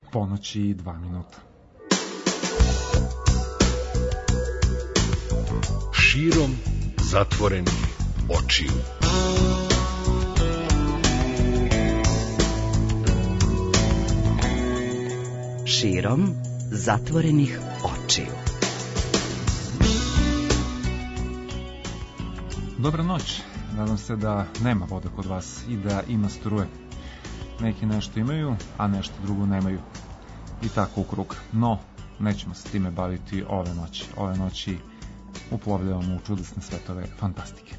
ponoći i 2 minuta. Širom zatvorenih očiju. Širom zatvorenih očiju. Dobra noć, nadam se da nema vode kod vas i da ima struje. Neki nešto imaju, a nešto drugo nemaju. I tako u krug. No, nećemo se time baviti ove noći. Ove noći uplovljavamo u čudesne svetove fantastike.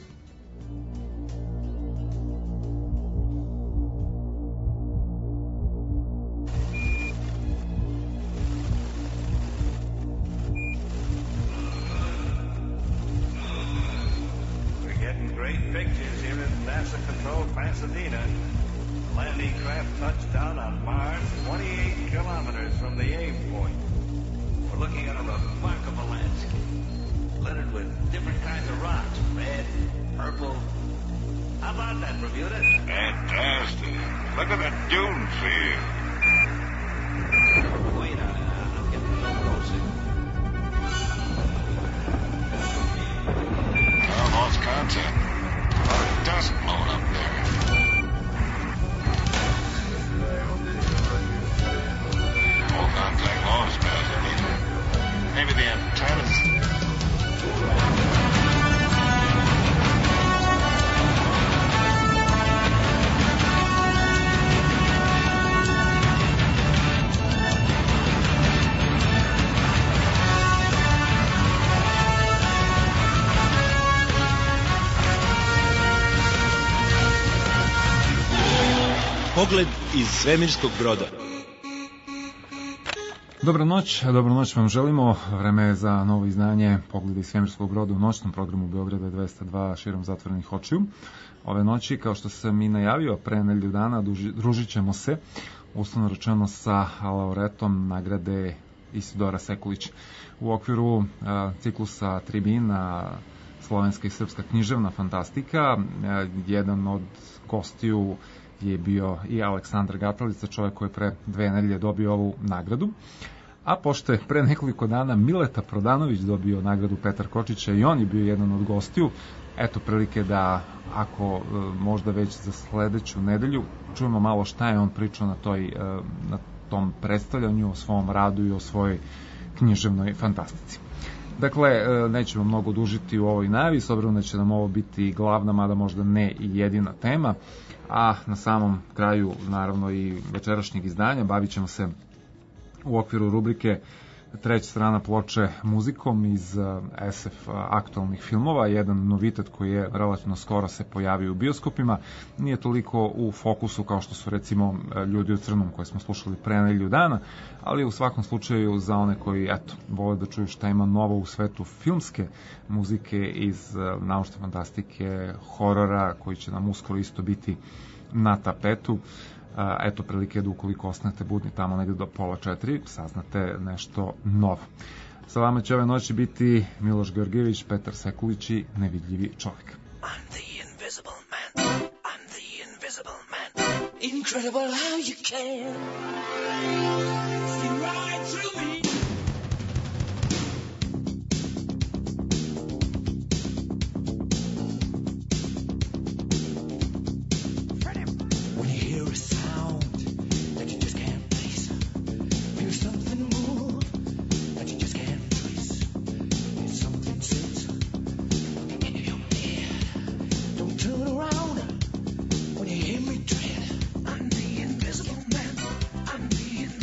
Pasadena. Landing craft touched down on Mars 28 kilometers from the aim point. We're looking at a remarkable landscape, littered with different kinds of rocks, red, purple. How about that, Bermuda? Fantastic. Look at the dunes here. Wait, I'm getting a little closer. I lost contact. Dust blowing up there. All contact lost, Pasadena. Maybe the antennas. Pogled iz svemirskog broda. Dobro noć vam želimo. Vreme je za novo izdanje Pogleda iz svemirskog broda u noćnom programu Beograda 202 širom zatvorenih očiju. Ove noći, kao što sam i najavio, pre nedelju dana družit ćemo se, uslovno rečeno, sa laureatom nagrade Isidora Sekulić. U okviru ciklusa Tribina, slovenska i srpska književna fantastika, jedan od gostiju je bio i Aleksandar Gatalica, čovjek koji je pre 2 nedelje dobio ovu nagradu. A pošto je pre nekoliko dana Mileta Prodanović dobio nagradu Petar Kočića i on je bio jedan od gostiju, eto prilike da, ako možda već za sledeću nedelju, čujemo malo šta je on pričao na tom predstavljanju, o svom radu i o svojoj književnoj fantastici. Dakle, nećemo mnogo dužiti u ovoj najavi, s obzirom da će nam ovo biti glavna, mada možda ne i jedina tema, a na samom kraju, naravno, i večerašnjeg izdanja bavit ćemo se u okviru rubrike Treća strana ploče muzikom iz SF aktualnih filmova, jedan novitet koji je relativno skoro se pojavio u bioskopima, nije toliko u fokusu kao što su recimo Ljudi u crnom koje smo slušali pre nedelju dana, ali u svakom slučaju za one koji vole da čuju šta ima novo u svetu filmske muzike iz naučne fantastike, horora koji će nam uskoro isto biti na tapetu. Eto prilike da ukoliko ostanete budni tamo negde do 3:30, saznate nešto novo. Sa vama će ove noći biti Miloš Georgijević, Petar Sekulić i Nevidljivi čovjek. I'm the invisible man. I'm the invisible man. Incredible how you can see right through me. I'm the invisible man. I'm the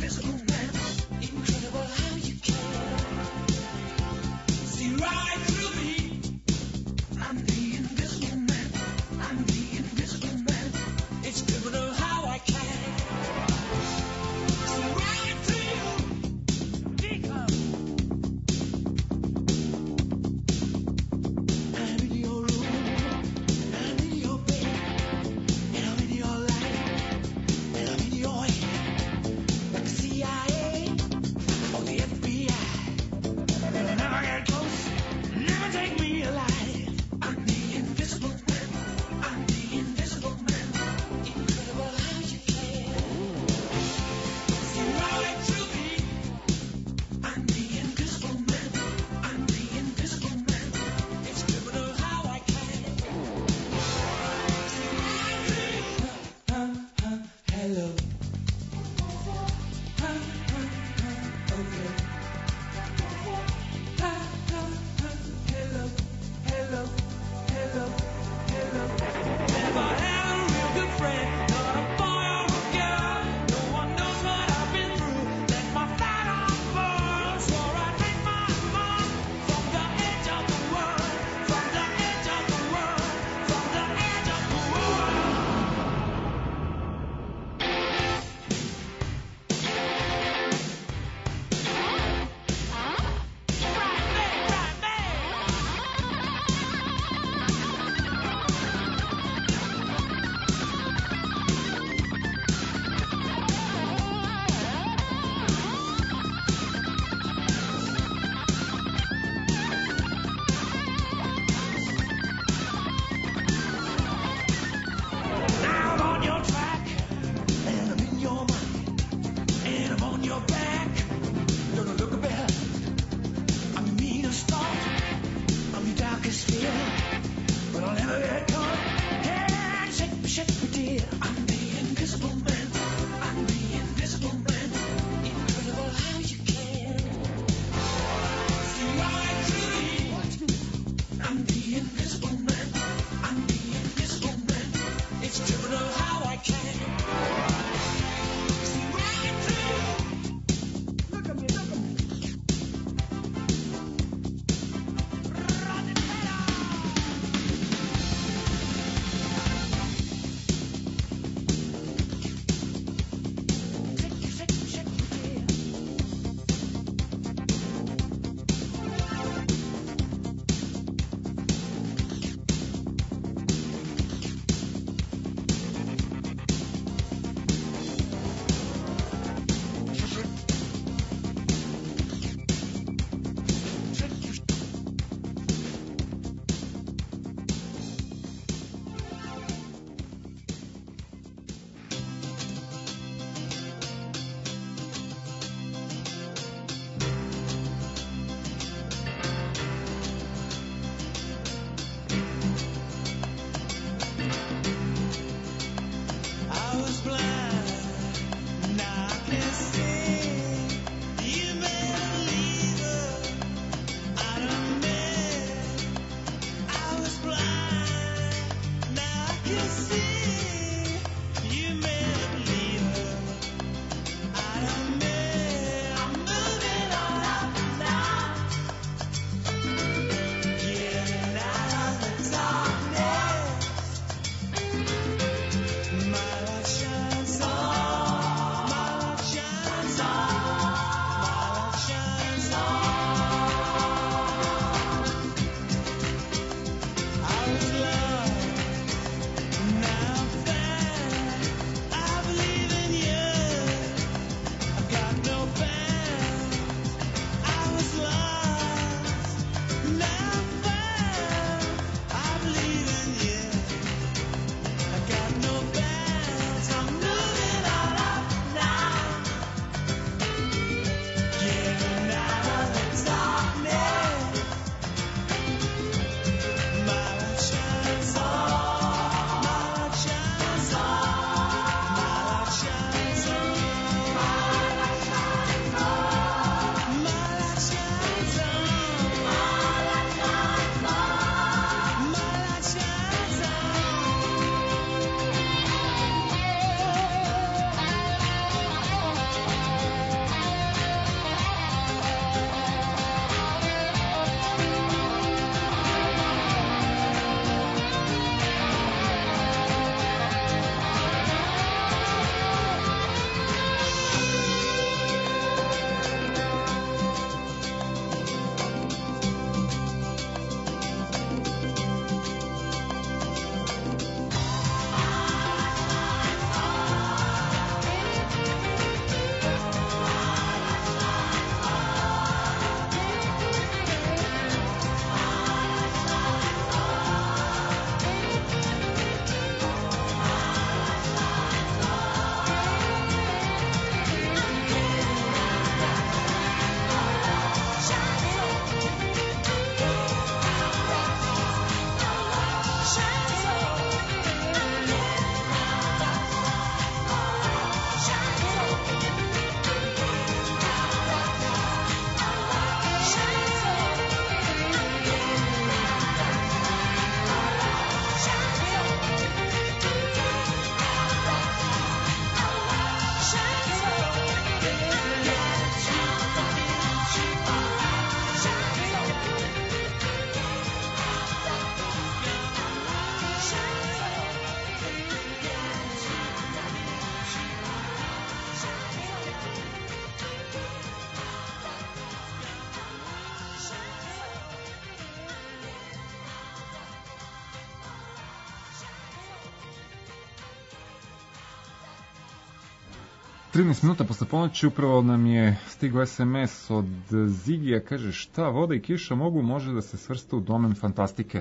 13 minuta posle ponoći upravo nam je stigao SMS od Zigija, kaže šta, voda i kiša može da se svrsta u domen fantastike.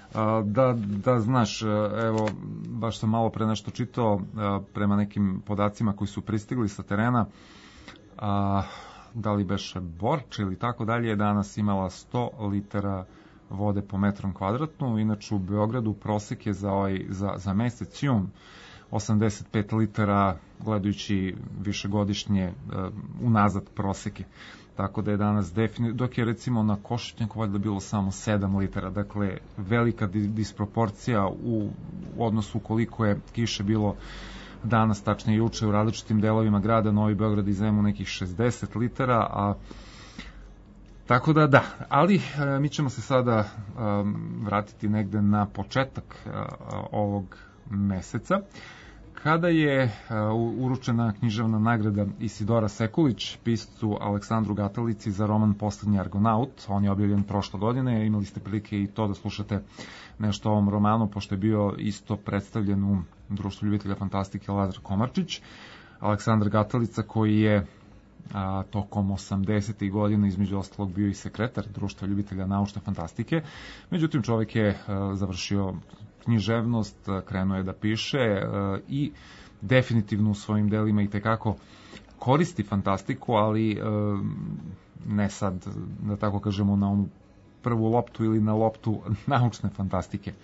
Da znaš, evo, baš sam malo pre nešto čitao, prema nekim podacima koji su pristigli sa terena, da li beše Borča ili tako dalje, je danas imala 100 litara vode po metrom kvadratnu, inače u Beogradu prosek je za mesec jun 85 litara, gledajući višegodišnje unazad proseke. Tako da je danas dok je recimo na Košutnjaku valjda bilo samo 7 litara, dakle velika disproporcija u odnosu koliko je kiše bilo danas, tačnije juče u različitim delovima grada, Novi Beograd i Zemun nekih 60 litara, tako da, ali mi ćemo se sada vratiti negde na početak ovog meseca, kada je uručena književna nagrada Isidora Sekulić, piscu Aleksandru Gatalici za roman Poslednji Argonaut. On je objavljen prošle godine, imali ste prilike i to da slušate nešto o ovom romanu, pošto je bio isto predstavljen u Društvu ljubitelja fantastike Lazar Komarčić. Aleksandar Gatalica, koji je tokom 80. godina između ostalog bio i sekretar Društva ljubitelja naučne fantastike. Međutim, čovjek je završio književnost, krenuo je da piše i definitivno u svojim delima i tekako koristi fantastiku, ali ne sad, da tako kažemo, na onu prvu loptu ili na loptu naučne fantastike.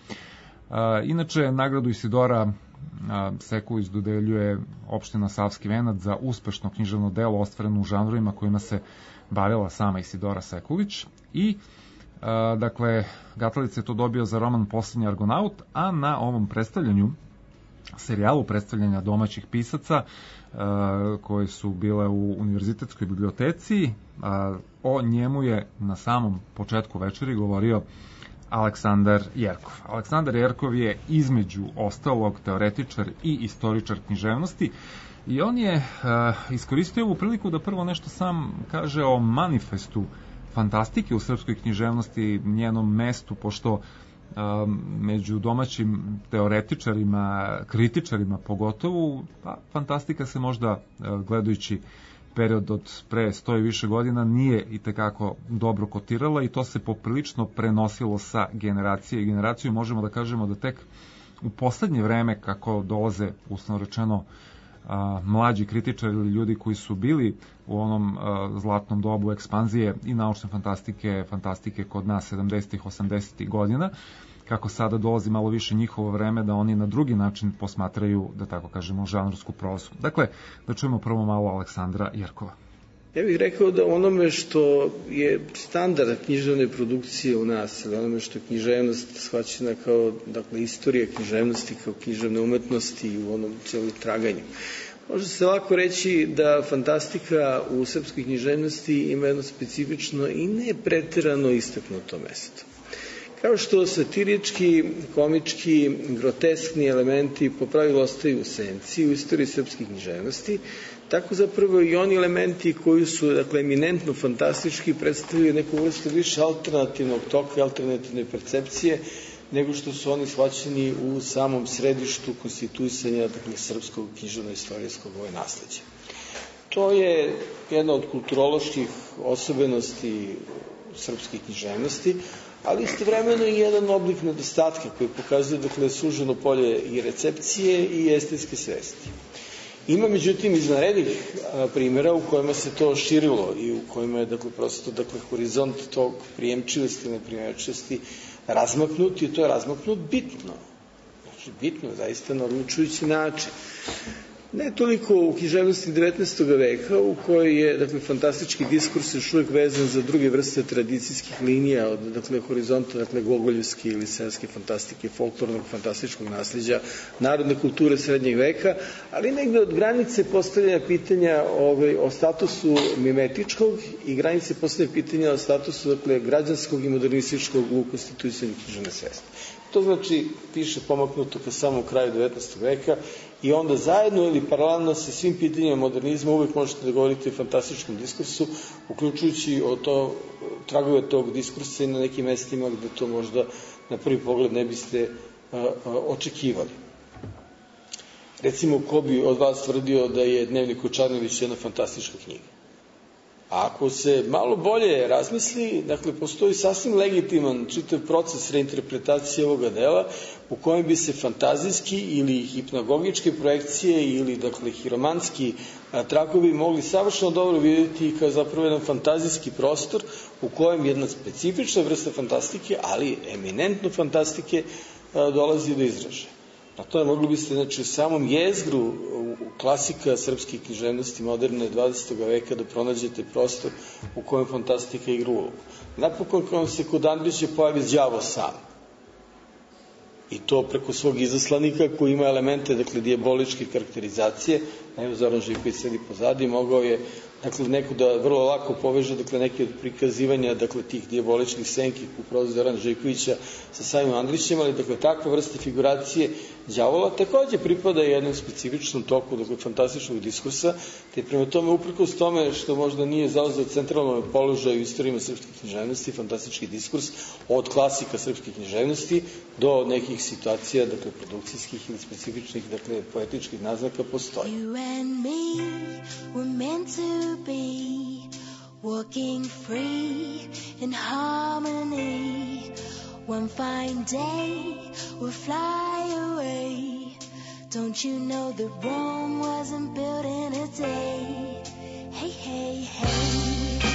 Inače, nagradu Isidora Sekulić dodeljuje opština Savski Venac za uspešno književno delo ostvareno u žanrovima kojima se bavila sama Isidora Sekulić i dakle, Gatalica je to dobio za roman Poslednji Argonaut, a na ovom predstavljanju, serijalu predstavljanja domaćih pisaca koje su bile u univerzitetskoj biblioteci, o njemu je na samom početku večeri govorio Aleksandar Jerkov. Aleksandar Jerkov je između ostalog teoretičar i istoričar književnosti i on je iskoristio ovu priliku da prvo nešto sam kaže o manifestu fantastike u srpskoj književnosti, njenom mestu, pošto među domaćim teoretičarima, kritičarima pogotovo, fantastika se možda, gledajući period od pre 100 i više godina, nije i tekako dobro kotirala i to se poprilično prenosilo sa generacije i generaciju. Možemo da kažemo da tek u poslednje vreme, kako dolaze, uslovno rečeno, mlađi kritičari ili ljudi koji su bili u onom zlatnom dobu ekspanzije i naučne fantastike kod nas 70-ih, 80-ih godina, kako sada dolazi malo više njihovo vreme da oni na drugi način posmatraju, da tako kažemo, žanrovsku prozu. Dakle, da čujemo prvo malo Aleksandra Jerkova. Ja bih rekao da onome što je standard književne produkcije u nas, da onome što je književnost shvaćena kao, dakle, istorija književnosti, kao književne umetnosti u onom cijelom traganju. Može se lako reći da fantastika u srpskoj književnosti ima jedno specifično i ne preterano istaknuto mesto. Kao što satirički, komički, groteskni elementi po pravilu ostaju u senci u istoriji srpske književnosti, tako zapravo i oni elementi koji su, dakle, eminentno fantastički predstavljaju neku vrstu više alternativnog toka, alternativne percepcije, nego što su oni shvaćeni u samom središtu konstituisanja, dakle, srpskog književno-istorijskog nasleđa. To je jedna od kulturoloških osobenosti srpske književnosti, ali istovremeno i jedan oblik nedostatka koji pokazuje, dakle, suženo polje i recepcije i estetske svesti. Ima, međutim, izvanrednih primjera u kojima se to širilo i u kojima je, dakle, prosto, dakle, horizont tog prijemčivosti i neprijemčivosti razmaknut i to je razmaknut bitno. Znači, bitno, zaista na odlučujući način. Ne toliko u književnosti 19. veka, u kojoj je, dakle, fantastički diskurs još uvijek vezan za druge vrste tradicijskih linija, od, dakle, horizonta, dakle, gogoljevske ili seoske fantastike, folklornog fantastičkog nasljeđa, narodne kulture srednjeg veka, ali negde od granice postavljanja pitanja o statusu mimetičkog i granice postavljanja pitanja o statusu, dakle, građanskog i modernističkog u konstituisanju književne svesti. To znači piše pomaknuto ka samom kraju 19. veka i onda zajedno ili paralelno sa svim pitanjima modernizma uvek možete da govorite o fantastičkom diskursu, uključujući tragove tog diskursa i na nekim mestima gde to možda na prvi pogled ne biste očekivali. Recimo, ko bi od vas tvrdio da je Dnevnik Kočarnević jedna fantastična knjiga? A ako se malo bolje razmisli, dakle, postoji sasvim legitiman čitav proces reinterpretacije ovoga dela u kojem bi se fantazijski ili hipnagogičke projekcije ili, dakle, hiromanski tragovi mogli savršeno dobro vidjeti kao zapravo jedan fantazijski prostor u kojem jedna specifična vrsta fantastike, ali eminentno fantastike, dolazi do izražaja. Na to je mogli biste, znači, u samom jezgru klasika srpske književnosti moderne 20. veka da pronađete prostor u kojem fantastika igra ulogu. Napokon kao se kod Andrića pojavi đavo sam. I to preko svog izaslanika koji ima elemente, dakle, dijaboličke karakterizacije. Evo, Zoran Živković sedi pozadi, mogao je, dakle, neko da vrlo lako poveže, dakle, neke od prikazivanja, dakle, tih dijaboličkih senki u prozi Zorana Živkovića sa samim Andrićem, ali, dakle, takva vrsta figuracije đavola takođe pripada jednom specifičnom toku, dakle, fantastičnog diskursa, te prema tome, uprkos tome što možda nije zauzeo centralnom položaju u istorijima srpske književnosti, fantastički diskurs od klasika srpske književnosti do nekih situacija, dakle, produkcijskih ili specifičnih, dakle, poetičkih naznaka postoji. You and me were meant to be walking free in harmony. One fine day we'll fly away. Don't you know that Rome wasn't built in a day? Hey, hey, hey.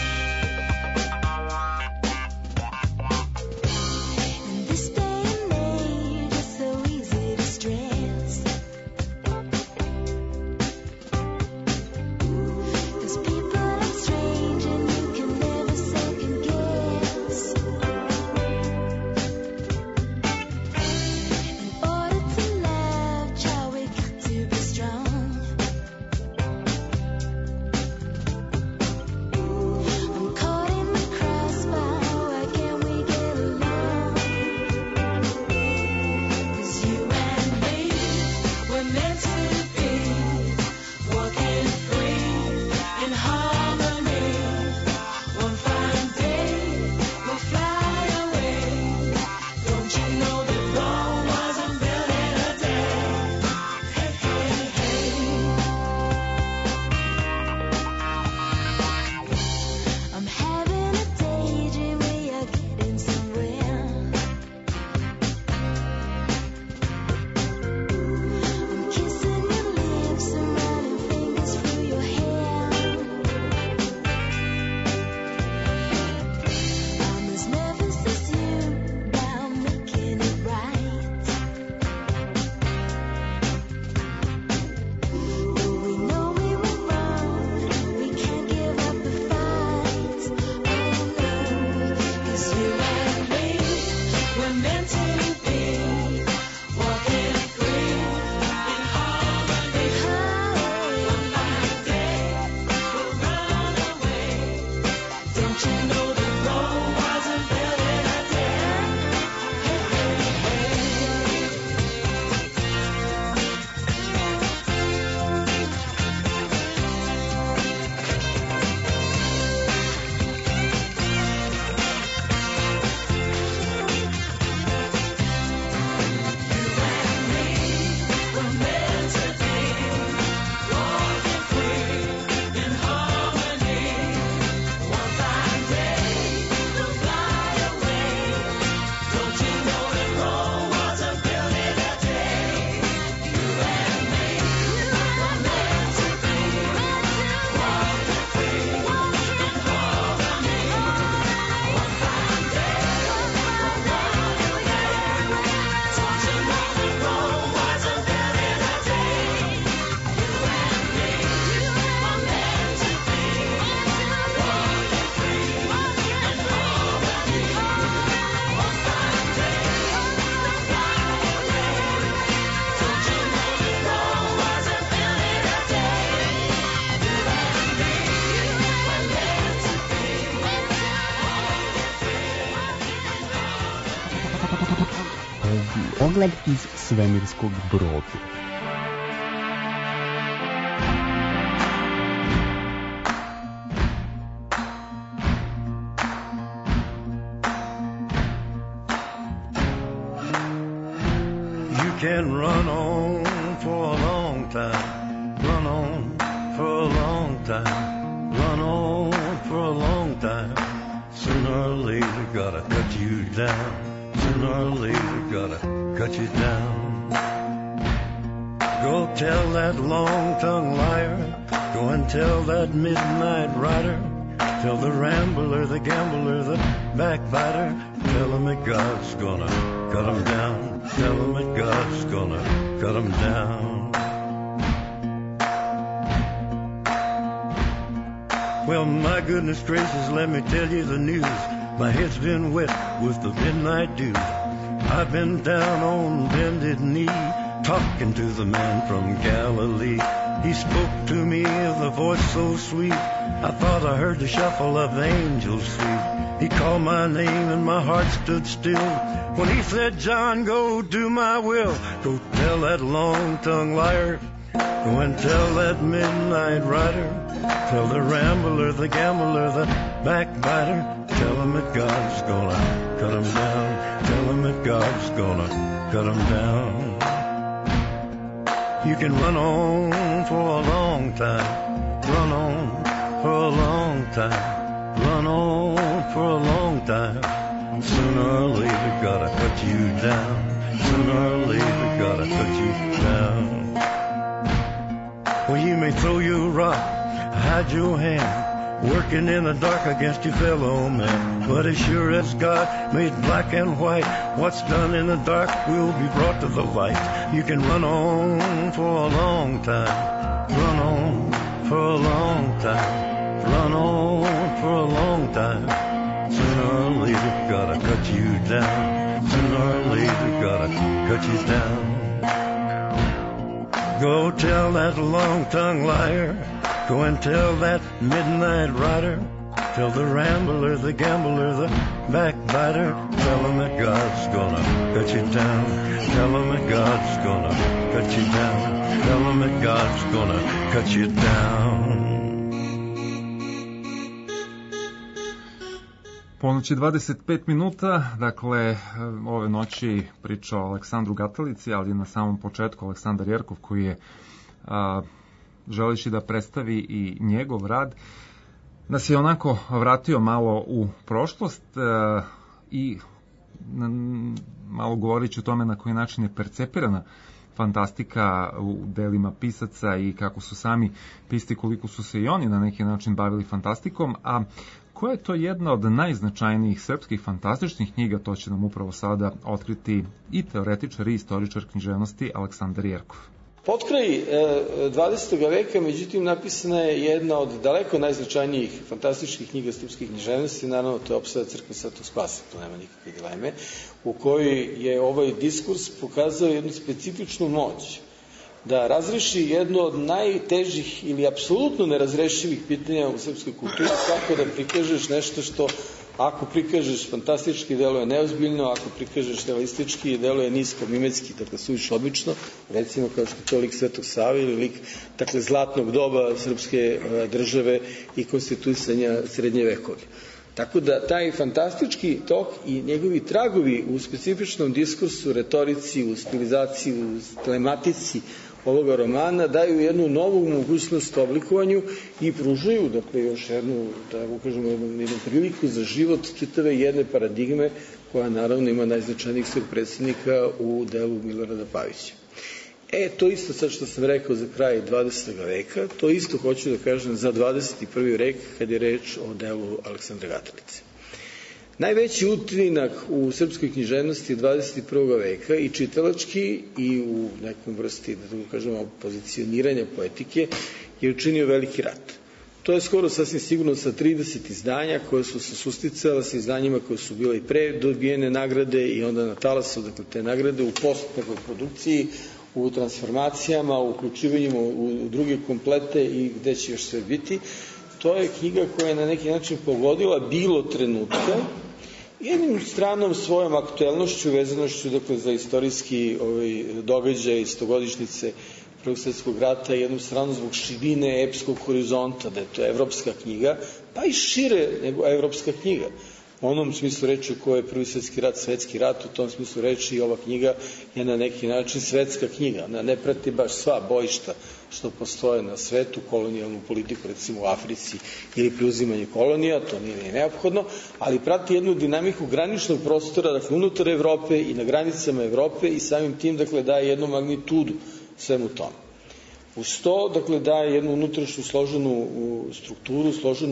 Pogled iz svemirskog broda. You can run on for a long time, run on for a long time, run on for a long time. Sooner or later gotta cut you down, sooner or later gotta cut you down. Go tell that long-tongued liar, go and tell that midnight rider, tell the rambler, the gambler, the backbiter, tell him that God's gonna cut him down, tell him that God's gonna cut him down. Well, my goodness gracious, let me tell you the news. My head's been wet with the midnight dew. I've been down on bended knee, talking to the man from Galilee. He spoke to me with a voice so sweet, I thought I heard the shuffle of angels' feet. He called my name and my heart stood still when he said, John, go do my will. Go tell that long-tongued liar, go and tell that midnight rider, tell the rambler, the gambler, the backbiter, tell him that God's gonna cut him down, tell him that God's gonna cut him down. You can run on for a long time, run on for a long time, run on for a long time. Sooner or later gotta cut you down, sooner or later gotta cut you down. Well, you may throw your rock, hide your hand, working in the dark against your fellow man. But as sure as God made black and white, what's done in the dark will be brought to the light. You can run on for a long time, run on for a long time, run on for a long time. Sooner or later gotta cut you down, sooner or later gotta cut you down. Go tell that long-tongued liar, go and tell that midnight rider, tell the rambler, the gambler, the backbiter, tell him that God's gonna cut you down, tell him that God's gonna cut you down, tell him that God's gonna cut you down. Ponoći 25 minuta, dakle, ove noći priča o Aleksandru Gatalici, ali na samom početku Aleksandar Jerkov, koji je, želeći da predstavi i njegov rad, nas je onako vratio malo u prošlost i malo govoreći o tome na koji način je percepirana fantastika u delima pisaca i kako su sami pisati, koliko su se i oni na neki način bavili fantastikom, a koja je to jedna od najznačajnijih srpskih fantastičnih knjiga, to će nam upravo sada otkriti i teoretičar i istoričar književnosti Aleksandar Jerkov. Potkraj 20. veka, međutim, napisana je jedna od daleko najznačajnijih fantastičnih knjiga srpskih književnosti, naravno to je Opsada crkve Svetog Spasa, tu nema nikakve dileme, u kojoj je ovaj diskurs pokazao jednu specifičnu moć da razreši jedno od najtežih ili apsolutno nerazrešivih pitanja u srpskoj kulturi, kako da prikažeš nešto što, ako prikažeš fantastički, deluje neozbiljno, ako prikažeš realistički, deluje nisko, mimetski, dakle suviše obično, recimo kao što je to lik Svetog Save ili lik, dakle, zlatnog doba srpske države i konstituisanja srednje vekovlja. Tako da taj fantastički tok i njegovi tragovi u specifičnom diskursu, retorici, u stilizaciji, u telematici ovoga romana daju jednu novu mogućnost oblikovanju i pružaju, dakle, još jednu, da ukažemo, jednu priliku za život čitave jedne paradigme koja naravno ima najznačajnijih svog predsjednika u delu Milorada Pavića. To isto sad što sam rekao za kraj 20. veka, to isto hoću da kažem za 21. vek kad je reč o delu Aleksandra Gatalice. Najveći utinak u srpskoj književnosti 21. veka i čitalački i u nekom vrsti, da tako kažemo, pozicioniranja poetike je učinio Veliki rat. To je skoro sasvim sigurno sa 30 izdanja koje su se susticala sa izdanjima koje su bile i pre dobijene nagrade i onda na talasu, dakle, te nagrade u postprodukciji, u transformacijama, u uključivanjima u druge komplete i gde će još sve biti. To je knjiga koja je na neki način pogodila bilo trenutka jednim stranom svojom aktuelnošću, vezanošću, dakle, za istorijski događaj i stogodišnjice Prvog svjetskog rata, jednom stranom zbog širine epskog horizonta, da je to evropska knjiga, pa i šire nego evropska knjiga. u onom smislu reči u kojoj je Prvi svjetski rat svetski rat, u tom smislu reči i ova knjiga je na neki način svetska knjiga. Ona ne prati baš sva bojišta što postoje na svetu, kolonijalnu politiku, recimo u Africi ili preuzimanje kolonija, to nije neophodno, ali prati jednu dinamiku graničnog prostora, dakle unutar Evrope i na granicama Evrope i samim tim, dakle, daje jednu magnitudu svemu tome. Uz to, dakle, daje jednu unutrašnju složenu strukturu,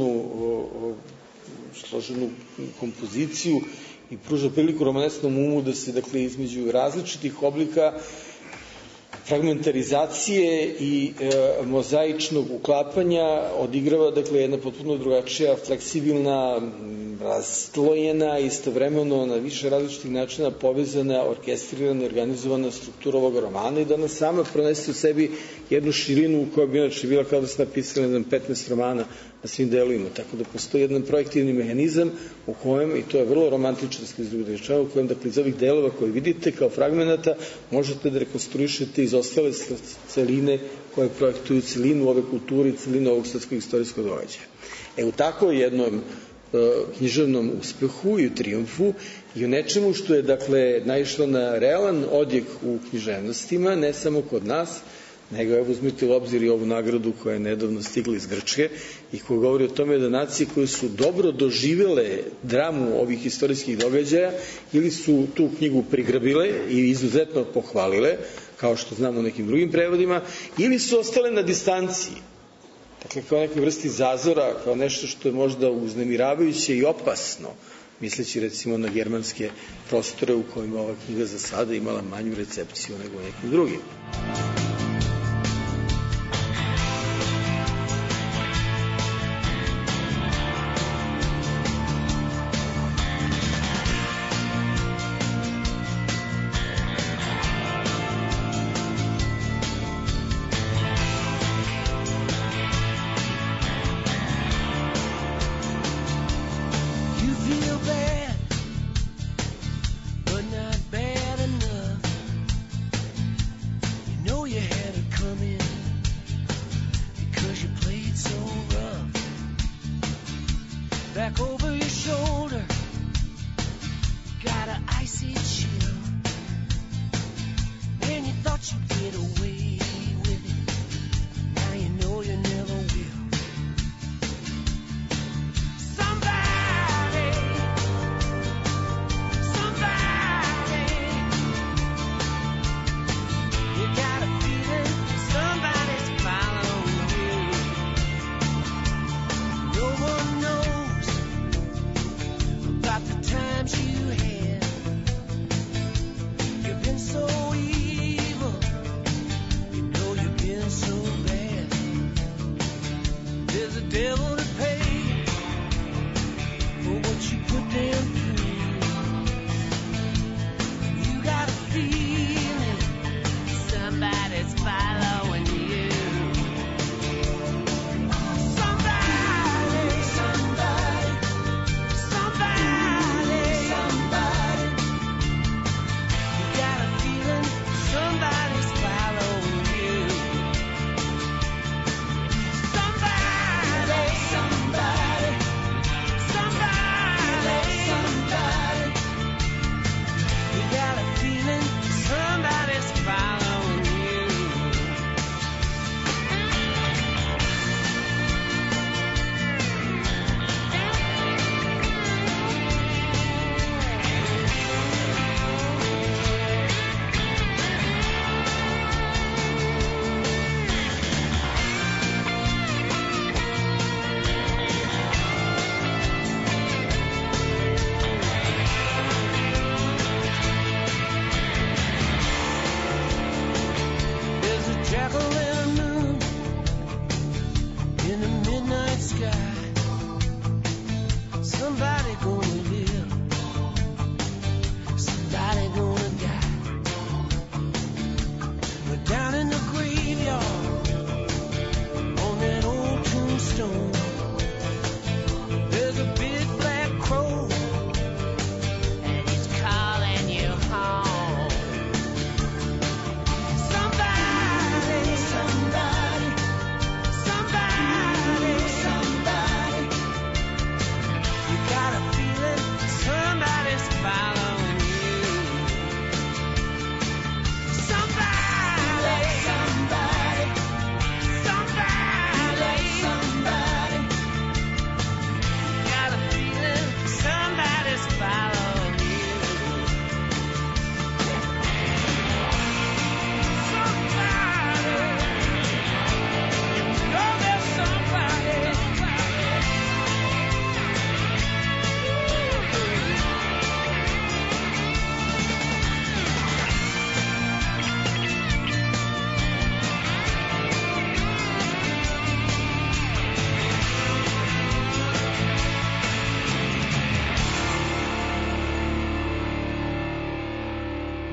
složenu kompoziciju i pruža priliku romanesnom umu da se, dakle, između različitih oblika fragmentarizacije i mozaičnog uklapanja odigrava, dakle, jedna potpuno drugačija, fleksibilna, razdvojena, istovremeno na više različitih načina povezana, orkestrirana i organizovana struktura ovog romana i da ona sama pronese u sebi jednu širinu koja bi inače bila kao da se napisala 15 romana na svim delovima. Tako da postoji jedan projektivni mehanizam u kojem, i to je vrlo romantičarski izgleda, u kojem, dakle, iz ovih delova koje vidite kao fragmenata možete da rekonstruišete iz ostale celine koje projektuju celinu ove kulture i celinu ovog svetskog istorijskog događaja. U tako jednom književnom uspehu i u trijumfu i u nečemu što je, dakle, naišlo na realan odjek u književnostima, ne samo kod nas, nego evo uzmite u obzir i ovu nagradu koja je nedavno stigla iz Grčke i koja govori o tome da nacije koje su dobro doživele dramu ovih istorijskih događaja ili su tu knjigu prigrabile i izuzetno pohvalile, kao što znamo u nekim drugim prevodima, ili su ostale na distanciji. Dakle, kao nekoj vrsti zazora, kao nešto što je možda uznemiravajuće i opasno, misleći recimo na germanske prostore u kojima ova knjiga za sada imala manju recepciju nego u nekim drugim.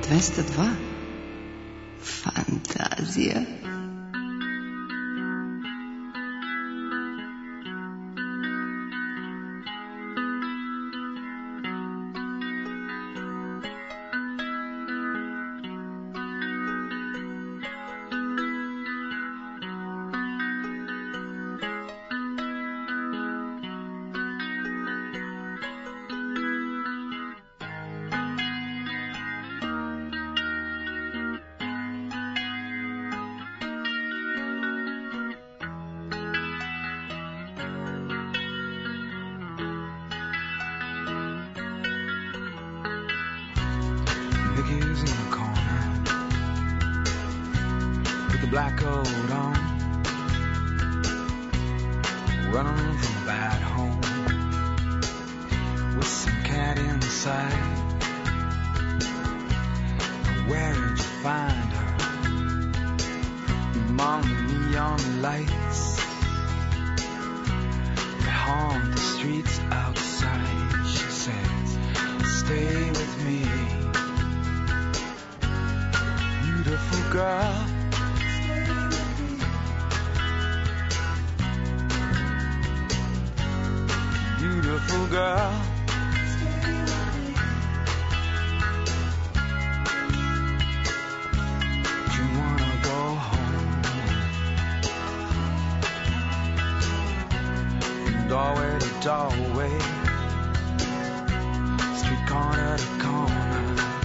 202. Fantazija. Biggie's in the corner with the black coat on, running from a bad home with some cat inside. Where did you find her? Among the neon lights that haunt the streets outside. She says, stay with me, beautiful girl. Beautiful girl. Do you wanna go home? From doorway to doorway, street corner to corner,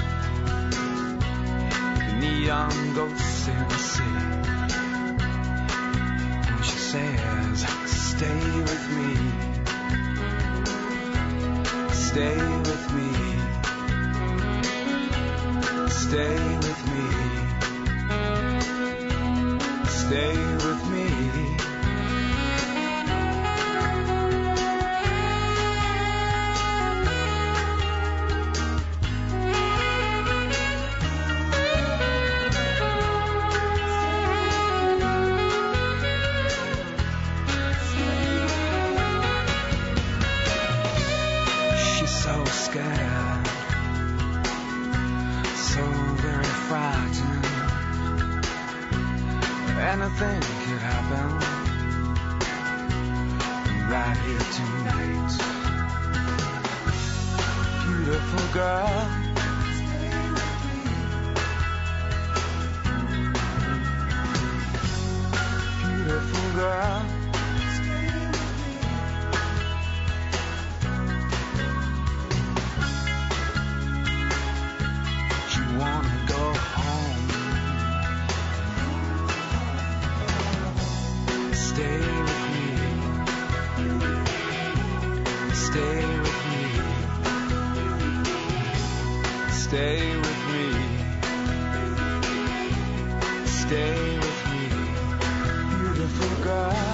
neon ghosts in the city. And she says, stay with me, stay with me, stay with me, stay with me. Anything could happen right here tonight. Beautiful girl. Beautiful girl. You wanna go home? Stay with me, stay with me, stay with me, stay with me, beautiful girl.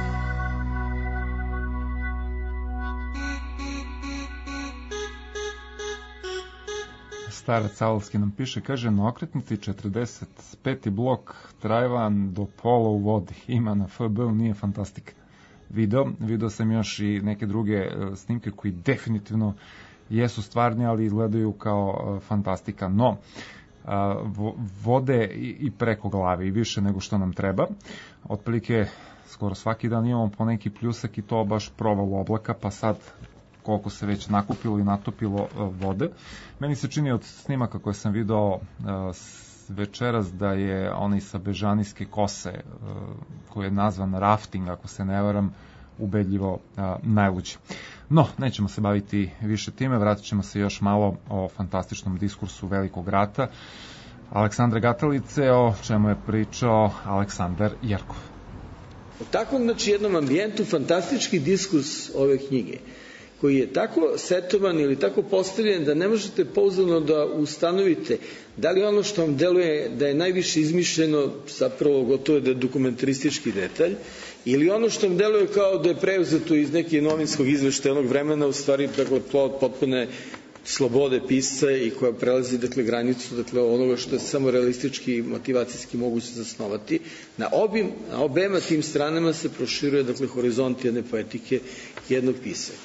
Starac Alovski nam piše, kaže, na okretnici 45. blok Trajvan do pola u vodi. Ima na FB, nije fantastika. Video sam još i neke druge snimke koji definitivno jesu stvarni, ali izgledaju kao fantastika. No, vode i preko glave i više nego što nam treba. Otprilike, skoro svaki dan imamo po neki pljusak i to baš provalu oblaka, pa sad koliko se već nakupilo i natopilo vode. Meni se čini od snimaka koje sam video večeras da je onaj sa Bežanijske kose, koji je nazvan rafting, ako se ne varam, ubedljivo najluđi. No, nećemo se baviti više time, vratit ćemo se još malo o fantastičnom diskursu Velikog rata Aleksandra Gatalice, o čemu je pričao Aleksandar Jerkov. U takvom, znači, jednom ambijentu fantastički diskurs ove knjige, koji je tako setovan ili tako postavljen da ne možete pouzdano da ustanovite da li ono što vam deluje da je najviše izmišljeno, zapravo gotovo da je dokumentaristički detalj, ili ono što vam deluje kao da je preuzeto iz nekih novinskog izveštaja onog vremena, u stvari, dakle, plod potpune slobode pisca i koja prelazi, dakle, granicu, dakle, onoga što je samo realistički i motivacijski moguće zasnovati. Na obema tim stranama se proširuje, dakle, horizont jedne poetike, jednog pisanja.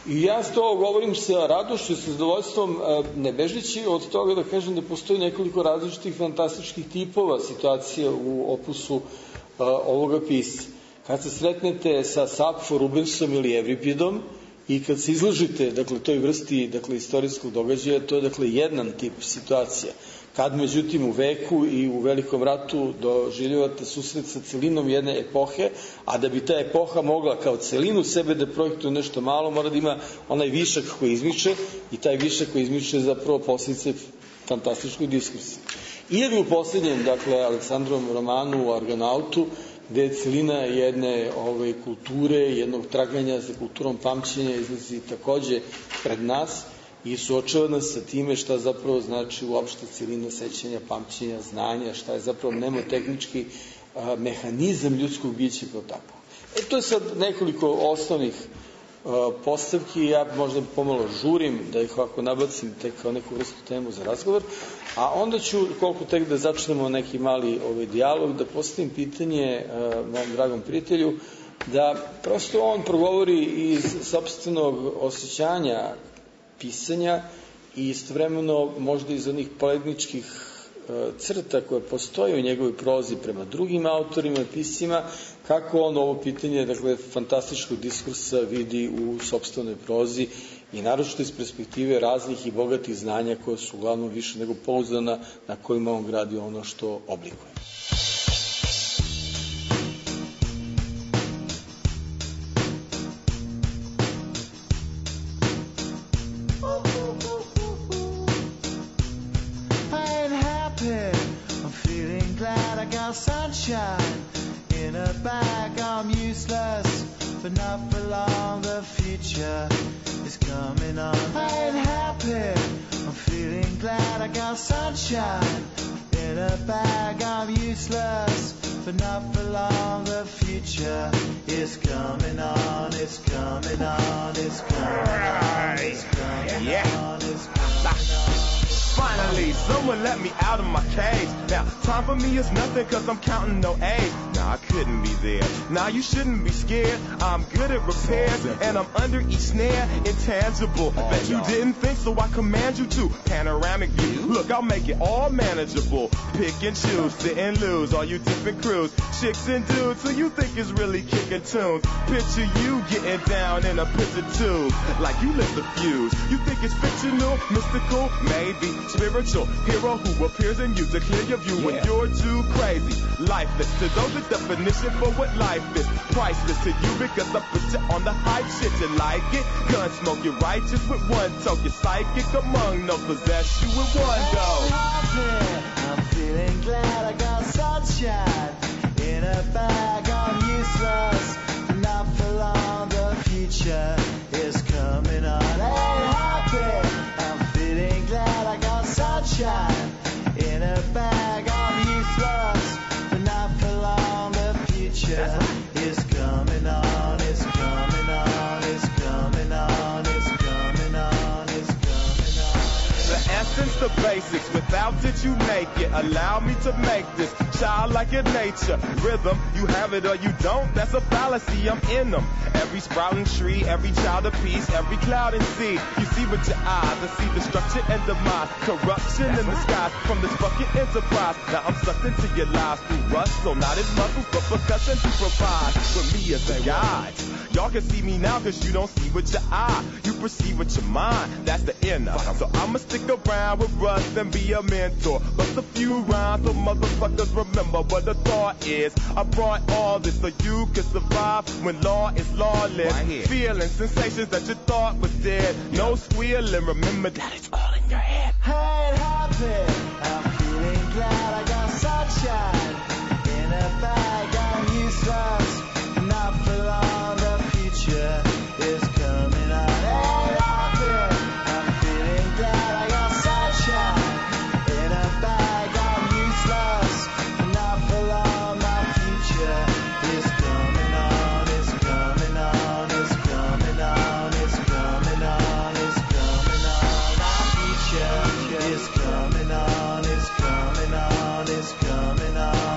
I ja to govorim sa radošću i sa zadovoljstvom, ne bežeći od toga da kažem da postoji nekoliko različitih fantastičkih tipova situacija u opusu ovoga pisca. Kad se sretnete sa Sapfo, Rubensom ili Evripidom i kad se izložite, dakle, toj vrsti, dakle, istorijskog događaja, to je, dakle, jedan tip situacija. Kad, međutim, u veku i u Velikom ratu doživljavate susret sa celinom jedne epohe, a da bi ta epoha mogla kao celinu sebe da projektuje nešto malo, mora da ima onaj višak koji izmiče i taj višak koji izmiče je zapravo posljedice fantastičkoj diskursiji. Ili u posljednjem, dakle, Aleksandrovom romanu u Argonautu, gde je celina jedne kulture, jednog traganja za kulturom pamćenja izlazi takođe pred nas i suočava nas sa time šta zapravo znači uopšte celina sećanja, pamćenja, znanja, šta je zapravo mnemotehnički mehanizam ljudskog bića kao tako. To je sad nekoliko osnovnih postavki, ja možda pomalo žurim da ih ovako nabacim tek kao neku vrstu temu za razgovor, a onda ću, koliko tek da začnemo neki mali dijalog, da postavim pitanje mom dragom prijatelju, da prosto on progovori iz sopstvenog osjećanja pisanja i istovremeno možda iz onih polemničkih crta koje postoje u njegovoj prozi prema drugim autorima i piscima, kako on ovo pitanje, dakle, fantastičkog diskursa vidi u sopstvenoj prozi i naročito iz perspektive raznih i bogatih znanja koje su uglavnom više nego pouzdana, na kojima on gradi ono što oblikuje. Sunshine in a bag, I'm useless, but not for long. The future is coming on. I ain't happy, I'm feeling glad. I got sunshine in a bag, I'm useless, but not for long. The future is coming on. It's coming on. It's coming on. It's coming on. It's coming on. Finally, someone let me out of my cage. Now, time for me is nothing cause I'm counting no A's. Nah, I couldn't be there. Nah, you shouldn't be scared. I'm good at repairs and I'm under each snare. Intangible. Bet you didn't think, so I command you to. Panoramic view. Look, I'll make it all manageable. Pick and choose, sit and lose. All you different crews, chicks and dudes who you think is really kicking tunes. Picture you getting down in a picture tube. Like you lit the fuse. You think it's fictional, mystical, maybe. Spiritual hero who appears in you to clear your view when you're too crazy. Lifeless to those, the definition for what life is. Priceless to you because I put you on the hype shit. You like it? Gun smoke, you're righteous with one toe. You're psychic among no possess you with one go. I'm feeling glad I got sunshine in a bag. I'm useless, not for long. The future is coming on. Ain't happy. I'm feeling glad I got sunshine in a bag. I'm useless, but not for long. The future is coming on. It's coming on. It's coming on. It's coming on. It's coming on. The essence, the basics. Without it, you make it. Allow me to make this childlike in nature. Rhythm, you have it or you don't. That's a fallacy. I'm in them. Every sprouting tree, every child of peace, every cloud and sea. You see with your eyes, I see destruction and demise, corruption in the skies from this fucking enterprise. Now I'm sucked into your lies through rust, so not as muscles, but percussion to provide for me as a guide. Y'all can see me now cause you don't see with your eye. You perceive with your mind, that's the inner. So I'ma stick around with Russ and be a mentor. Bust a few rhymes so motherfuckers remember what the thought is. I brought all this so you can survive when law is lawless. Feeling sensations that you thought was dead. No squealing, remember that it's all in your head. I ain't happy, I'm feeling glad I got sunshine in a bag. I'm useless, not for long. The future is coming on. Ain't happy, I'm feeling glad I got sunshine in a bag. I'm useless, not for long. My future is coming on. It's coming on. It's coming on. It's coming on. It's coming on. My future is coming on. It's coming on. It's coming on.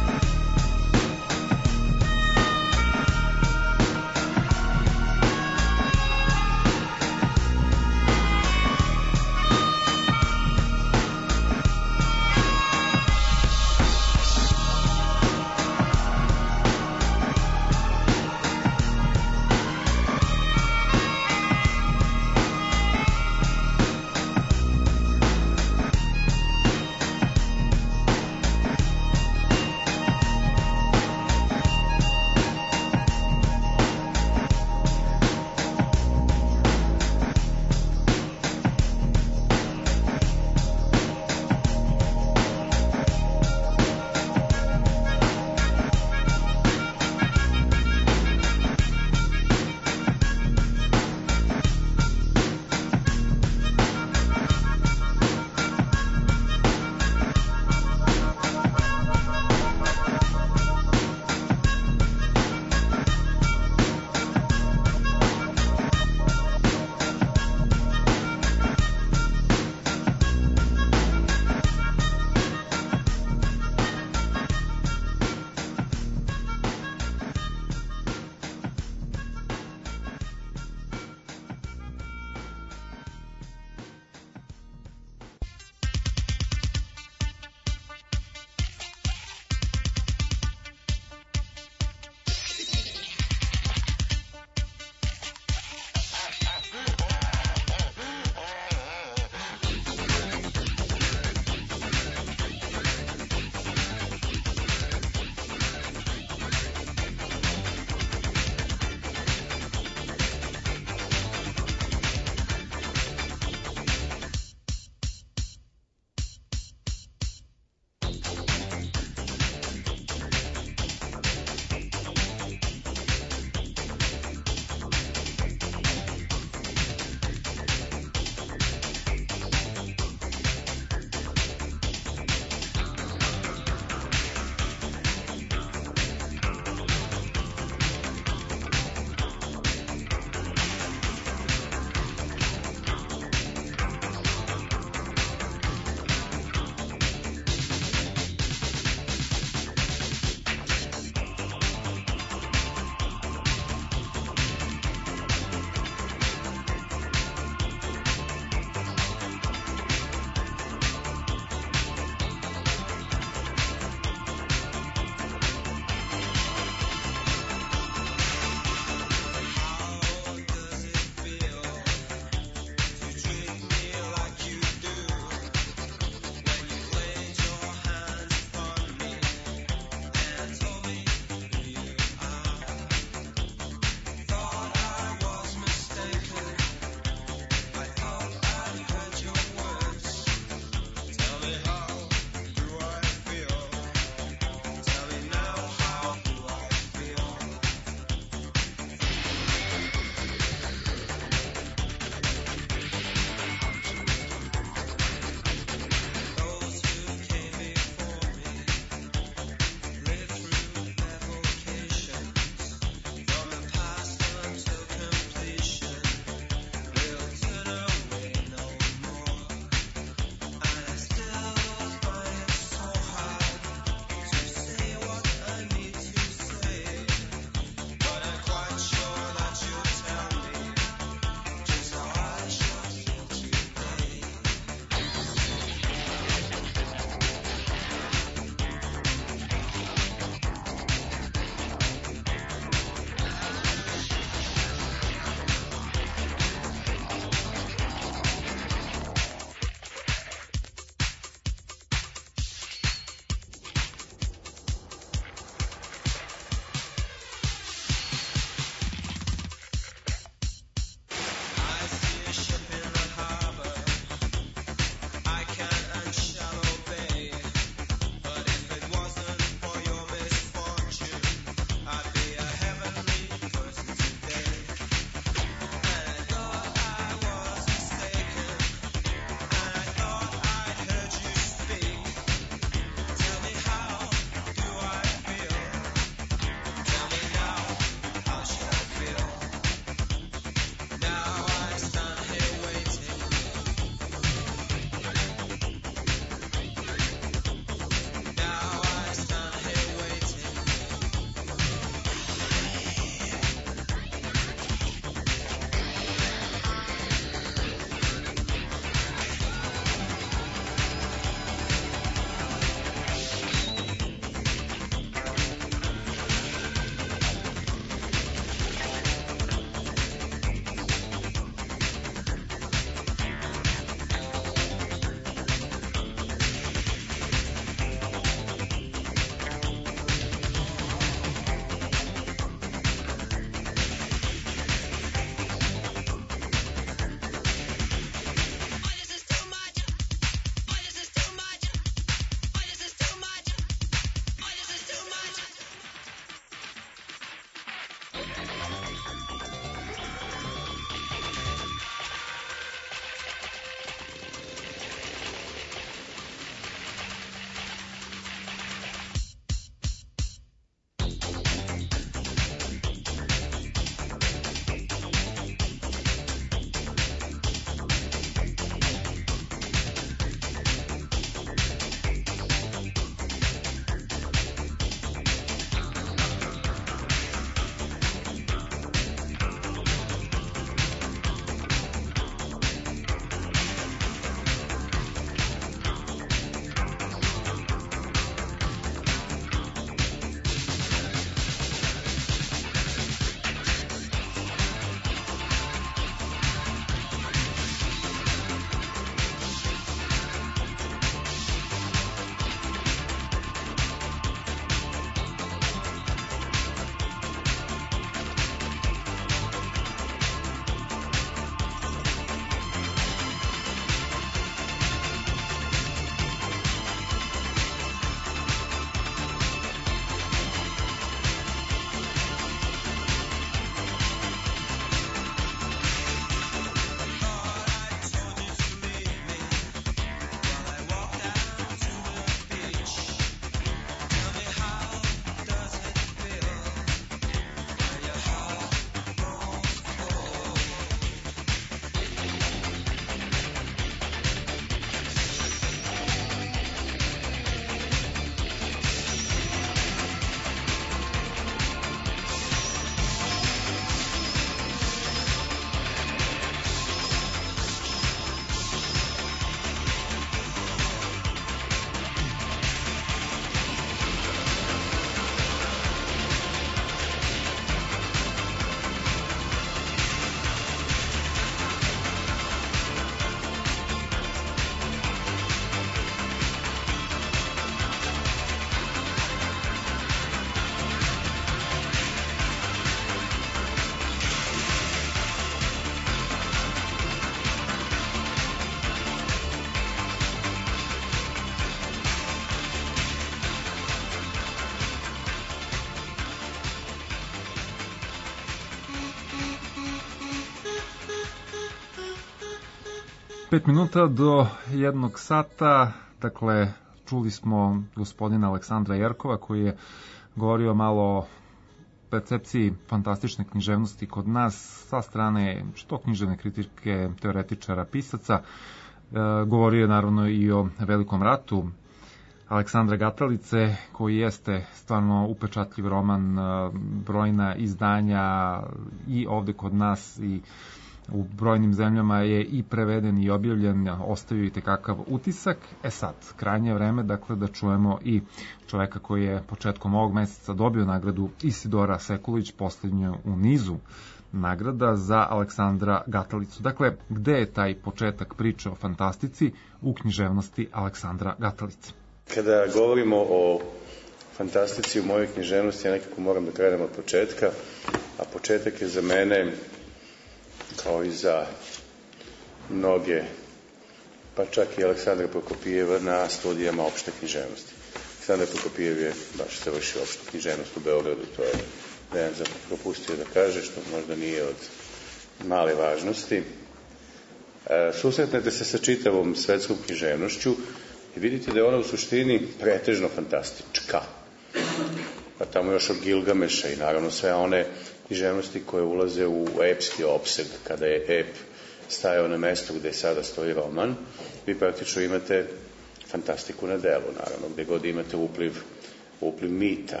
5 minuta do 1 sata, dakle, čuli smo gospodina Aleksandra Jerkova koji je govorio malo o percepciji fantastične književnosti kod nas sa strane što književne kritike, teoretičara, pisaca. Govorio je naravno i o Velikom ratu Aleksandra Gatalice, koji jeste stvarno upečatljiv roman, brojna izdanja i ovde kod nas i u brojnim zemljama je i preveden i objavljen, ostavio i tekakav utisak. Sad, krajnje vreme, dakle, da čujemo i čoveka koji je početkom ovog meseca dobio nagradu Isidora Sekulić, poslednju u nizu nagrada za Aleksandra Gatalicu. Dakle, gde je taj početak priče o fantastici u književnosti Aleksandra Gatalice? Kada govorimo o fantastici u mojoj književnosti, ja nekako moram da krenem od početka, a početak je za mene, kao i za mnoge, pa čak i Aleksandra Prokopijeva, na studijama opšte književnosti. Aleksandar Prokopijev je baš završio opštu književnost u Beogradu, to je Dejan propustio da kaže, što možda nije od male važnosti. Susretnete se sa čitavom svetskom književnošću i vidite da je ona u suštini pretežno fantastička. Pa tamo još od Gilgameša i naravno sve one književnosti koje ulaze u epski opseg, kada je ep stajao na mestu gde sada stoji roman, vi praktično imate fantastiku na delu, naravno, gde god imate upliv mita.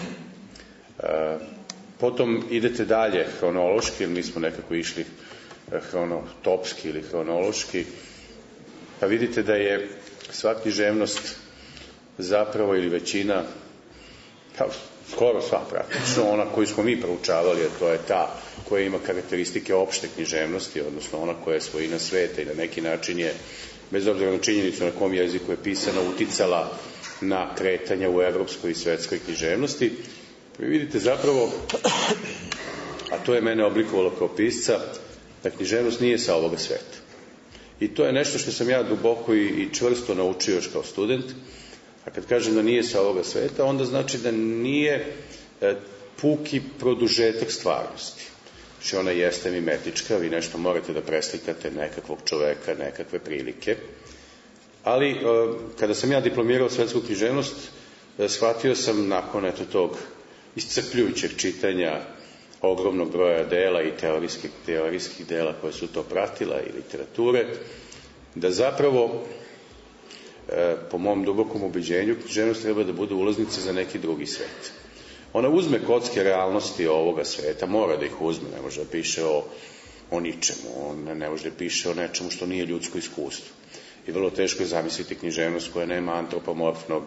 Potom idete dalje hronološki, jer mi smo nekako išli hronotopski ili hronološki, pa vidite da je sva književnost zapravo ili većina, skoro sva praktično, ona koju smo mi proučavali, a to je ta koja ima karakteristike opšte književnosti, odnosno ona koja je svojina sveta i na neki način je, bez obzira na činjenicu na kom jeziku je pisana, uticala na kretanja u evropskoj i svetskoj književnosti. Vi vidite zapravo, a to je mene oblikovalo kao pisca, da književnost nije sa ovoga sveta. I to je nešto što sam ja duboko i čvrsto naučio još kao student. A kad kažem da nije sa ovoga sveta, onda znači da nije puki produžetak stvarnosti. Znači ona jeste mimetička, vi nešto morate da preslikate nekakvog čoveka, nekakve prilike. Ali kada sam ja diplomirao svetsku književnost, shvatio sam nakon tog iscrpljujućeg čitanja ogromnog broja dela i teorijskih dela koje su to pratila i literature, da zapravo, po mom dubokom ubeđenju, književnost treba da bude ulaznica za neki drugi svet. Ona uzme kocke realnosti ovoga sveta, mora da ih uzme, ne može da piše o ničemu, ne može da piše o nečemu što nije ljudsko iskustvo. I vrlo teško je zamisliti književnost koja nema antropomorfnog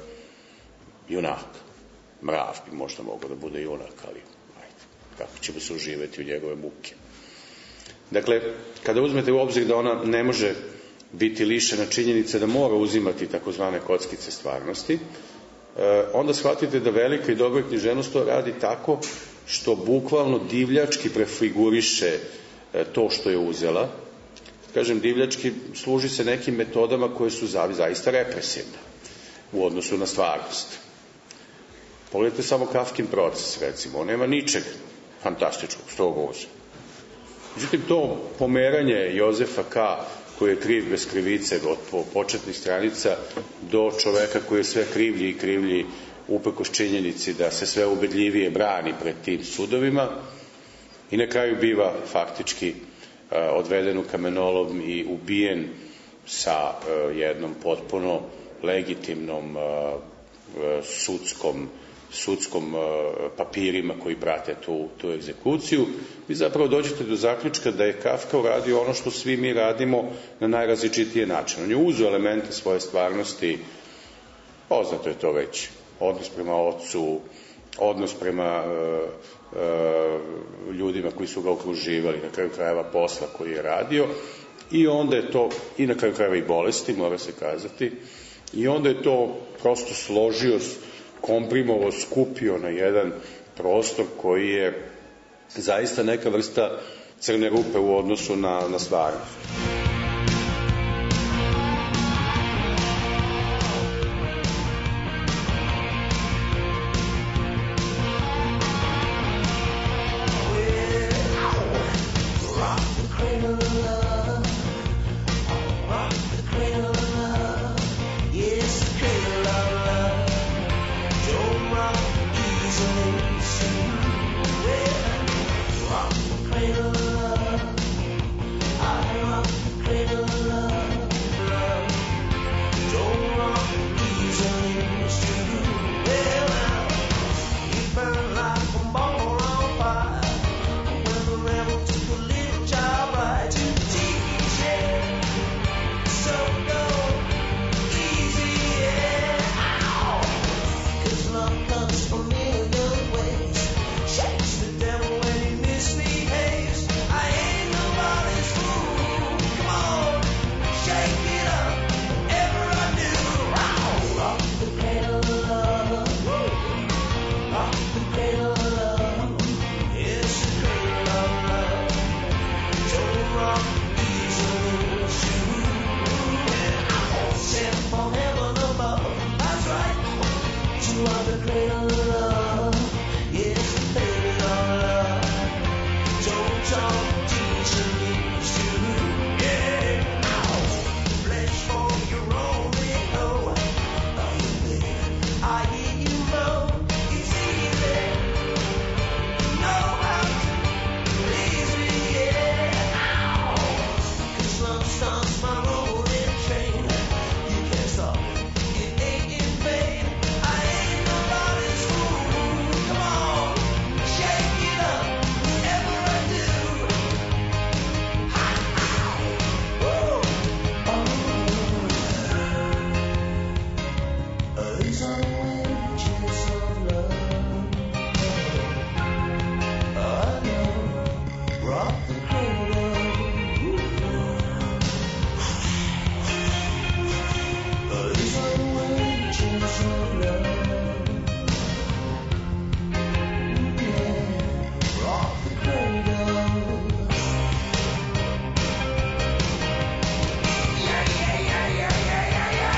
junaka. Mrav bi možda mogao da bude junak, ali kako ćemo se uživati u njegove muke. Dakle, kada uzmete u obzir da ona ne može biti lišena činjenice da mora uzimati takozvane kockice stvarnosti, onda shvatite da velika i dobra književnost to radi tako što bukvalno divljački prefiguriše to što je uzela. Kažem divljački, služi se nekim metodama koje su zaista represivne u odnosu na stvarnost. Pogledajte samo Kafkin proces, recimo, on nema ničeg fantastičnog, strogo uze. Međutim, to pomeranje Jozefa K., koji je kriv bez krivice od početnih stranica do čoveka koji je sve krivlji i krivlji uprkos činjenici da se sve ubedljivije brani pred tim sudovima i na kraju biva faktički odveden u kamenolom i ubijen sa jednom potpuno legitimnom sudskom papirima koji prate tu egzekuciju, vi zapravo dođete do zaključka da je Kafka uradio ono što svi mi radimo na najrazličitije načine. On je uzeo elemente svoje stvarnosti, poznato je to već, odnos prema ocu, odnos prema ljudima koji su ga okruživali, na kraju krajeva posla koji je radio, i onda je to, i na kraju krajeva i bolesti, mora se kazati, i onda je to prosto složio, komprimovao, skupio na jedan prostor koji je zaista neka vrsta crne rupe u odnosu na stvarnost. cradle of love. Don't rock easily, well, rock the cradle of love. I rock the cradle of love. Don't rock easily, well, he burned like a ball on fire when the rebel took a little child right to teach it. So go easy, yeah. Ow. 'Cause love comes from a million ways. Shakes the devil when he misbehaves. I ain't nobody's fool. Come on, shake it up whatever I do. Ow. Rock the cradle of love. Rock the cradle of love. It's the cradle of love. Don't rock easily, sent from heaven above. That's right. You are the cradle of love. Yes, the cradle of love. Don't talk easily, yeah. Flesh for your own ego. I hear you know it's easy. Know how to please me, yeah. 'Cause love starts my rolling train. You can't stop it ain't in vain. I ain't nobody's fool. Come on, shake it up whatever I do. Woo. These are wages of love. I know, rock the cradle. These are wages of love. Yeah, rock the cradle. Yeah, yeah, yeah, yeah, yeah, yeah, yeah.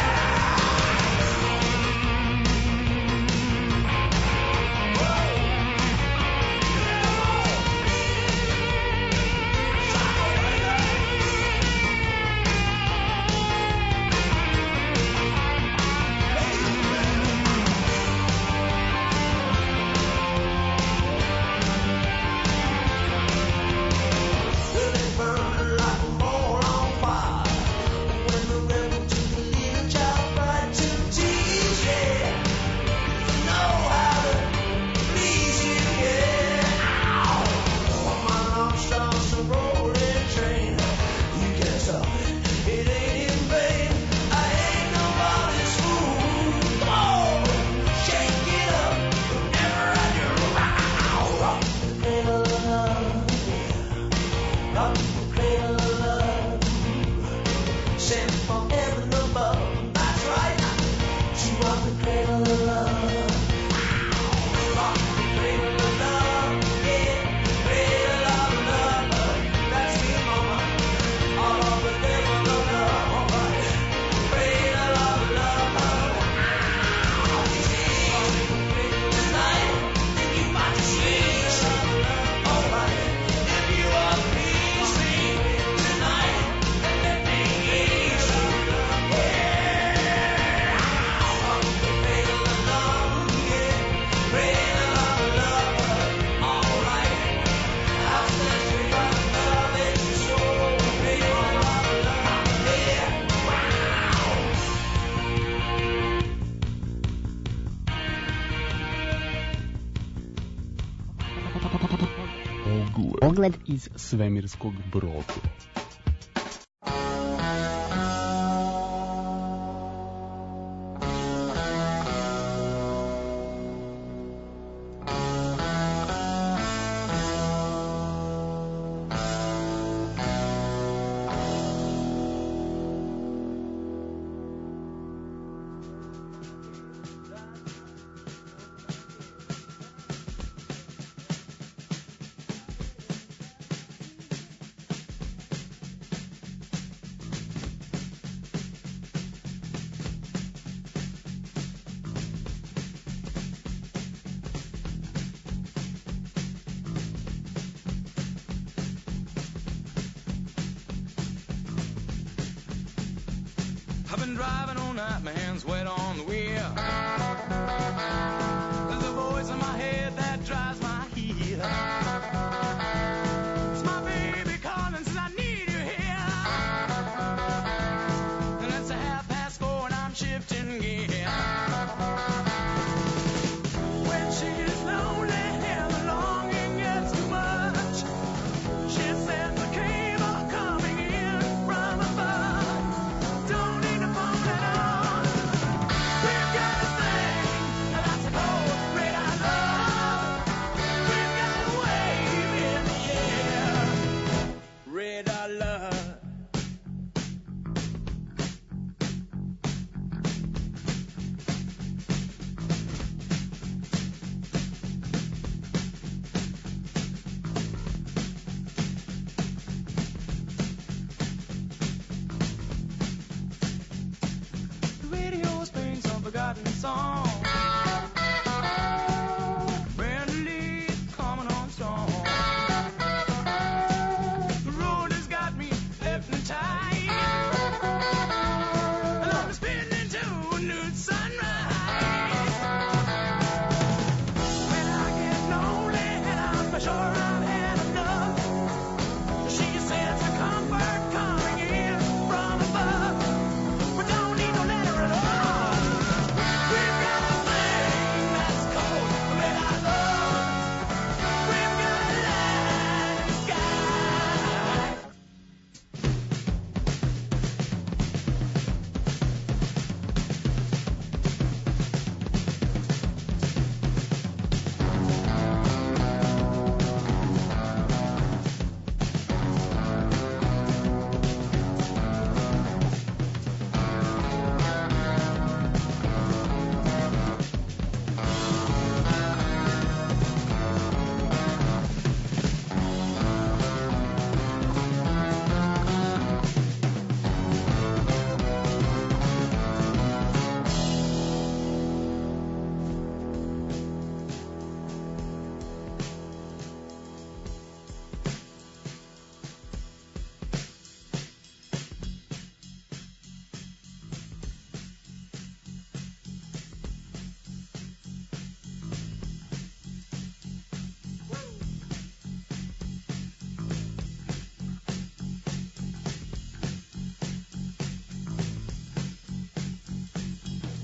Well, it burned like a ball on fire when the rebel took a little child right to teach, yeah. Know how to please you, yeah. Ow. On my Armstrong's a rolling train. You can't stop it, it ain't in vain. I ain't nobody's fool. Come on, shake it up whenever I do. Ow. Rock the cradle of love. Rock the cradle of love. Sent from heaven above. That's right. You rock the cradle of love. Rock the cradle of love. Yeah, cradle of love. That's me, mama. All of the devil of love. All right. Cradle of love. Tonight, then you might sleep. All right. If you are please me tonight, and let me ease you. Yeah. Rock the cradle of love. Yeah. Cradle of love. All right. I'll set you right love. It's your soul. Cradle of love. Yeah. Pogled iz svemirskog broda. I've been driving all night, my hands wet on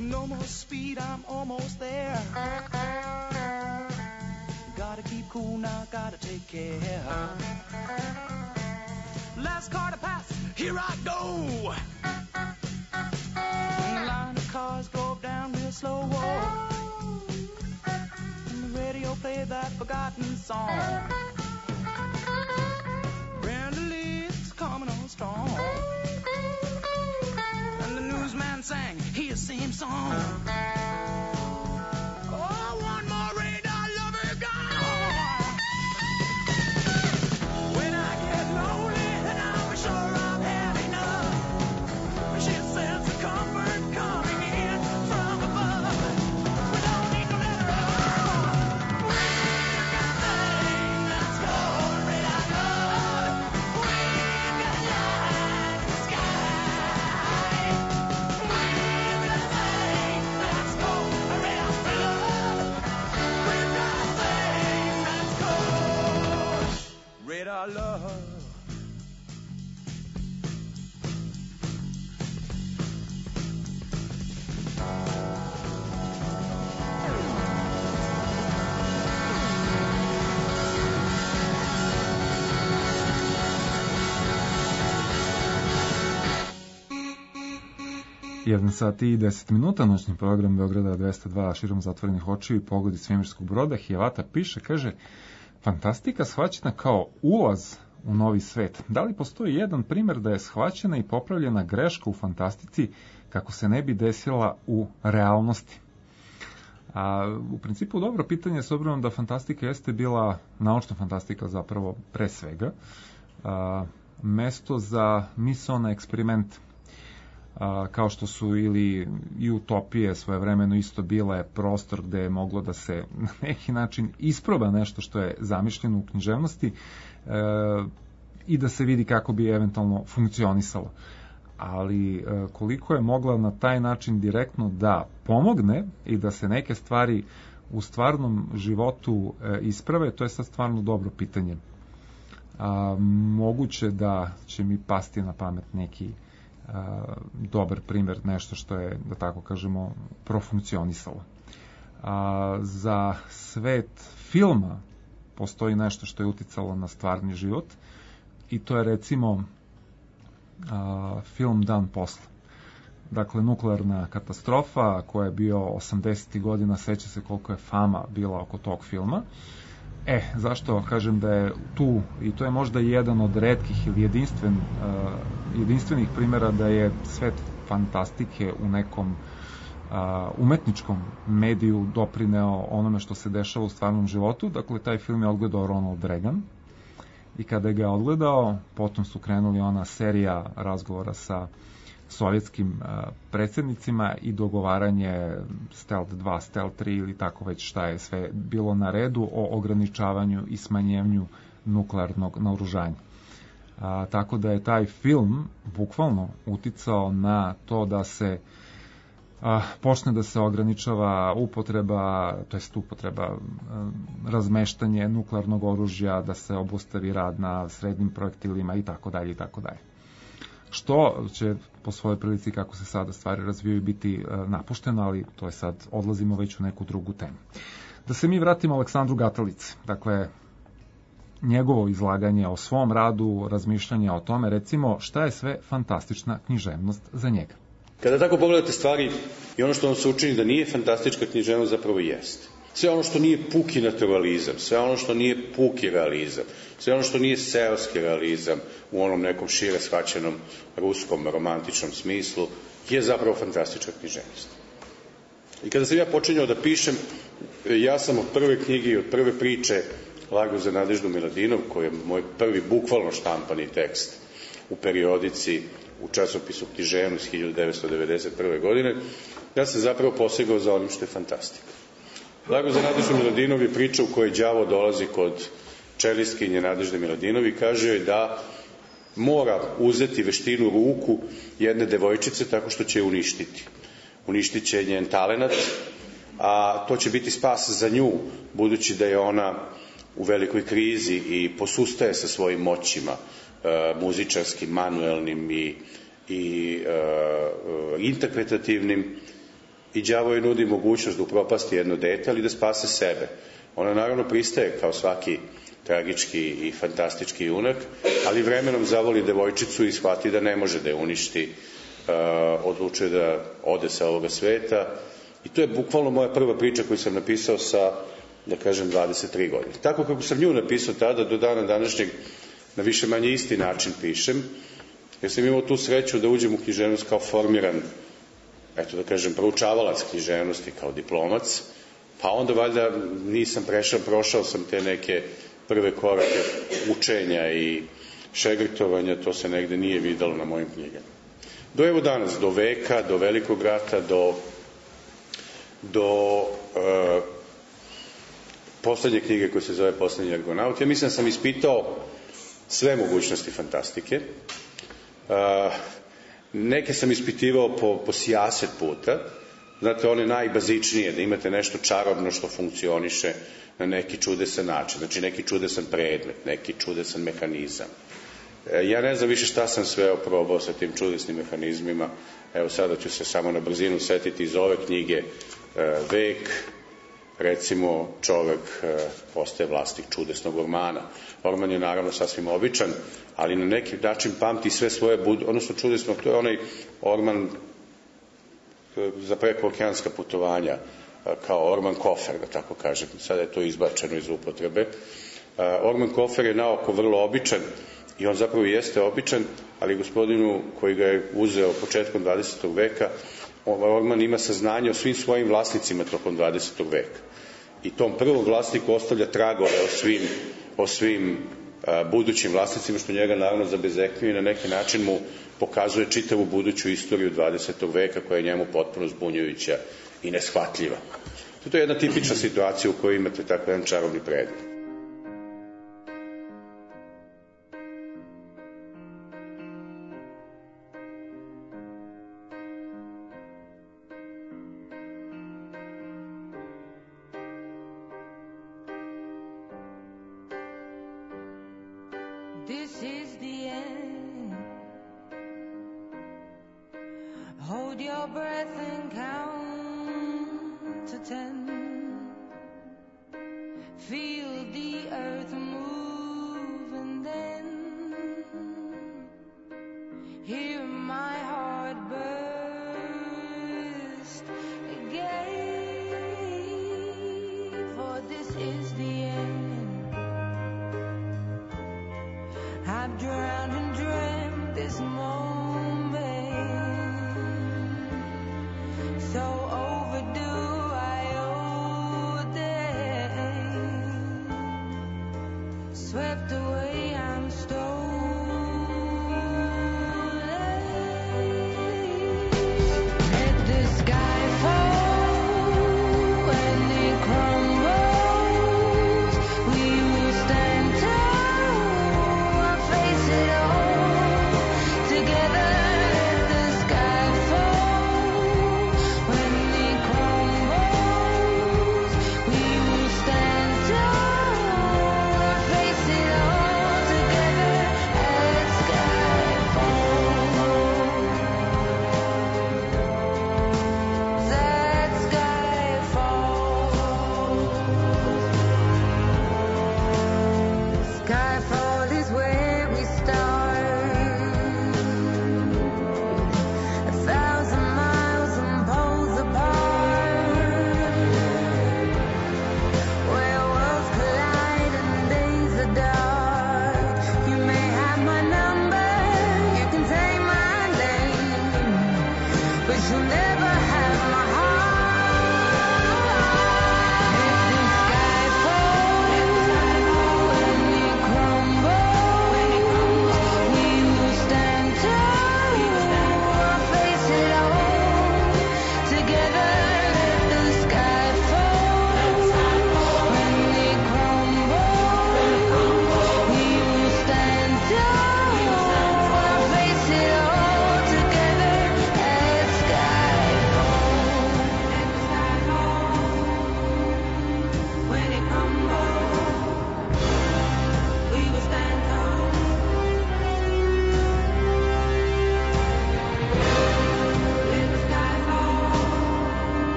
No more speed, I'm almost there. Gotta keep cool now, gotta take care. Last car to pass, here I go. And the line of cars drove down real slow. And the radio played that forgotten song. Brenda Lee's coming on strong. And the newsman sang his same song. Oh, one more radar lover gone. When I get lonely and I'm sure I've had enough, she sends the comfort coming in from above. We don't need no letter at all. We got things that's called radar love. We got light in the sky. We got things that's called radar love. We got things that's called radar love. Jedan sat i 10 minuta, noćni program Beograda 202 širom zatvorenih očiju i pogledi svemirskog broda. Hijevata piše, kaže, fantastika shvaćena kao ulaz u novi svet. Da li postoji jedan primer da je shvaćena i popravljena greška u fantastici kako se ne bi desila u realnosti? U principu dobro pitanje, s obzirom da fantastika jeste bila, naučna fantastika zapravo pre svega, mesto za misaone eksperimente. Kao što su ili i utopije svojevremeno isto bile prostor gde je moglo da se na neki način isproba nešto što je zamišljeno u književnosti i da se vidi kako bi eventualno funkcionisalo. Ali koliko je mogla na taj način direktno da pomogne i da se neke stvari u stvarnom životu isprave, to je sad stvarno dobro pitanje. Moguće da će mi pasti na pamet neki dobar primjer, nešto što je, da tako kažemo, profunkcionisalo. Za svet filma postoji nešto što je uticalo na stvarni život i to je recimo film Dan posle. Dakle, nuklearna katastrofa koja je bio 80. godina, seća se koliko je fama bila oko tog filma. Zašto kažem da je tu, i to je možda jedan od retkih ili jedinstvenih primjera da je svet fantastike u nekom umetničkom mediju doprineo onome što se dešava u stvarnom životu. Dakle, taj film je odgledao Ronald Reagan i kada ga je odgledao, potom su krenuli ona serija razgovora sa sovjetskim predsjednicima i dogovaranje Stealth 2, Stealth 3 ili tako već šta je sve bilo na redu o ograničavanju i smanjenju nuklearnog naoružanja. Tako da je taj film bukvalno uticao na to da se počne da se ograničava upotreba, to jest upotreba razmeštanje nuklearnog oružja, da se obustavi rad na srednjim projektilima i tako dalje i tako dalje. Što će po svojoj prilici, kako se sada stvari razvijaju, biti napušteno, ali to je sad, odlazimo već u neku drugu temu. Da se mi vratimo Aleksandru Gatalici, dakle, njegovo izlaganje o svom radu, razmišljanje o tome, recimo, šta je sve fantastična književnost za njega. Kada tako pogledate stvari i ono što vam se učini da nije fantastička književnost zapravo jeste. Sve ono što nije puki naturalizam, sve ono što nije puki realizam, sve ono što nije seoski realizam u onom nekom šire shvaćenom ruskom romantičnom smislu, je zapravo fantastička književnost. I kada sam ja počinjao da pišem, ja sam od prve knjige i od prve priče Lago za Nadeždu Miladinov, koji je moj prvi bukvalno štampani tekst u periodici u časopisu Književnost 1991. godine, ja sam zapravo posegao za onim što je fantastika. Lago za Nadeždu Miladinov je priča u kojoj đavo dolazi kod čelistkinje Nadežde Miladinov i kaže joj da mora uzeti veštinu u ruku jedne devojčice tako što će je uništiti. Uništit će njen talenat, a to će biti spas za nju, budući da je ona u velikoj krizi i posustaje sa svojim moćima, muzičarskim, manuelnim i interpretativnim. i đavo joj nudi mogućnost da upropasti jedno dete, ali da spase sebe. Ona naravno pristaje kao svaki tragički i fantastički junak, ali vremenom zavoli devojčicu i shvati da ne može da je uništi, odlučuje da ode sa ovoga sveta. I to je bukvalno moja prva priča koju sam napisao sa, da kažem, 23 godine. Tako kako sam nju napisao tada, do dana današnjeg na više manje isti način pišem, jer sam imao tu sreću da uđem u književnost kao formiran, eto da kažem, proučavalac književnosti, kao diplomac, pa onda valjda nisam prošao sam te neke prve korake učenja i šegrtovanja, to se negde nije videlo na mojim knjigama. Do evo danas, do veka, do velikog rata, do poslednje knjige koja se zove Poslednji Argonaut. Ja mislim da sam ispitao sve mogućnosti fantastike. Neke sam ispitivao po sijaset puta. Znate, one najbazičnije, da imate nešto čarobno što funkcioniše na neki čudesan način. Znači, neki čudesan predmet, neki čudesan mehanizam. Ja ne znam više šta sam sve oprobao sa tim čudesnim mehanizmima. Evo, sada ću se samo na brzinu setiti iz ove knjige Vek. Recimo, čovek postaje vlasnik čudesnog ormana. Orman je naravno sasvim običan, ali na neki način pamti sve svoje, odnosno čudesno, to je onaj orman za prekookeanska putovanja, kao orman kofer, da tako kažem. Sada je to izbačeno iz upotrebe. Orman kofer je naoko vrlo običan i on zapravo jeste običan, ali gospodinu koji ga je uzeo početkom 20. veka, orman ima saznanje o svim svojim vlasnicima tokom 20. veka. I tom prvom vlasniku ostavlja tragove o svim budućim vlasnicima, što njega naravno zabezeknuje i na neki način mu pokazuje čitavu buduću istoriju 20. veka koja je njemu potpuno zbunjujuća i neshvatljiva. To je jedna tipična situacija u kojoj imate tako jedan čarobni predmet. This is the end. Hold your breath and count to 10. Feel the earth move and then hear my heart burst again. For this is the end. I've drowned and dreamt this moment, so overdue I owe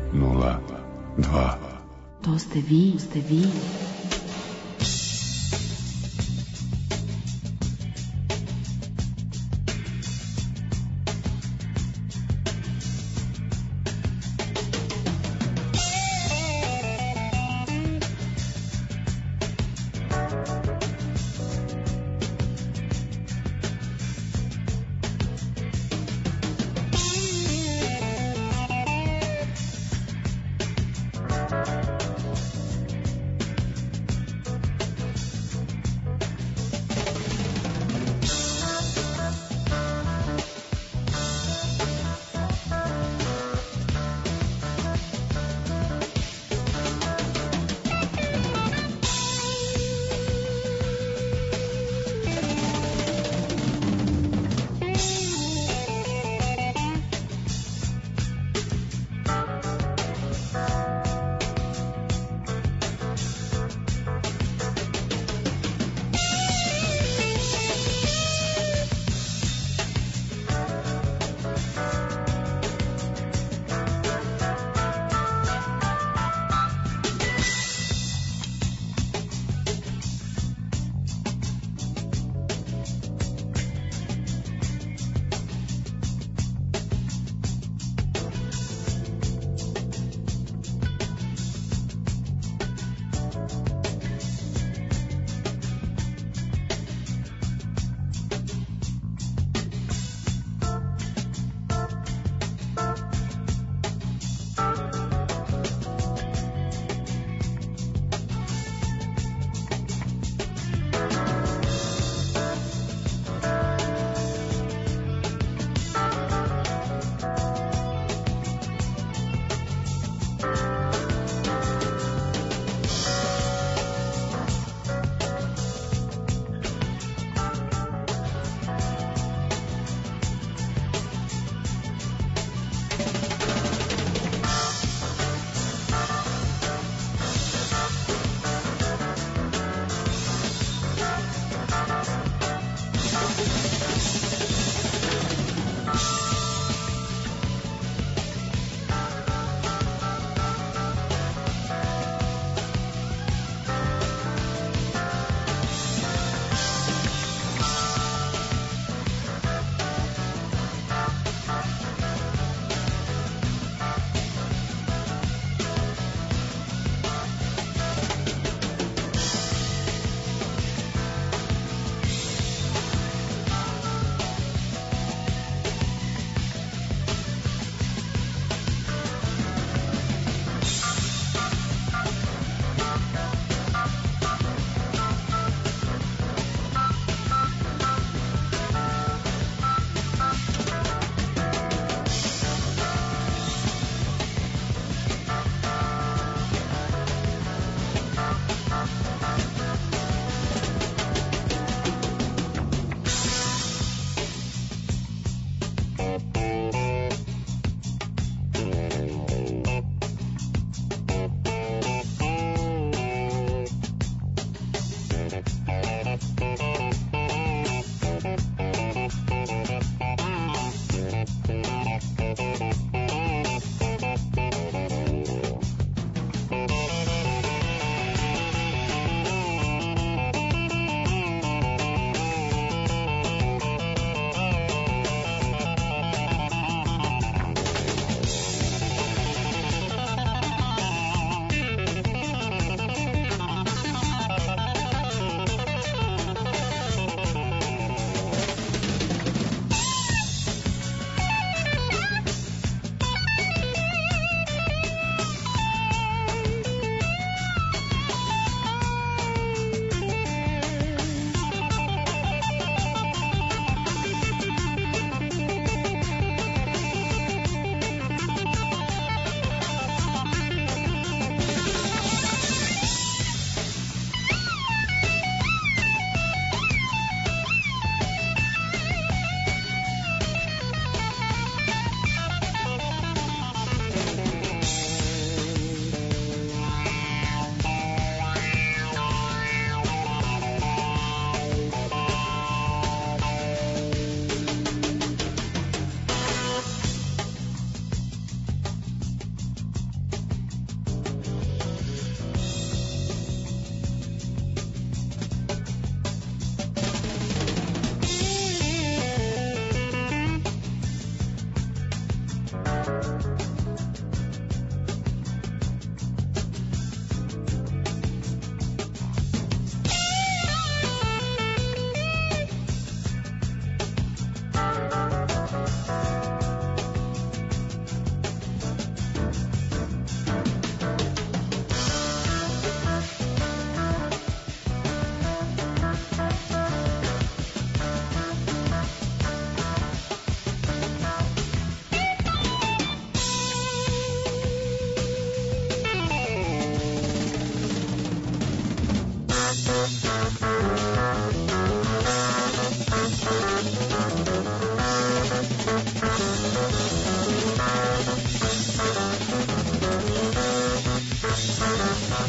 To ste vi.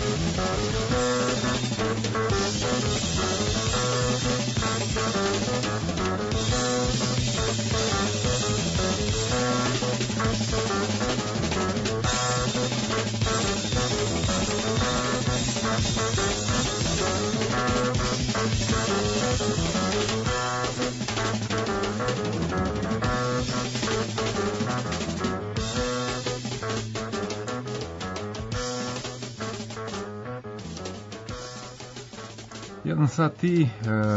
1 sat i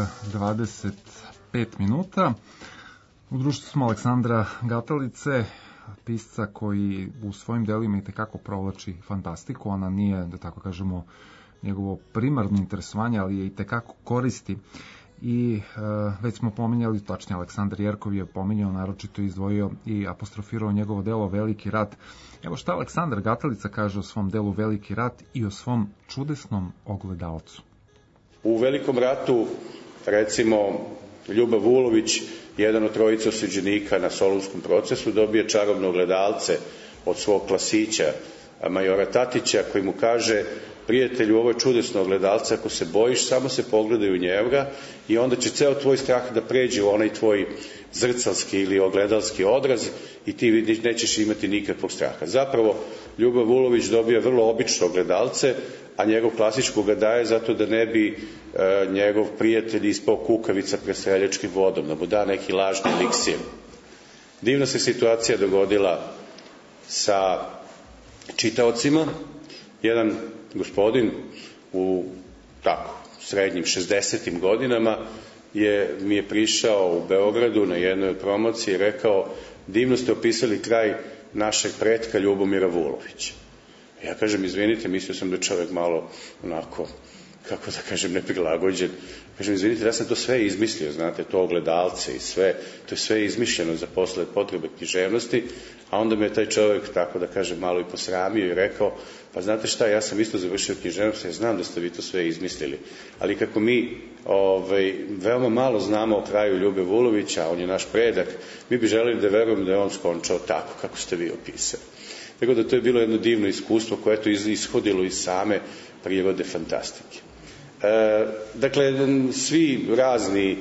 25 minuta. U društvu smo Aleksandra Gatalice, pisca koji u svojim delima i tekako provlači fantastiku. Ona nije, da tako kažemo, njegovo primarno interesovanje, ali je i tekako koristi. I već smo pominjali, točnije Aleksandar Jerkov je pominjao, naročito izdvojio i apostrofirao njegovo delo Veliki rat. Evo šta Aleksandar Gatalica kaže o svom delu Veliki rat i o svom čudesnom ogledalcu. U Velikom ratu, recimo, Ljubav Vulović, jedan od trojice osuđenika na Solunskom procesu, dobije čarobno ogledalce od svog klasića, majora Tatića, koji mu kaže: prijatelju, ovo je čudesno ogledalce, ako se bojiš, samo se pogledaj u njega i onda će ceo tvoj strah da pređe u onaj tvoj zrcalski ili ogledalski odraz i ti nećeš imati nikakvog straha. Zapravo, Ljubav Vulović dobija vrlo obično ogledalce, a njegov klasičko ga daje zato da ne bi njegov prijatelj ispao kukavica pred streljačkim vodom, da mu da neki lažni eliksir. Divna se situacija dogodila sa čitaocima. Jedan gospodin u srednjim 60. godinama mi je prišao u Beogradu na jednoj promociji i rekao: divno ste opisali kraj našeg pretka Ljubomira Vulovića. Ja kažem: izvinite, mislio sam da čovjek malo onako, kako da kažem, neprilagođen. Kažem: izvinite, ja sam to sve izmislio, znate, to ogledalce i sve, to je sve izmišljeno za potrebe književnosti. A onda me je taj čovjek, tako da kažem, malo i posramio i rekao: pa znate šta, ja sam isto završio književnost, ja znam da ste vi to sve izmislili, ali kako mi veoma malo znamo o kraju Ljube Vulovića, on je naš predak, mi bi želeli da verujemo da je on skončao tako kako ste vi opisali. Tako da to je bilo jedno divno iskustvo koje je to ishodilo iz same prirode fantastike. Dakle, svi razni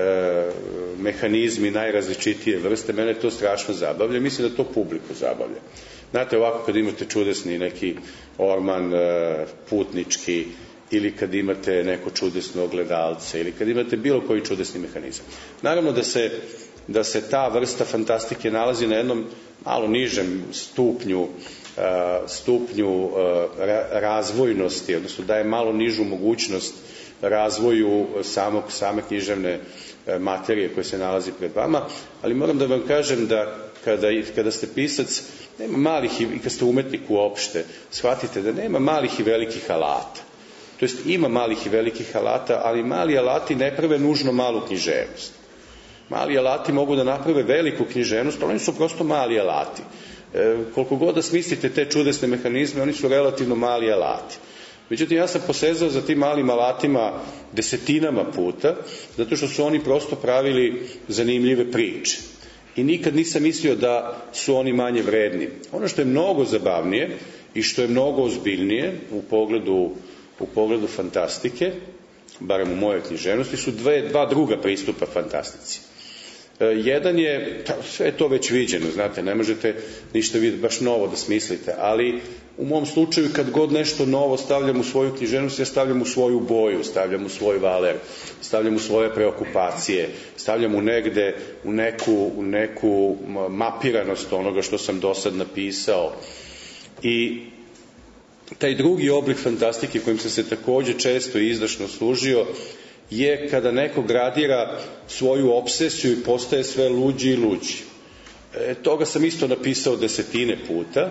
mehanizmi najrazličitije vrste, mene to strašno zabavlja, mislim da to publiku zabavlja. Znate, ovako kad imate čudesni neki orman putnički, ili kad imate neko čudesno ogledalce, ili kad imate bilo koji čudesni mehanizam. Naravno da se ta vrsta fantastike nalazi na jednom malo nižem stupnju razvojnosti, odnosno daje malo nižu mogućnost razvoju same književne materije koje se nalazi pred vama, ali moram da vam kažem da kada ste pisac, nema malih, i kad ste umetnik uopšte, shvatite da nema malih i velikih alata. To jest, ima malih i velikih alata, ali mali alati ne prave nužno malu književnost. Mali alati mogu da naprave veliku književnost, ali oni su prosto mali alati. Koliko god da smislite te čudesne mehanizme, oni su relativno mali alati. Međutim, ja sam posezao za tim malim alatima desetinama puta, zato što su oni prosto pravili zanimljive priče. I nikad nisam mislio da su oni manje vredni. Ono što je mnogo zabavnije i što je mnogo ozbiljnije u pogledu fantastike, barem u mojoj književnosti, su dva druga pristupa fantastici. Jedan je, sve je to već viđeno, znate, ne možete ništa vidjeti baš novo da smislite, ali u mom slučaju kad god nešto novo stavljam u svoju književnost, ja stavljam u svoju boju, stavljam u svoj valer, stavljam u svoje preokupacije, stavljam u neku mapiranost onoga što sam do sad napisao. I taj drugi oblik fantastike kojim sam se također često i izdašno služio je kada neko gradira svoju obsesiju i postaje sve luđi i luđi. Toga sam isto napisao desetine puta,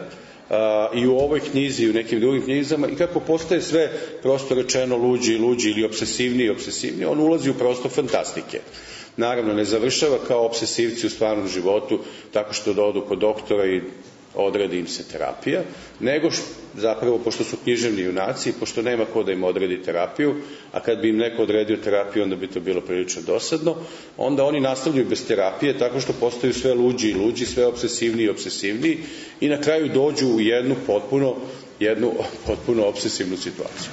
i u ovoj knjizi i u nekim drugim knjizama, i kako postaje sve prosto rečeno luđi i luđi ili obsesivniji i obsesivniji, on ulazi u prostor fantastike. Naravno, ne završava kao obsesivci u stvarnom životu tako što odu kod doktora i odredi im se terapija, nego zapravo, pošto su književni junaci, pošto nema ko da im odredi terapiju, a kad bi im neko odredio terapiju, onda bi to bilo prilično dosadno, onda oni nastavljaju bez terapije tako što postaju sve luđi i luđi, sve obsesivniji i obsesivniji, i na kraju dođu u jednu potpuno jednu potpuno obsesivnu situaciju.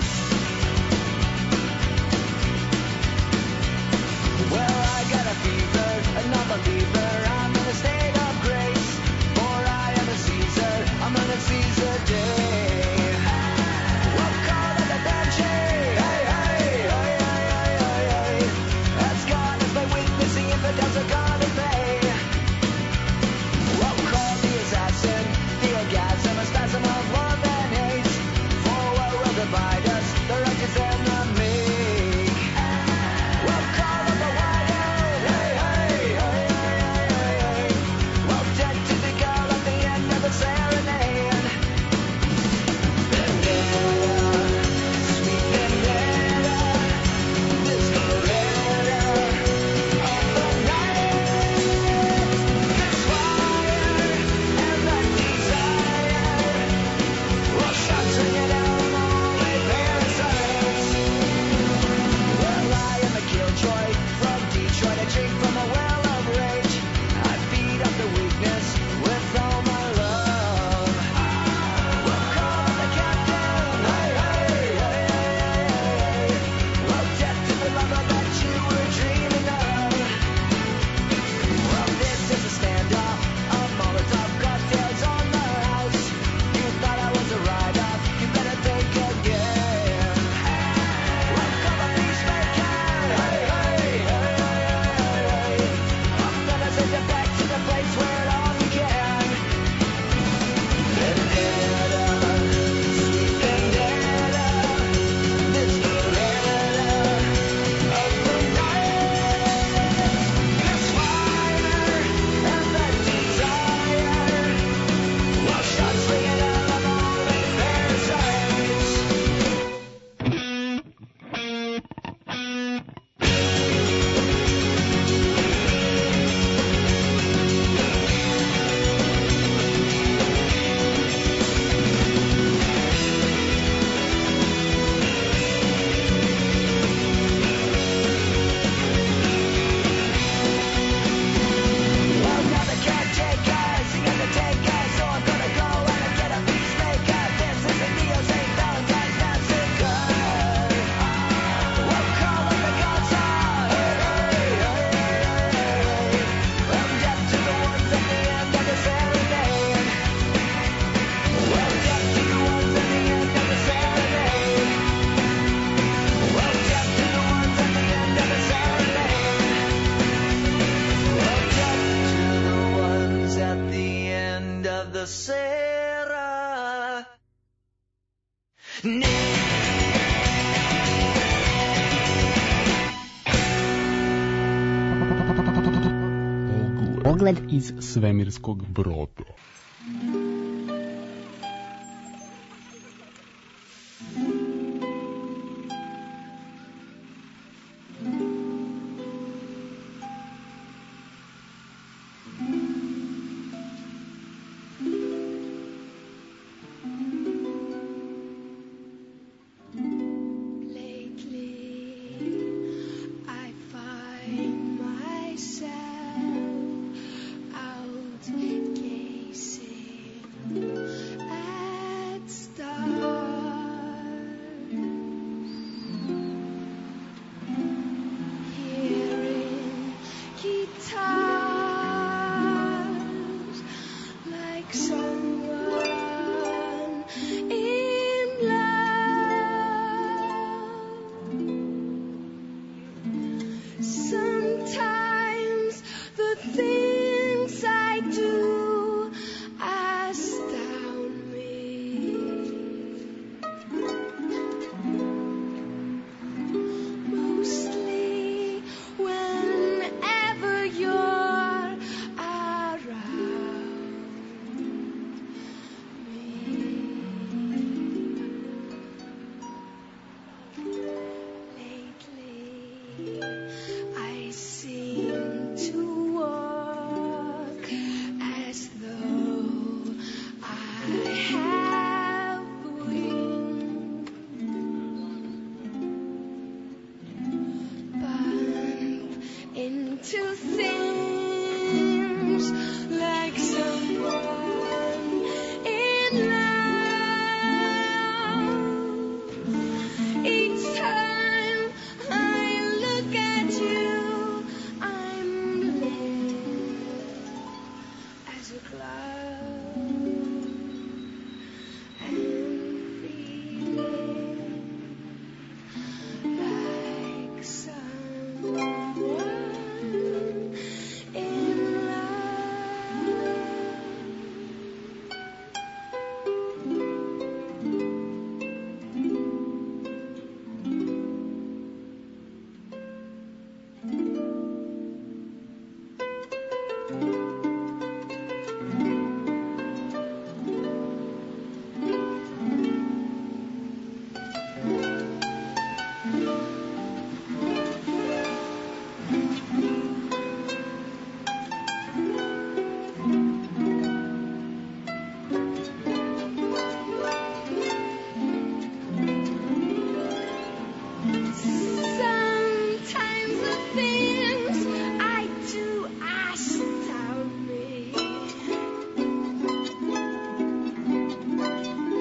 Pogled iz svemirskog broda.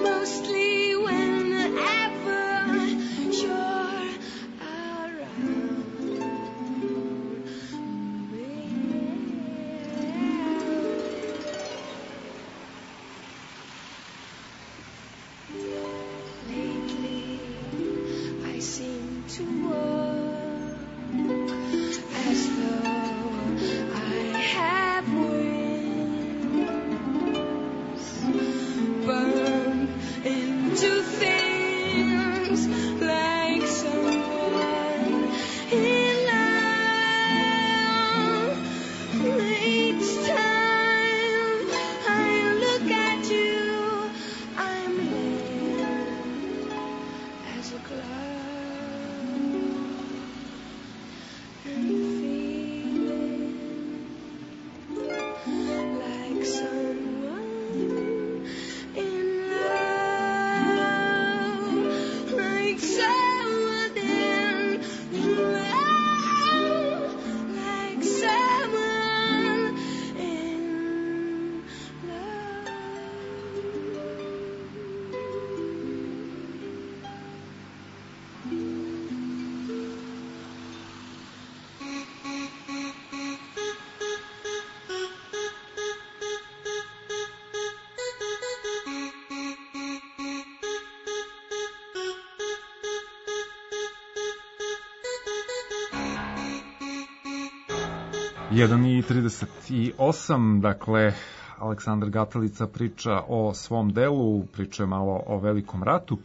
mostly whenever you're around me. Lately, I seem to walk as though I have wings, burn into things like someone in love. Each time I look at you, I'm lit as a cloud and feeling like someone in love, like someone in love, like someone in love. Jedan i 38, dakle, Aleksandar Gatalica priča o svom delu, priča malo o Velikom ratu,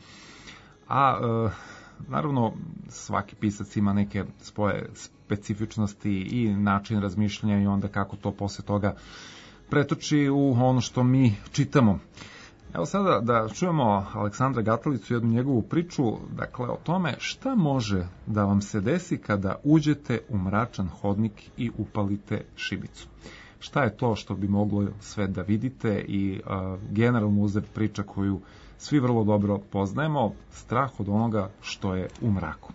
a naravno svaki pisac ima neke svoje specifičnosti i način razmišljanja i onda kako to posle toga pretoči u ono što mi čitamo. Evo sada da čujemo Aleksandra Gatalicu, jednu njegovu priču, dakle o tome šta može da vam se desi kada uđete u mračan hodnik i upalite šibicu. Šta je to što bi moglo sve da vidite i generalno uzet priča koju svi vrlo dobro poznajemo, strah od onoga što je u mraku.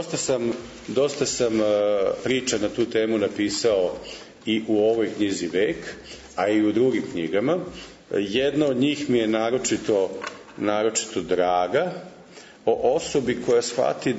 Dosta sam priča na tu temu napisao i u ovoj knjizi Vek, a i u drugim knjigama. Jedna od njih mi je naročito draga, o osobi koja shvati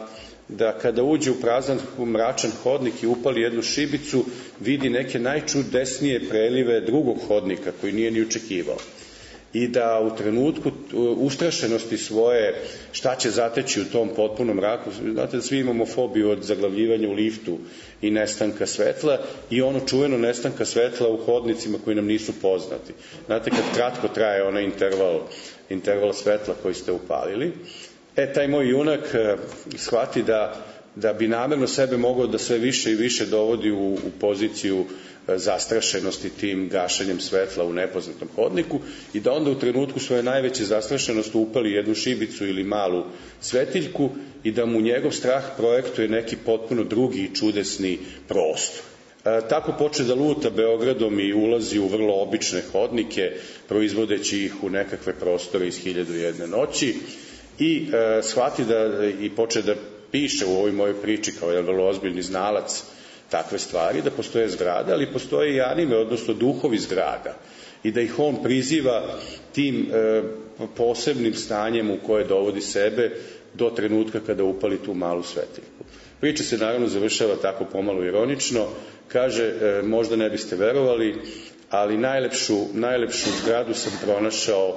da kada uđe u prazan mračan hodnik i upali jednu šibicu, vidi neke najčudesnije prelive drugog hodnika koji nije ni očekivao. I da u trenutku ustrašenosti svoje, šta će zateći u tom potpunom mraku, znate da svi imamo fobiju od zaglavljivanja u liftu i nestanka svetla, i ono čuveno nestanka svetla u hodnicima koji nam nisu poznati. Znate, kad kratko traje onaj interval svetla koji ste upalili, taj moj junak shvati da bi namerno sebe mogao da sve više i više dovodi u poziciju zastrašenosti tim gašenjem svetla u nepoznatom hodniku i da onda u trenutku svoje najveće zastrašenosti upali jednu šibicu ili malu svetiljku i da mu njegov strah projektuje neki potpuno drugi i čudesni prostor. Tako poče da luta Beogradom i ulazi u vrlo obične hodnike, proizvodeći ih u nekakve prostore iz 1001 noći i shvati i poče da piše u ovoj mojoj priči kao jedan vrlo ozbiljni znalac takve stvari, da postoje zgrade, ali postoje i anime, odnosno duhovi zgrada, i da ih on priziva tim posebnim stanjem u koje dovodi sebe do trenutka kada upali tu malu svetiljku. Priča se naravno završava tako pomalo ironično, kaže, možda ne biste verovali, ali najlepšu zgradu sam pronašao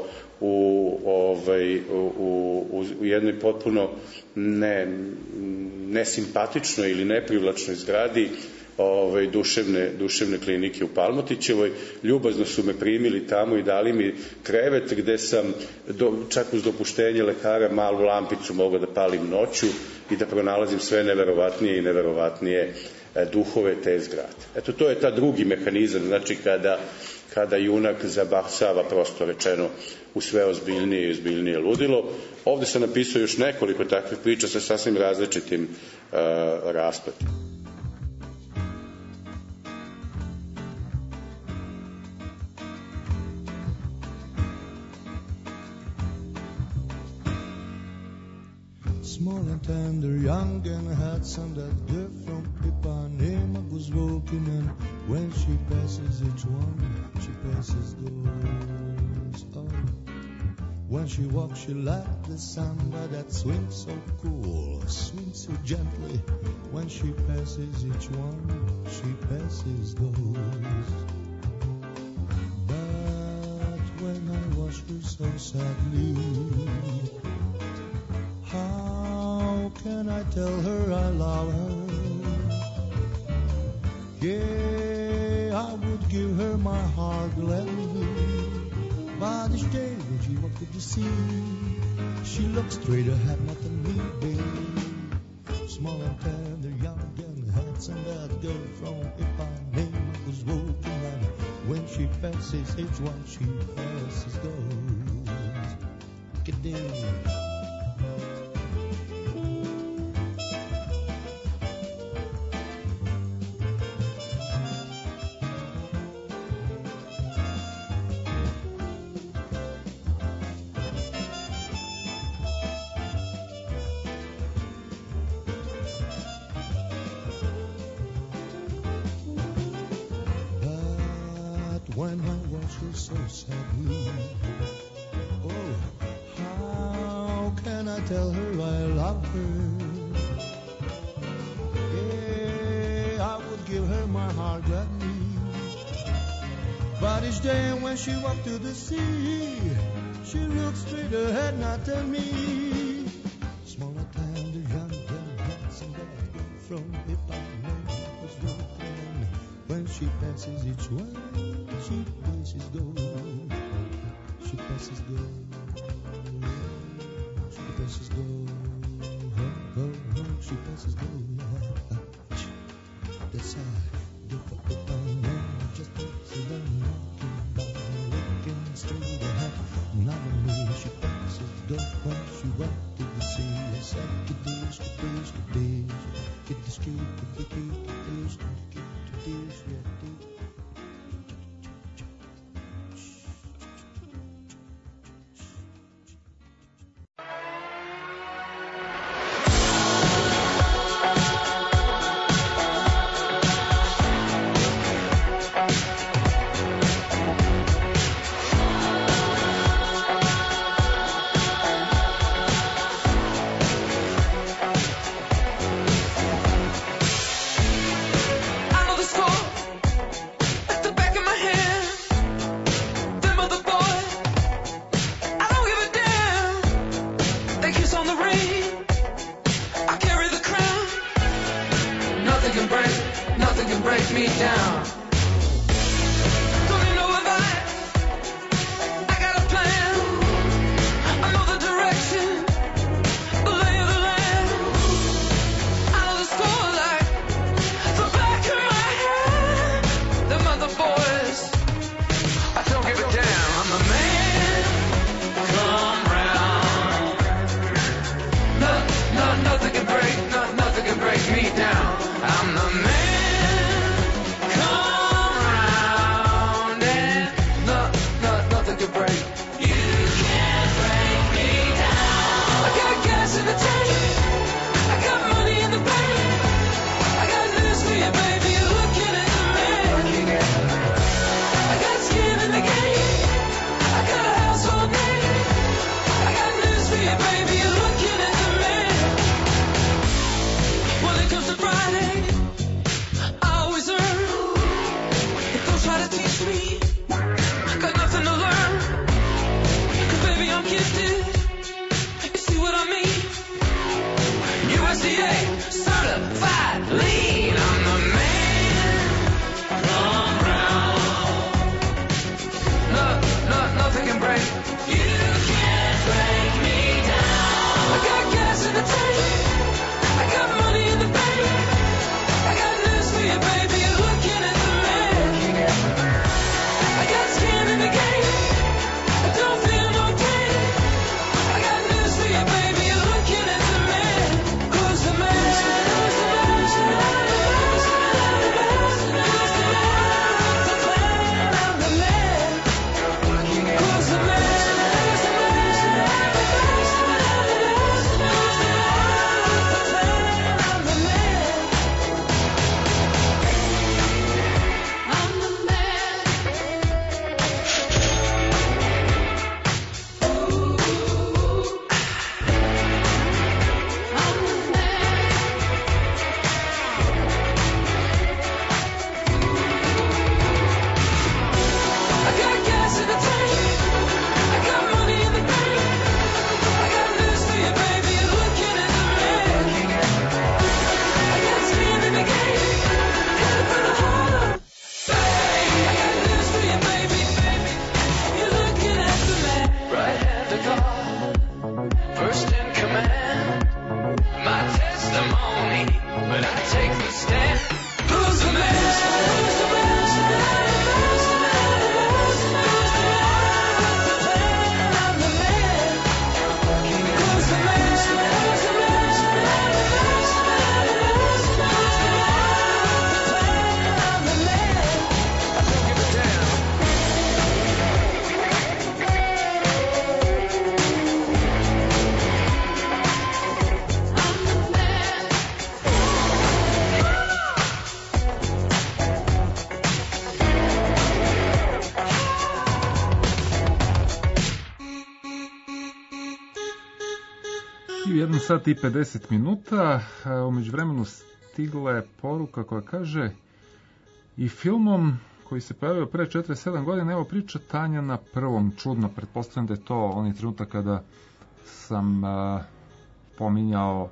u jednoj potpuno nesimpatičnoj ili neprivlačnoj zgradi duševne klinike u Palmotićevoj. Ljubazno su me primili tamo i dali mi krevet gde sam čak uz dopuštenje lekara malu lampicu mogao da palim noću i da pronalazim sve neverovatnije i neverovatnije duhove te zgrade. Eto, to je ta drugi mehanizam, znači kada junak zabahsava, prosto rečeno, u sve ozbiljnije i ozbiljnije ludilo. Ovde sam napisao još nekoliko takvih priča sa sasvim različitim raspletom. Small and tender, young and handsome, that girl from Ipanema was walking, and when she passes each one, she passes those. Oh, When she walks, she like the samba that swings so cool, swings so gently. When she passes each one, she passes those. But when I watch her so sadly, how can I tell her I love her? Yeah, I would give her my heart gladly. But each day when she walks to the sea, she looks straight ahead, not at me, babe. Small and tender, young and handsome, that girl from Ipanema who's walking on. When she passes each one, she passes goes. Good day. When I watch her so sadly, oh, how can I tell her I love her? Yeah, I would give her my heart gladly. But each day when she walks to the sea, she looks straight ahead, not at me. Small and tender, young and handsome, that girl from Ipanema was walking. When she passes each one, she passes gold. She passes gold. She passes gold. Oh, oh, oh, she passes gold. That's how the fuck it on. Just passes on, walking by, looking straight ahead. Not on me, she passes gold when she walks to the sea. I said, Kadish, Kadish, Kadish. Kadish, Kadish, Kadish, Kadish, Kadish. Nothing can break me down. I'm the man. Come I u 1 sat i 50 minuta, umeđu vremenu stigla je poruka koja kaže i filmom koji se pojavio pre 47 godina, evo priča Tanja na prvom, čudno, pretpostavljam da je to onaj trenutak kada sam pominjao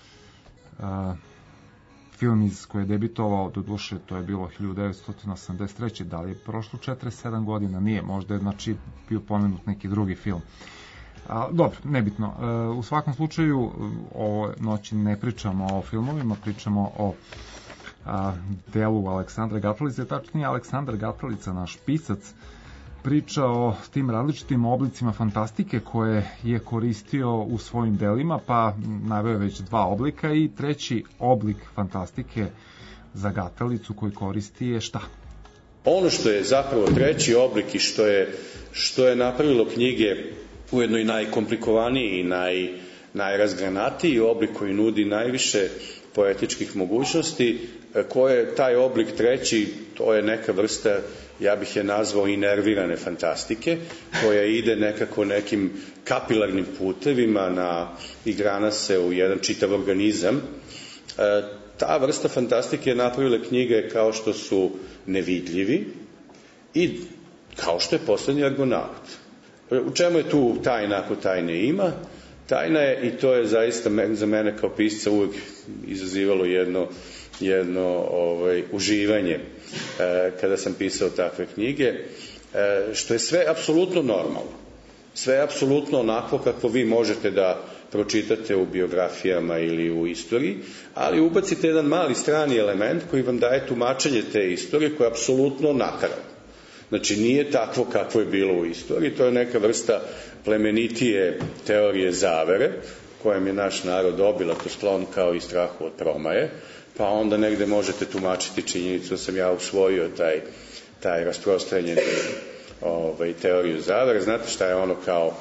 film iz koje je debitovao, do duše to je bilo 1983. Da li je prošlo 47 godina? Nije, možda je znači bio pomenut neki drugi film. Dobro, nebitno. U svakom slučaju, ovo noći ne pričamo o filmovima, pričamo o delu Aleksandra Gaprelice, tačnije Aleksandar Gaprelica, naš pisac, priča o tim različitim oblicima fantastike koje je koristio u svojim delima, pa naveo već 2 oblika i treći oblik fantastike za Gaprelicu koji koristi je šta? Ono što je zapravo treći oblik i što je napravilo knjige ujedno i najkomplikovaniji i najrazgranatiji oblik koji nudi najviše poetičkih mogućnosti, koje je taj oblik treći, to je neka vrsta, ja bih je nazvao inervirane fantastike, koja ide nekako nekim kapilarnim putevima i grana se u jedan čitav organizam. Ta vrsta fantastike je napravila knjige kao što su Nevidljivi i kao što je Poslednji Argonaut. U čemu je tu tajna ako tajne ima? Tajna je, i to je zaista za mene kao pisca uvijek izazivalo jedno uživanje kada sam pisao takve knjige, što je sve apsolutno normalno. Sve apsolutno onako kako vi možete da pročitate u biografijama ili u istoriji, ali ubacite jedan mali strani element koji vam daje tumačenje te istorije koja je apsolutno nakaradna. Znači, nije takvo kakvo je bilo u istoriji, to je neka vrsta plemenitije teorije zavere, kojem je naš narod obilato sklon kao i strahu od promaje, pa onda negde možete tumačiti činjenicu da sam ja usvojio taj rasprostranjeni teoriju zavere. Znate šta je ono kao,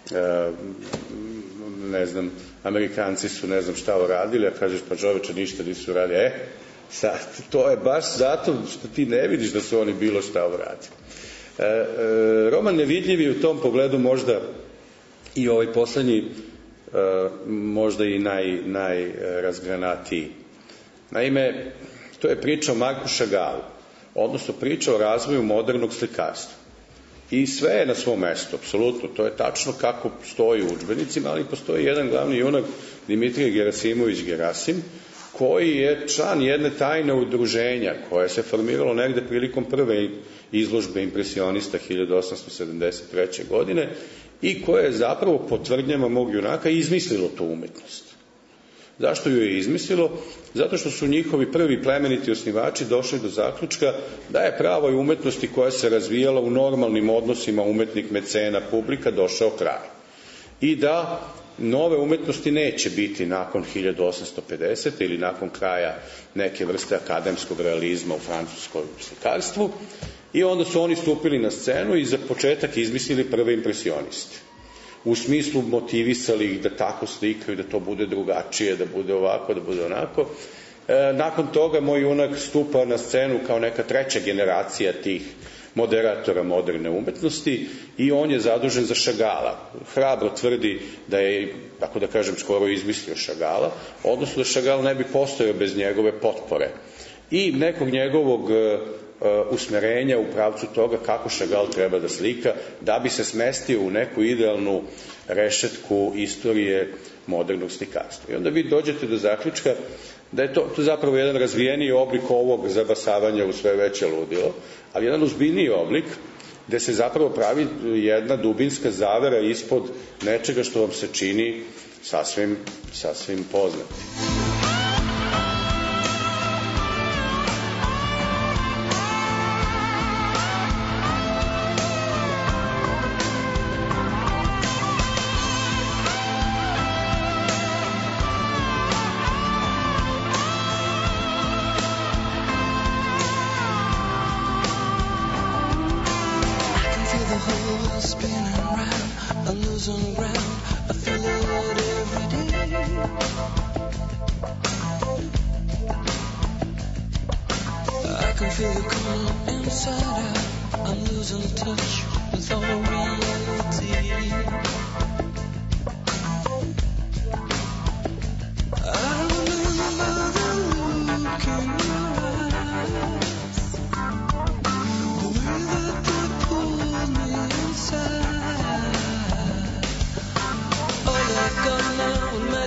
ne znam, Amerikanci su ne znam šta uradili, a kažeš pa čoveče ništa nisu uradili. Sad, to je baš zato što ti ne vidiš da su oni bilo šta uradili. Roman Nevidljivi u tom pogledu možda i ovaj poslednji možda i najrazgranatiji. Naime, to je priča o Marku Šagalu, odnosno priča o razvoju modernog slikarstva. I sve je na svom mestu, apsolutno. To je tačno kako stoji u udžbenicima, ali postoji jedan glavni junak, Dimitrije Gerasimović Gerasim, koji je član jedne tajne udruženja koje se formiralo negde prilikom prve izložbe impresionista 1873. godine i koje je zapravo po tvrdnjama mog junaka izmislilo tu umetnost. Zašto ju je izmislilo? Zato što su njihovi prvi plemeniti osnivači došli do zaključka da je pravoj umetnosti koja se razvijala u normalnim odnosima umetnik, mecena, publika došao kraj. I da nove umetnosti neće biti nakon 1850. ili nakon kraja neke vrste akademskog realizma u francuskom slikarstvu. I onda su oni stupili na scenu i za početak izmislili prve impresioniste. U smislu motivisali ih da tako slikaju, da to bude drugačije, da bude ovako, da bude onako. Nakon toga moj junak stupa na scenu kao neka treća generacija tih moderatora moderne umetnosti i on je zadužen za Šagala. Hrabro tvrdi da je, tako da kažem, skoro izmislio Šagala, odnosno da Šagal ne bi postojao bez njegove potpore. I nekog njegovog usmerenja u pravcu toga kako Šagal treba da slika, da bi se smestio u neku idealnu rešetku istorije modernog slikarstva. I onda vi dođete do zaključka da je to zapravo jedan razvijeniji oblik ovog zabasavanja u sve veće ludilo, ali jedan ozbiljniji oblik gde se zapravo pravi jedna dubinska zavera ispod nečega što vam se čini sasvim poznatim.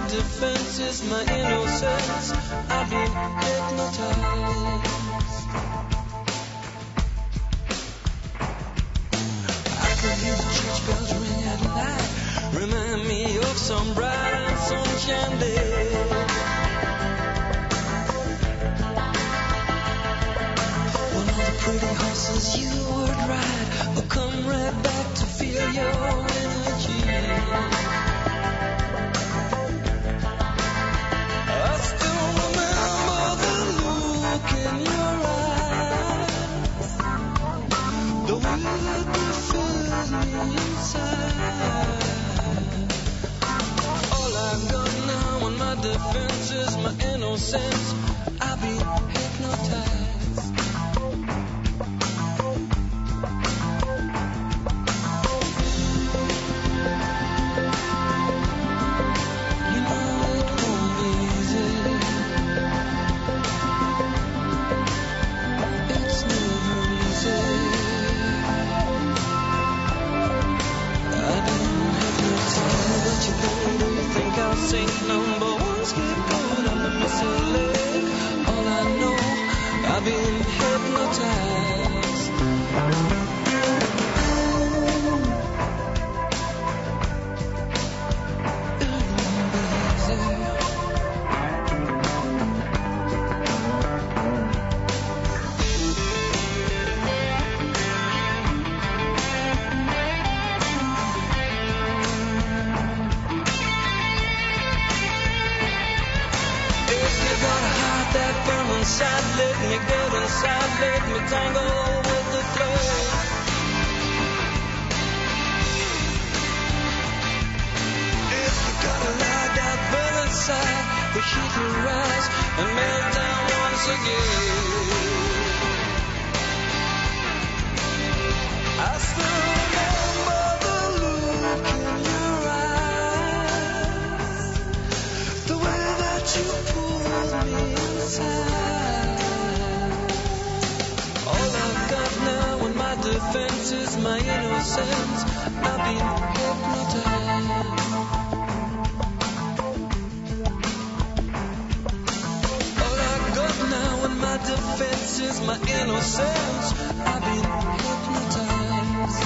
defense is my innocence. I've been hypnotized. I could hear the church bells ring at night, remind me of some bright and sunshine day. One of the pretty horses you would ride will come right back to feel your energy. I still remember the look in your eyes, the way that you filled me inside. All I've got now in my defense is my innocence. I've been hypnotized. Sing number one, skip good on the missing leg. All I know, I've been hypnotized. Let me get inside, let me tangle with the flame. If you gotta lie down, burn inside, the heat will rise and melt down once again. I still remember the look in your eyes, the way that you pulled me inside. Defense is my innocence. I've been hypnotized. All I got now in my defense is my innocence. I've been hypnotized.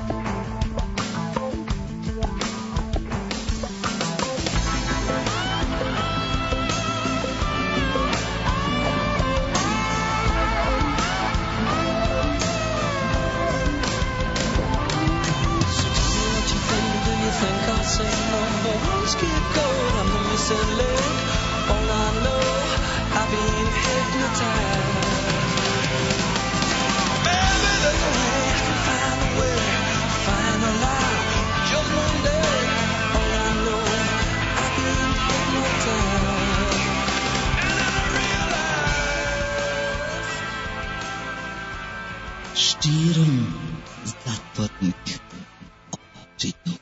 Skip code, I'm the missing link. All I know, I've been hypnotized. Maybe there's a way I can find a way, find a lie, just one day. All I know, I've been hypnotized. And then I realize Štírom zatvorných očí.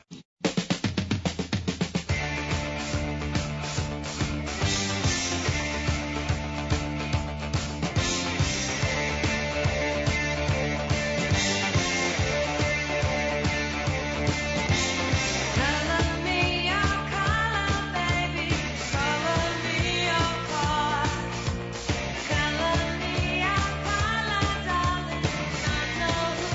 Know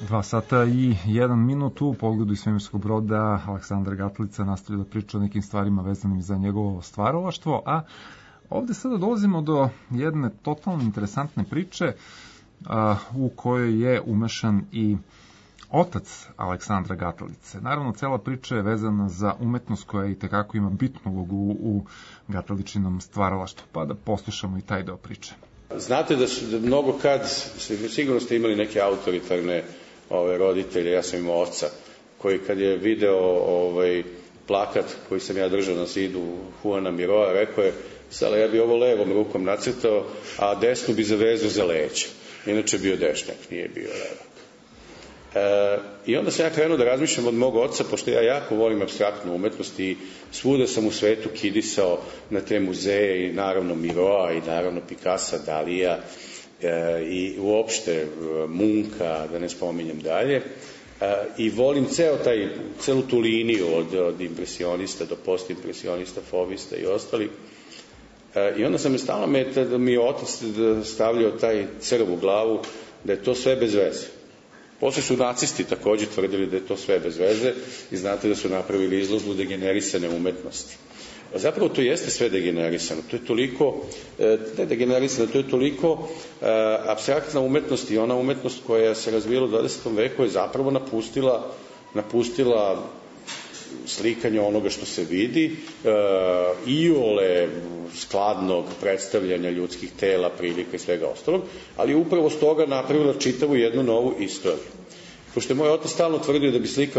2 sata i 1 minut u Pogledu iz svemirskog broda. Aleksandar Gatlica nastavlja da priča o nekim stvarima vezanim za njegovo stvaralaštvo, a ovde sada dolazimo do jedne totalno interesantne priče u kojoj je umešan i otac Aleksandra Gatlice. Naravno, cela priča je vezana za umetnost koja i tekako ima bitnu ulogu u Gatličinom stvaralaštvu, pa da poslušamo i taj deo priče. Znate da mnogo kad, sigurno ste imali neke autoritarne roditelje, ja sam imao oca, koji kad je video plakat koji sam ja držao na zidu Juana Miroa, rekao je, Sale, ja bi ovo levom rukom nacrtao, a desnu bi zavezao za leđa. Inače bio dešnjak, nije bio levak. I onda sam ja krenuo da razmišljam od mog oca, pošto ja jako volim apstraktnu umetnost i svuda sam u svetu kidisao na te muzeje i naravno Miroa i naravno Picassa, Dalija i uopšte Munka, da ne spominjem dalje. I volim celu tu liniju od impresionista do postimpresionista, fovista i ostali. I onda sam stalno da mi je otac stavljao taj crv u glavu, da je to sve bez veze. Posle su nacisti takođe tvrdili da je to sve bez veze i znate da su napravili izložbu degenerisane umetnosti. A zapravo to jeste sve degenerisano. To je toliko, ne degenerisano, to je toliko apstraktna umetnost i ona umetnost koja se razvijela u 20. veku je zapravo napustila slikanje onoga što se vidi, iole skladnog predstavljanja ljudskih tela, prilika i svega ostalog, ali je upravo s toga napravila čitavu jednu novu istoriju. Pošto je moj otac stalno tvrdio da bi slikao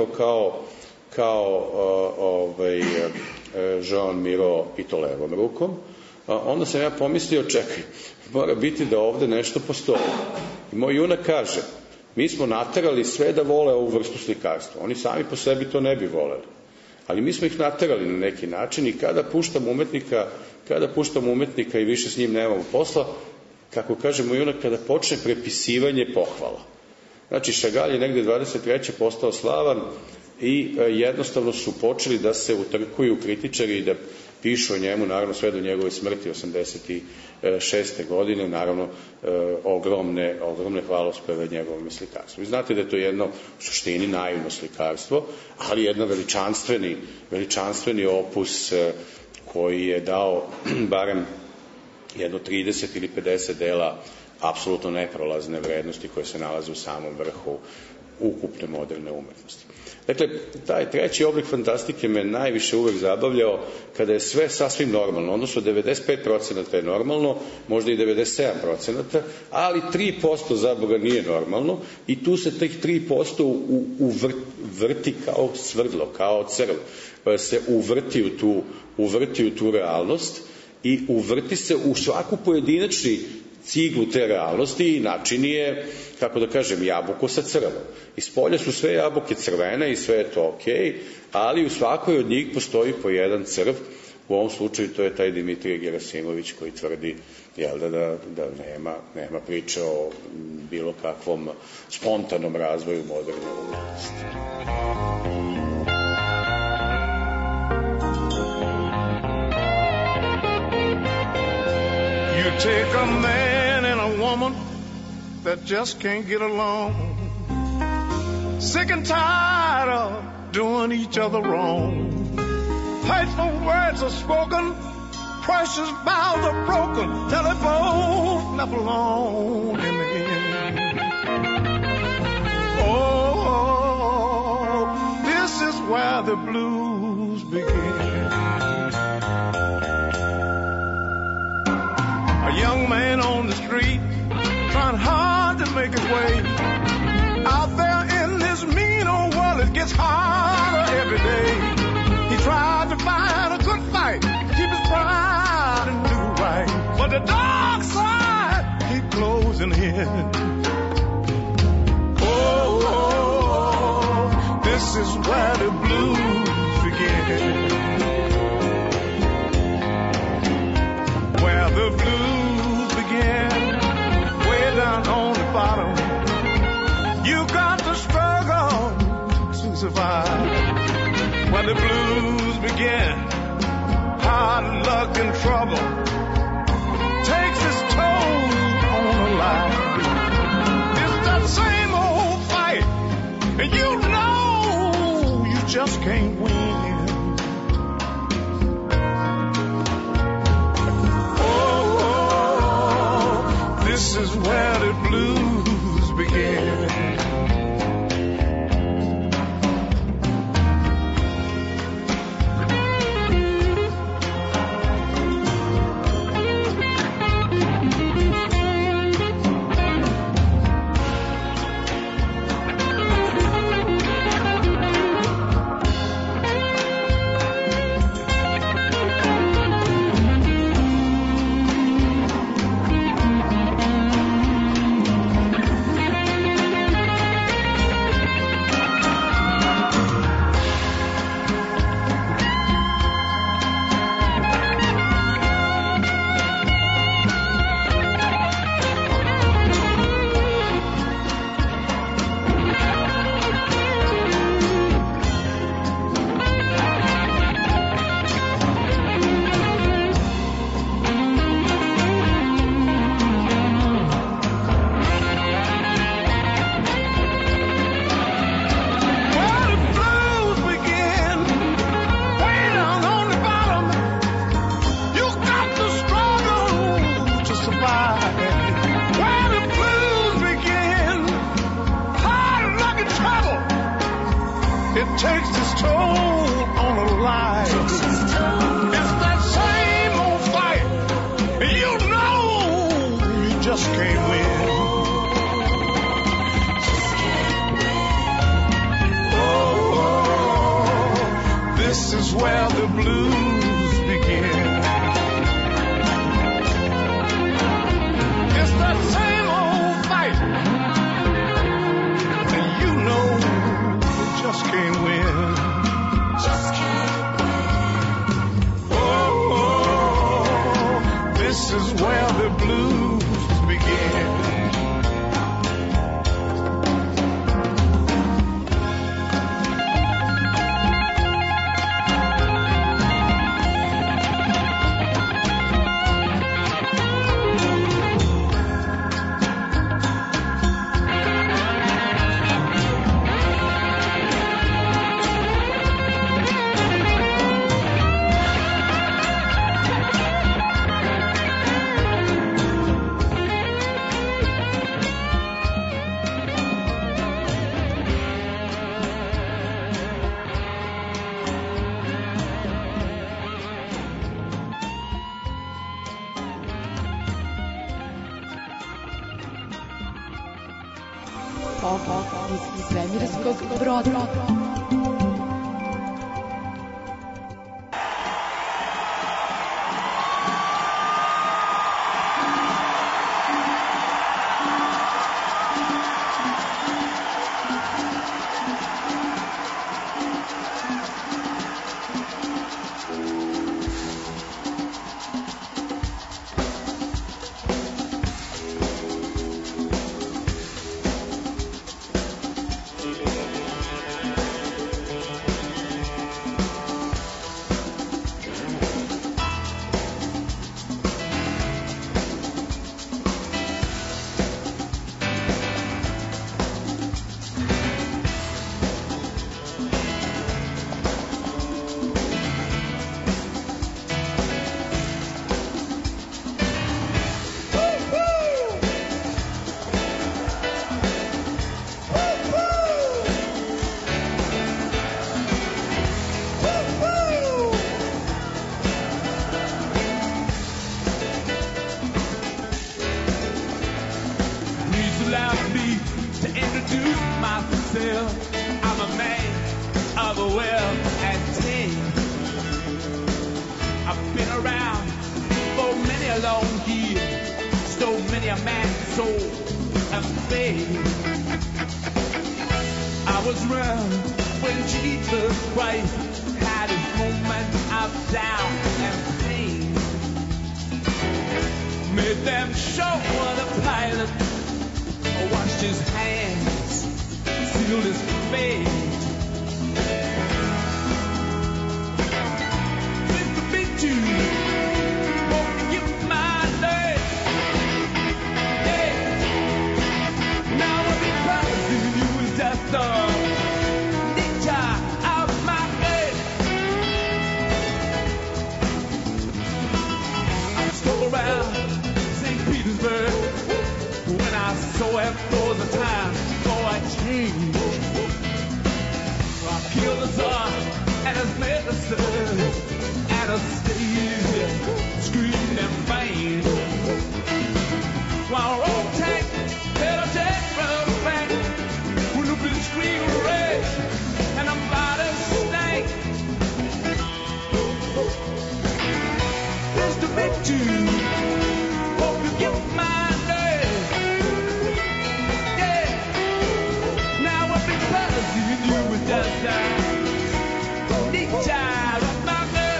kao Jean Miro i to levom rukom, onda sam ja pomislio, čekaj, mora biti da ovde nešto postoji. I moj junak kaže, mi smo naterali sve da vole ovu vrstu slikarstva. Oni sami po sebi to ne bi voleli. Ali mi smo ih naterali na neki način i kada puštamo umetnika i više s njim nemamo posla, kako kažemo junak, kada počne prepisivanje pohvala. Znači, Šagalj je negde 23. postao slavan i jednostavno su počeli da se utrkuju kritičari i da pišu o njemu, naravno sve do njegove smrti 86. godine, naravno ogromne hvalospeve njegovom slikarstvu. Vi znate da je to jedno u suštini naivno slikarstvo, ali jedan veličanstveni opus koji je dao barem jedno 30 ili 50 dela apsolutno neprolazne vrednosti koje se nalaze u samom vrhu ukupne moderne umetnosti. Dakle, taj treći oblik fantastike me najviše uvek zabavljao kada je sve sasvim normalno, odnosno 95% je normalno, možda i 97%, ali 3% za Boga nije normalno i tu se tih 3% uvrti kao svrdlo, kao crv, se uvrti u tu realnost i uvrti se u svaku pojedinačni ciglu te realnosti i načini je, kako da kažem, jabuko sa crvom. Iz polja su sve jabuke crvene i sve je to okej, ali u svakoj od njih postoji po jedan crv. U ovom slučaju to je taj Dimitrije Gerasimović koji tvrdi da nema priče o bilo kakvom spontanom razvoju moderne umetnosti. You take a man and a woman that just can't get along, sick and tired of doing each other wrong. Hateful words are spoken, precious vows are broken, till they both left alone in the end. Oh, this is where the blues begin. A young man on the street, trying hard to make his way. Out there in this mean old world, it gets harder every day. He tried to find a good fight, keep his pride and do right. But the dark side keep closing in. Oh, this is where the blues begin. Where the blues begin, way down on the bottom. You got to struggle to survive. Where the blues begin, hard luck and trouble takes its toll on a life. It's that same old fight just can't win. Oh, this is where the blues begin. Iz svemirskog broda. So after the time for a change, I killed the Tsar and his medicine, Anastasia screamed and banged, while old Tank had a jack from back with a big scream of rage and a body stank. Mr. Victor, hope you get my name. Yeah, now what because you with just a neat child of my girl.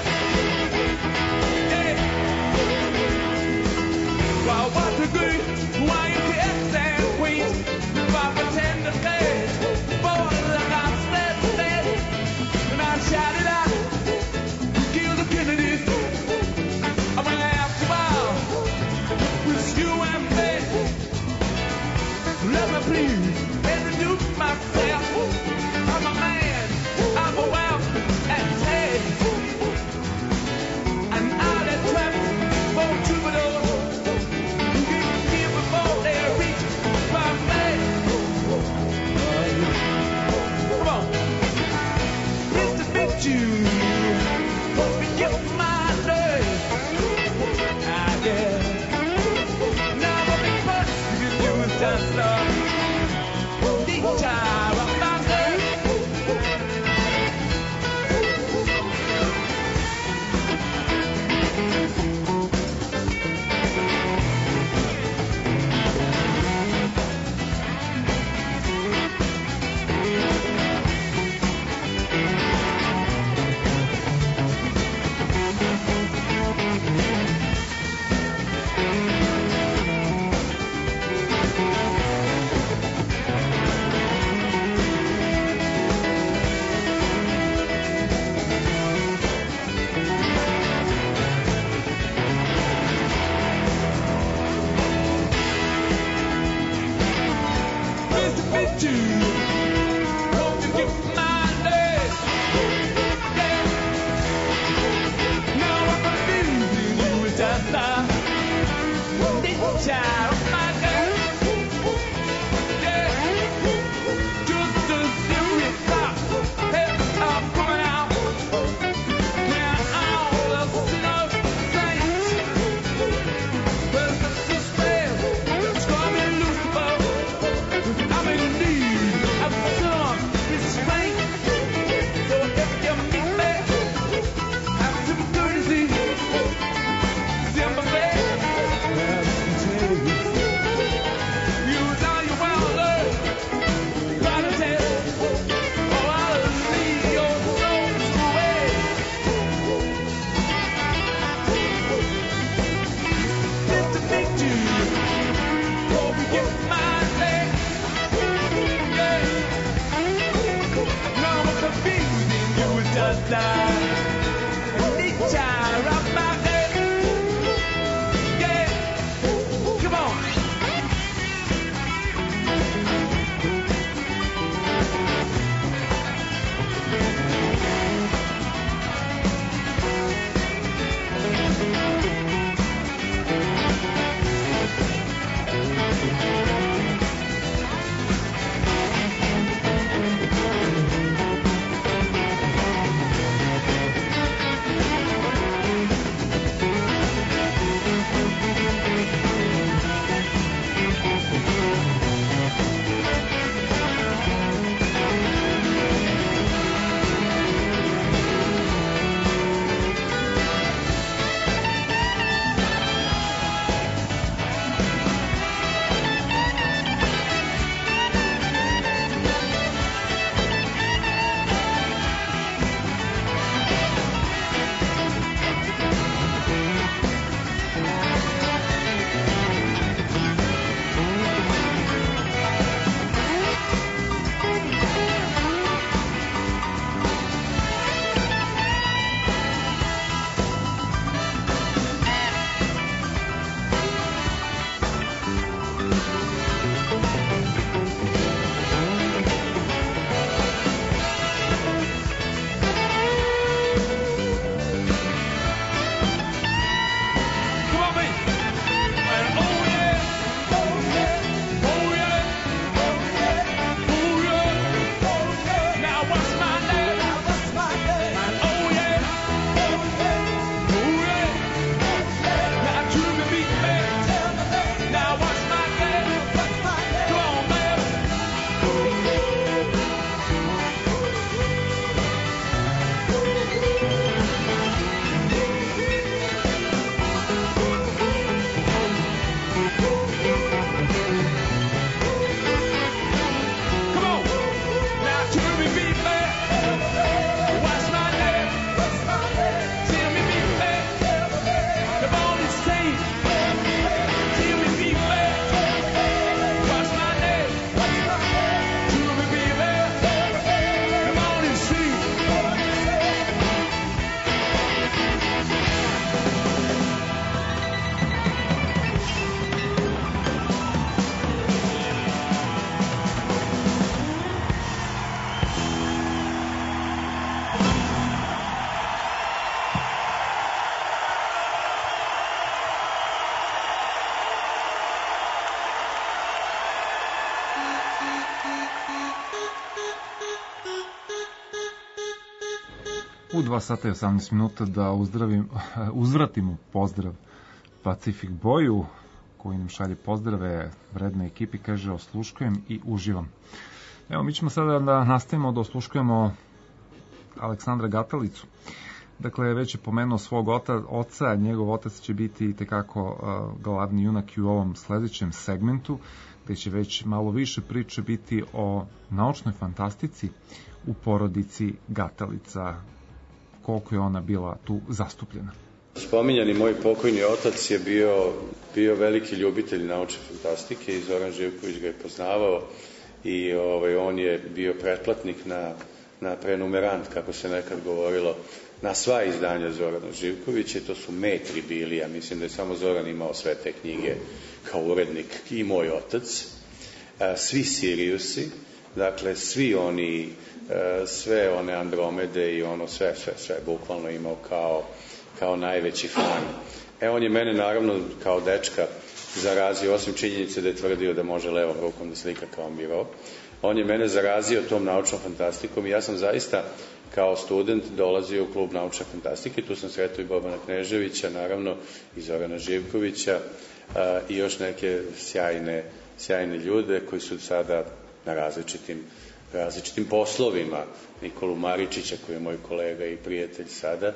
U 2 sata i 18 minuta da uzvratimo pozdrav Pacific Boyu, koji nam šalje pozdrave vrednoj ekipi, kaže osluškujem i uživam. Evo, mi ćemo sada da nastavimo da osluškujemo Aleksandra Gatalicu. Dakle, već je pomenuo svog oca, njegov otac će biti tekako glavni junak i u ovom sledećem segmentu, gde će već malo više priče biti o naučnoj fantastici u porodici Gatalica, koliko je ona bila tu zastupljena. Spominjani moj pokojni otac je bio veliki ljubitelj naučne fantastike i Zoran Živković ga je poznavao i on je bio pretplatnik na prenumerant, kako se nekad govorilo, na sva izdanja Zorana Živkovića, i to su metri bili, ja mislim da je samo Zoran imao sve te knjige kao urednik i moj otac, svi Siriusi, dakle svi oni, sve one Andromede i ono sve bukvalno imao kao najveći fan. On je mene naravno kao dečka zarazio, osim činjenice da je tvrdio da može levom rukom da slika kao Miro, on je mene zarazio tom naučnom fantastikom i ja sam zaista kao student dolazio u klub naučne fantastike, tu sam sretao i Bobana Kneževića, naravno, i Zorana Živkovića i još neke sjajne ljude koji su sada na različitim poslovima, Nikolu Maričića koji je moj kolega i prijatelj sada.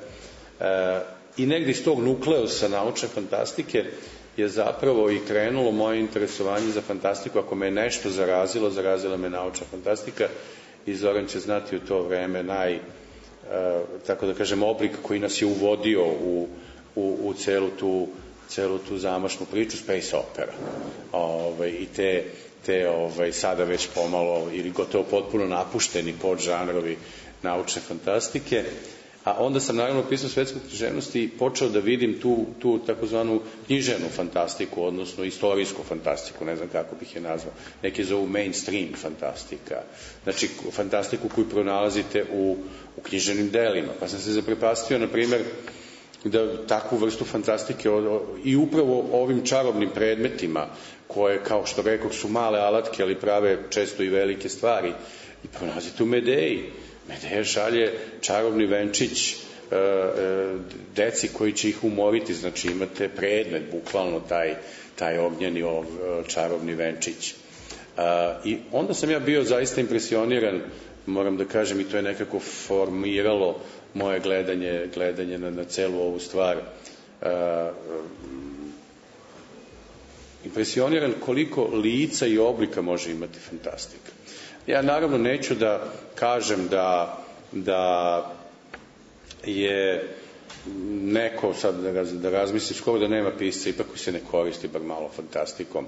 I negdje iz tog nukleusa naučne fantastike je zapravo i krenulo moje interesovanje za fantastiku. Ako me je nešto zarazila me naučna fantastika i Zoran će znati u to vreme tako da kažem, oblik koji nas je uvodio u celu tu zamašnu priču, space opera. I te sada već pomalo ili gotovo potpuno napušteni podžanrovi naučne fantastike. A onda sam naravno pisao svetsku književnost i počeo da vidim tu takozvanu književnu fantastiku, odnosno istorijsku fantastiku, ne znam kako bih je nazvao. Neki zovu mainstream fantastika. Znači, fantastiku koju pronalazite u književnim delima. Pa sam se zaprepastio, na primjer, da takvu vrstu fantastike i upravo ovim čarobnim predmetima, koje, kao što rekoh, su male alatke, ali prave često i velike stvari, i pronalazite u Medeji. Medeja šalje čarobni venčić deci koji će ih umoriti, znači imate predmet, bukvalno taj ognjeni čarobni venčić. I onda sam ja bio zaista impresioniran, moram da kažem, i to je nekako formiralo moje gledanje na celu ovu stvar. Impresioniran koliko lica i oblika može imati fantastika. Ja naravno neću da kažem da je neko, sad da razmislim, skoro da nema pisca, ipak koji se ne koristi bar malo fantastikom,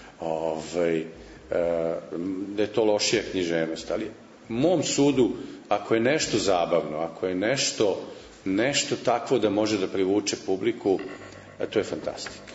da je to lošija književnost, ali mom sudu, ako je nešto zabavno, ako je nešto takvo da može da privuče publiku, to je fantastika.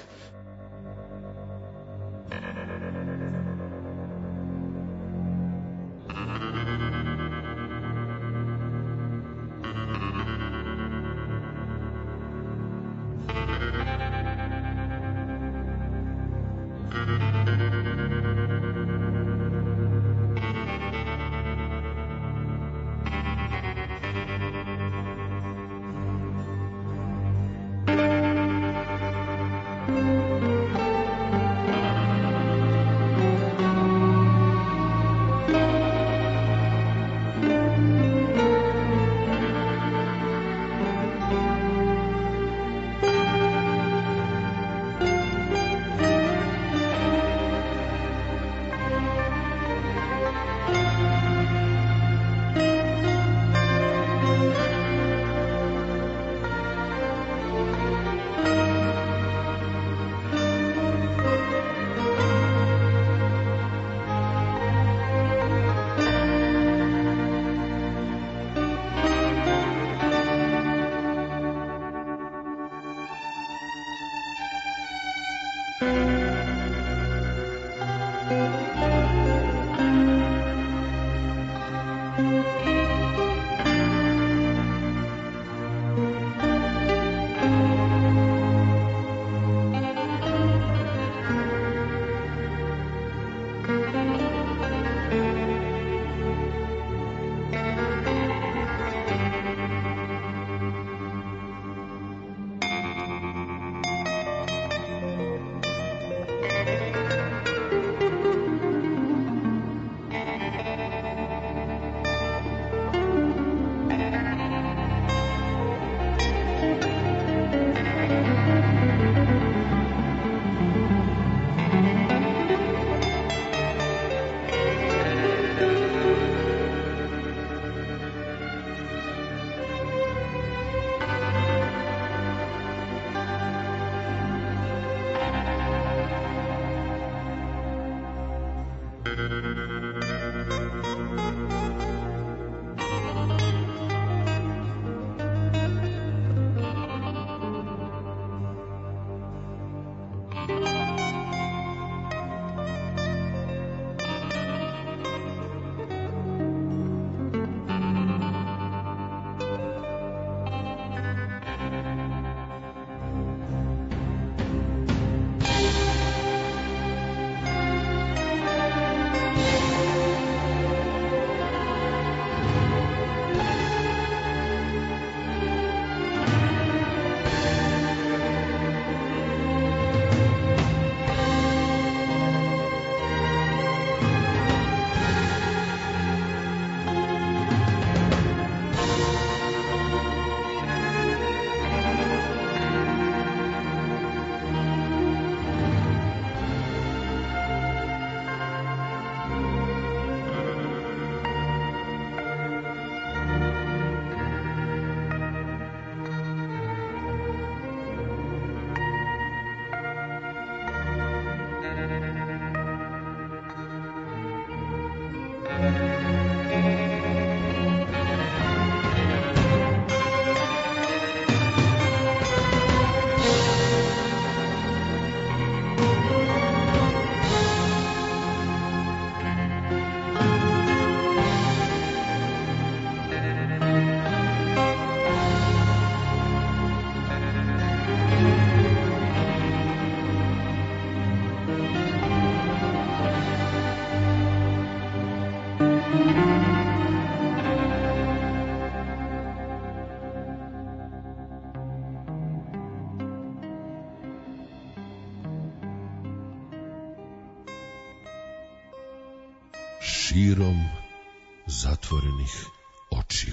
Širom zatvorenih očiju.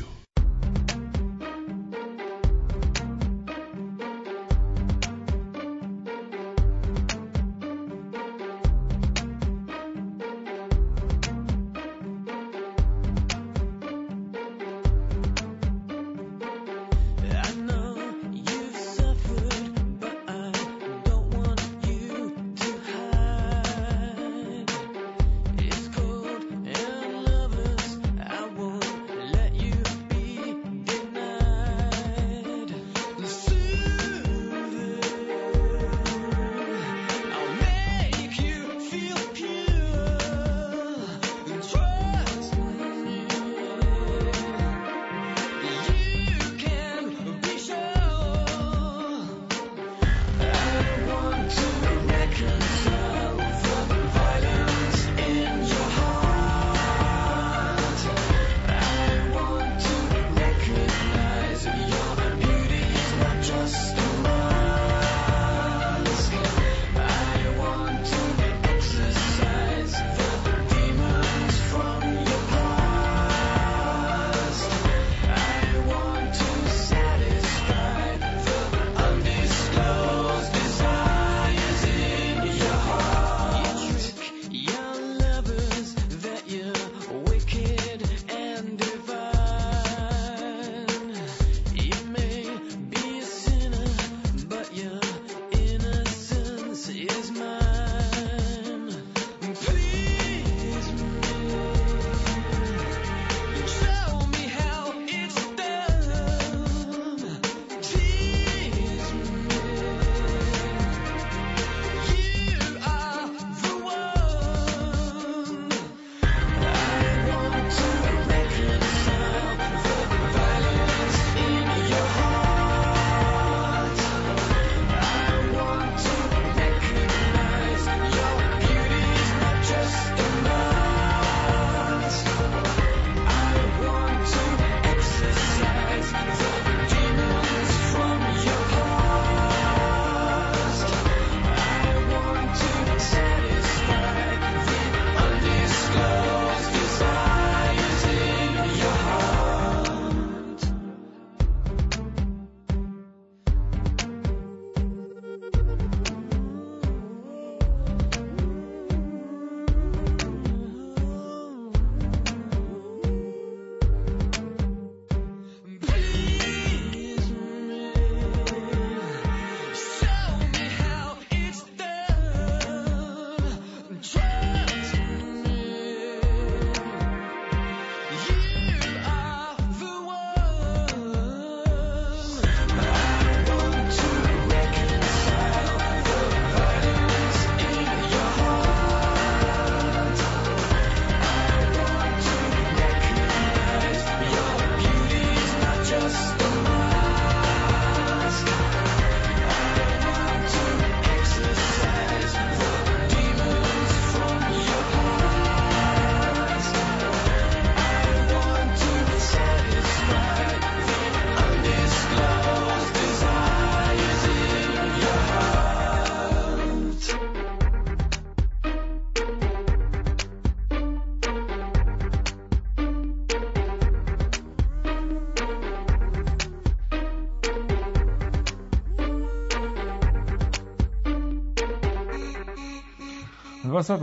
Dva sata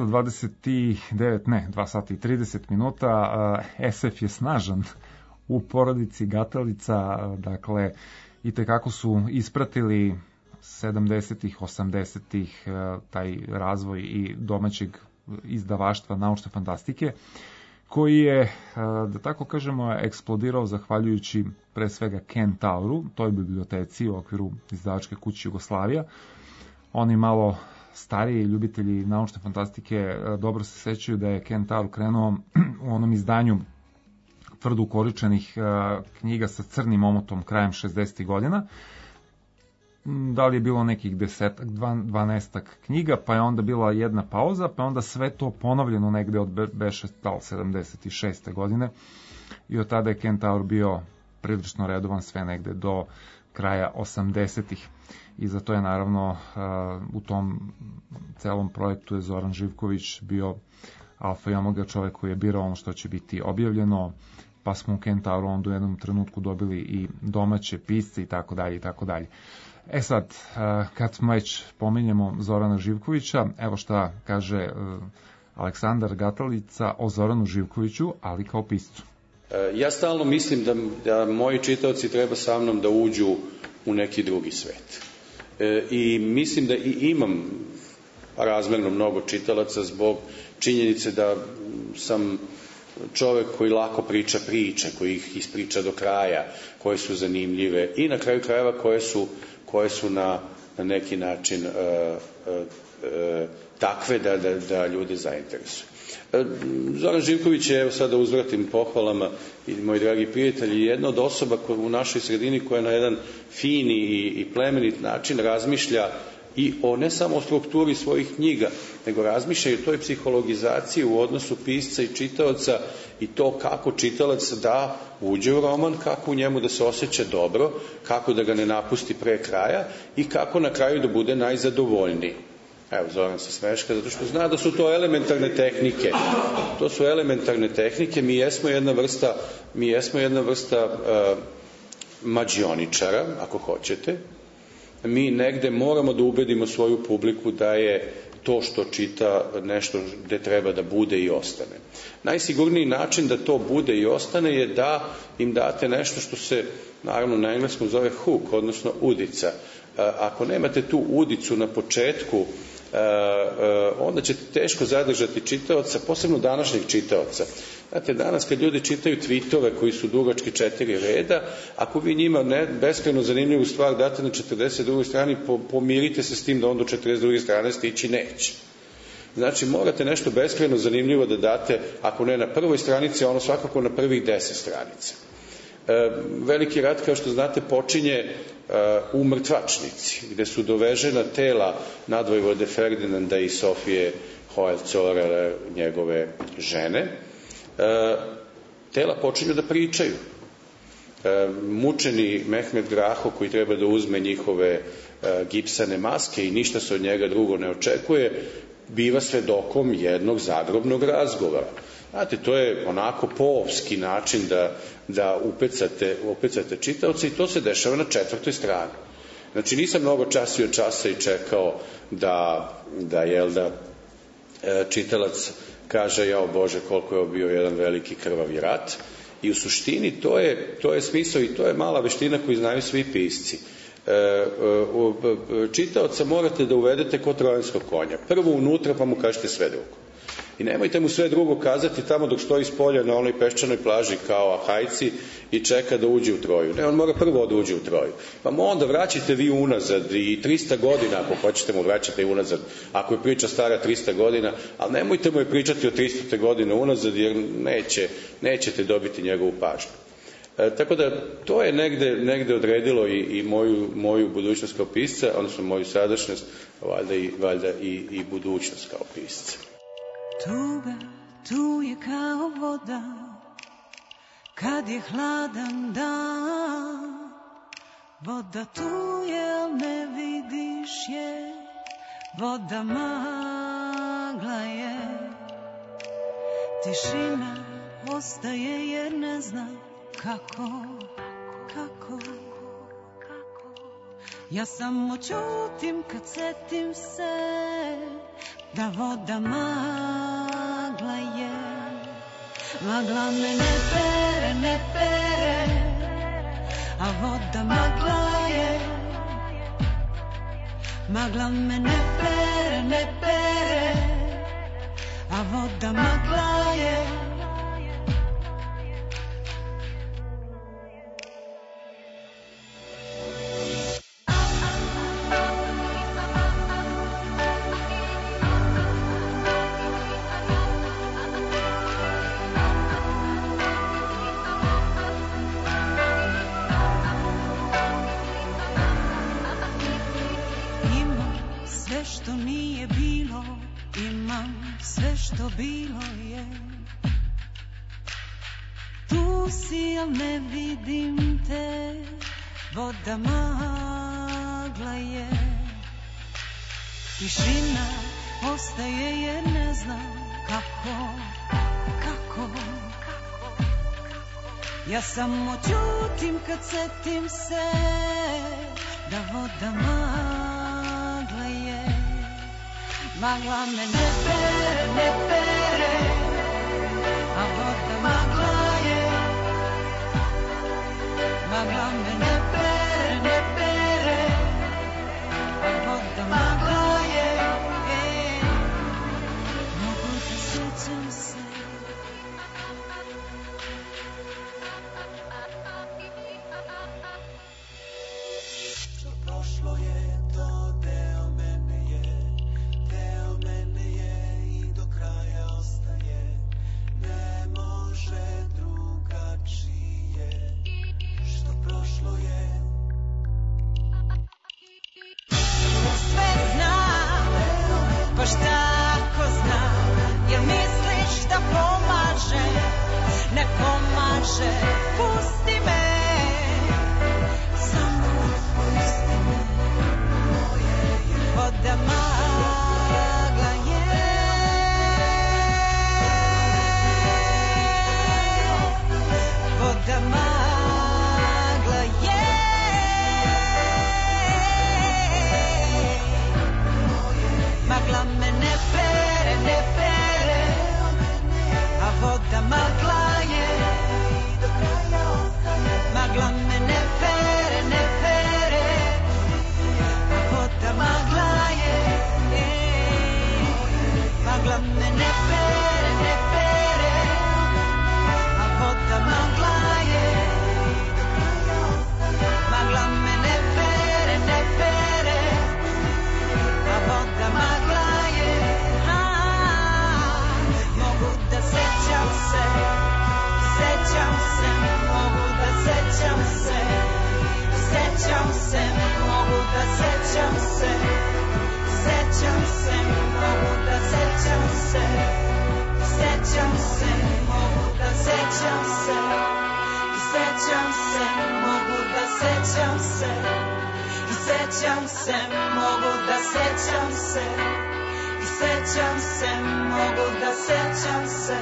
29, ne, 2 sata i 30 minuta. SF je snažan u porodici Gatalica, dakle, i tekako su ispratili 70-ih, 80-ih taj razvoj i domaćeg izdavaštva naučne fantastike, koji je, da tako kažemo, eksplodirao zahvaljujući pre svega Kentauru, toj biblioteci u okviru izdavačke kuće Jugoslavija. Oni malo stariji ljubitelji naučne fantastike dobro se sećaju da je Kentaur krenuo u onom izdanju tvrdo ukoričenih knjiga sa crnim omotom krajem 60. godina. Da li je bilo nekih 12 knjiga, pa je onda bila jedna pauza, pa je onda sve to ponovljeno negde od beše 76. godine i od tada je Kentaur bio prilično redovan sve negde do kraja 80-ih. I zato je naravno u tom celom projektu je Zoran Živković bio alfa i omega, čovek koji je birao ono što će biti objavljeno, pa smo u Kentauru onda u jednom trenutku dobili i domaće pisce i tako dalje i tako dalje. E sad, kad već pominjemo Zorana Živkovića, evo šta kaže Aleksandar Gatalica o Zoranu Živkoviću, ali kao piscu. Ja stalno mislim da moji čitaoci treba sa mnom da uđu u neki drugi svet. I mislim da i imam razmerno mnogo čitalaca zbog činjenice da sam čovek koji lako priča priče, koji ih ispriča do kraja, koje su zanimljive i na kraju krajeva koje su na neki način takve da ljude zainteresuju. Zoran Živković je, evo sada uzvratim pohvalama, i moji dragi prijatelji, jedna od osoba u našoj sredini koja na jedan fini i plemenit način razmišlja i o ne samo o strukturi svojih knjiga, nego razmišlja i o toj psihologizaciji u odnosu pisca i čitaoca i to kako čitalac da uđe u roman, kako u njemu da se osjeća dobro, kako da ga ne napusti pre kraja i kako na kraju da bude najzadovoljniji. Evo, Zoran se smeška, zato što zna da su to elementarne tehnike. To su elementarne tehnike, mi jesmo jedna vrsta mađioničara, ako hoćete. Mi negde moramo da ubedimo svoju publiku da je to što čita nešto gde treba da bude i ostane. Najsigurniji način da to bude i ostane je da im date nešto što se, naravno, na engleskom zove hook, odnosno udica. Ako nemate tu udicu na početku, onda ćete teško zadržati čitaoca, posebno današnjeg čitaoca. Znate, danas kad ljudi čitaju tweetove koji su dugački 4 reda, ako vi njima beskrajno zanimljivu stvar date na 42. strani, pomirite se s tim da on do 42. strane stići neće. Znači, morate nešto beskrajno zanimljivo da date, ako ne na prvoj stranici, ono svakako na prvih 10 stranica. Veliki rat, kao što znate, počinje u mrtvačnici, gde su dovežena tela nadvojvode Ferdinanda i Sofije Hohenzollern, njegove žene. Tela počinju da pričaju. Mučeni Mehmed Graho, koji treba da uzme njihove gipsane maske i ništa se od njega drugo ne očekuje, biva svedokom jednog zagrobnog razgovora. Znate, to je onako poovski način da upecate čitaoce i to se dešava na 4. strani. Znači, nisam mnogo časio časa i čekao da čitalac kaže, jao Bože, koliko je bio jedan veliki krvavi rat. I u suštini to je smisao i to je mala veština koju znaju svi pisci. Čitaoca morate da uvedete kod trojanskog konja. Prvo unutra, pa mu kažete sve drugo. I nemojte mu sve drugo kazati tamo dok stoji s polja na onoj peščanoj plaži kao Ahajci i čeka da uđe u Troju. Ne, on mora prvo da uđe u Troju. Pa mu onda vraćite vi unazad i 300 godina, ako hoćete mu vraćate i unazad, ako je priča stara 300 godina, ali nemojte mu je pričati o 300 godina unazad, jer nećete dobiti njegovu pažnju. Tako da to je negde odredilo i moju budućnost kao pisca, odnosno moju sadašnjost, valjda i budućnost kao pisca. Tuga, tu je kao voda, kad je hladan dan. Voda tu je, al ne vidiš je, voda magla je. Tišina ostaje jer ne zna kako. Ja samo ćutim kad setim se da voda magla je. Magla me ne pere, a voda magla je. Magla me ne pere, a voda magla je. Što bilo je, tu si, al ne vidim te, voda magla je. Tišina ostaje jer ne znam kako. Ja samo čutim kad setim se da voda magla je. Magla me ne pere, a voda magla je. Magla me ne pere, a voda magla je. Mogu da sećam se. Što prošlo je, to deo mene je i do kraja ostaje. Ne može drugačije. Što prošlo je. Sve znam, baš tako znam. Jer misliš da pomaže, ne pomaže. Pusti me, samo pusti me. Voda magla je. Voda magla je. Magla me ne pere, a voda magla je. Magla me ne pere, a voda magla je. Magla me ne pere, a voda magla je. Magla me ne pere, a voda magla je. Mogu da sećam se, mogu da sećam se, mogu da sećam se, mogu da sećam se, mogu da sećam se, mogu da sećam se, mogu da sećam se, mogu da sećam se.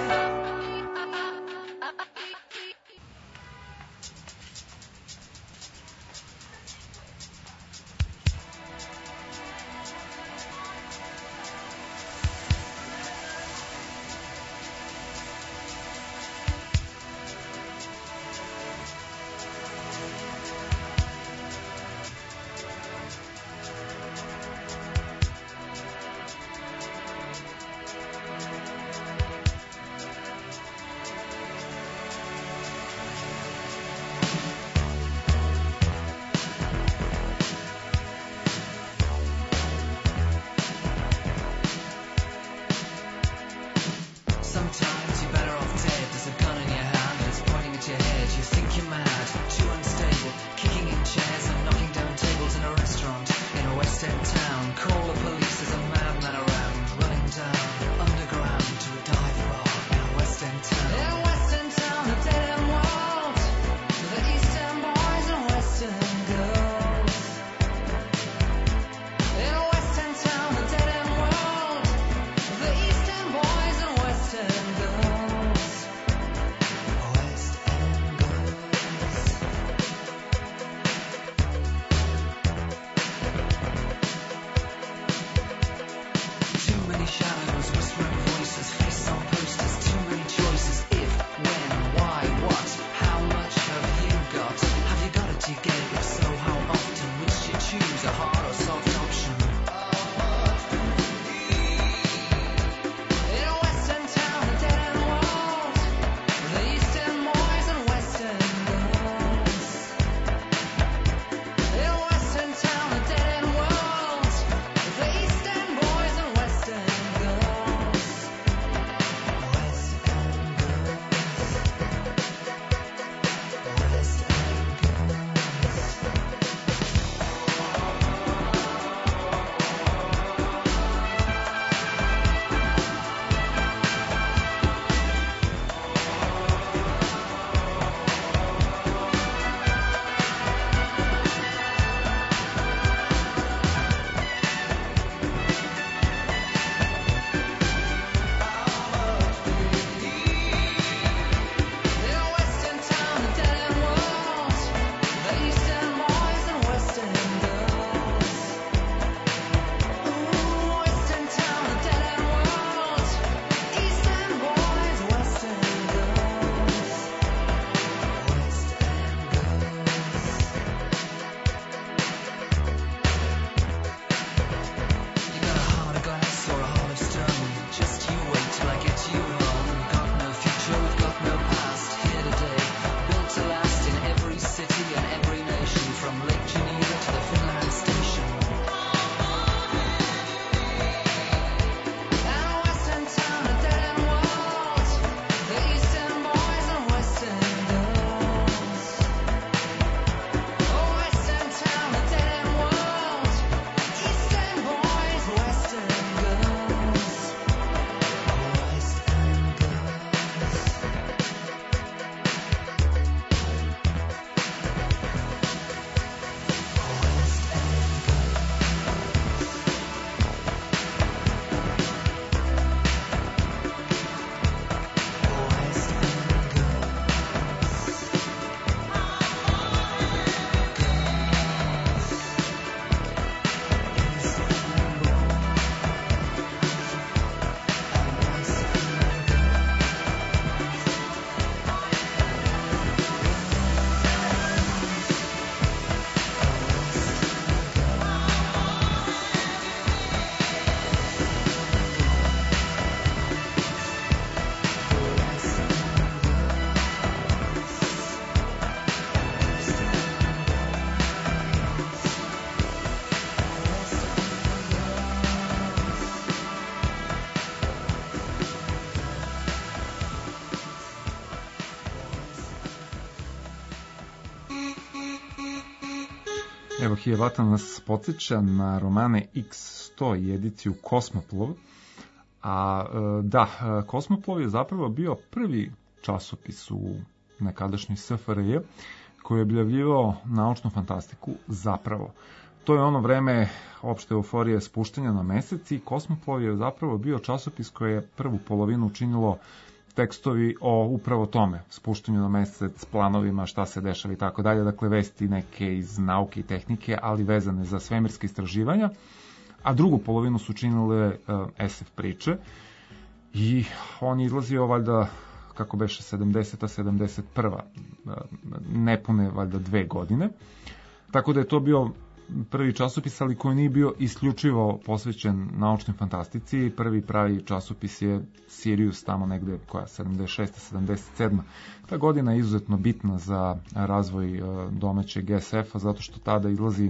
Evo, Hijevata nas podsjeća na romane X100 i ediciju Kosmoplov. A da, Kosmoplov je zapravo bio prvi časopis u nekadašnjoj SFRJ koji je objavljivao naučnu fantastiku zapravo. To je ono vreme opšte euforije spuštanja na mesec i Kosmoplov je zapravo bio časopis koji je prvu polovinu učinilo tekstovi o upravo tome, spuštanju na mesec, planovima, šta se dešava i tako dalje, dakle vesti neke iz nauke i tehnike, ali vezane za svemirske istraživanja, a drugu polovinu su činile SF priče i on je izlazio valjda, kako beše, 70. 71. nepune valjda 2 godine, tako da je to bio prvi časopis, ali koji nije bio isključivo posvećen naučnoj fantastici. Prvi pravi časopis je Sirius, tamo negde, koja 76. 77. Ta godina je izuzetno bitna za razvoj domaćeg SF-a, zato što tada izlazi,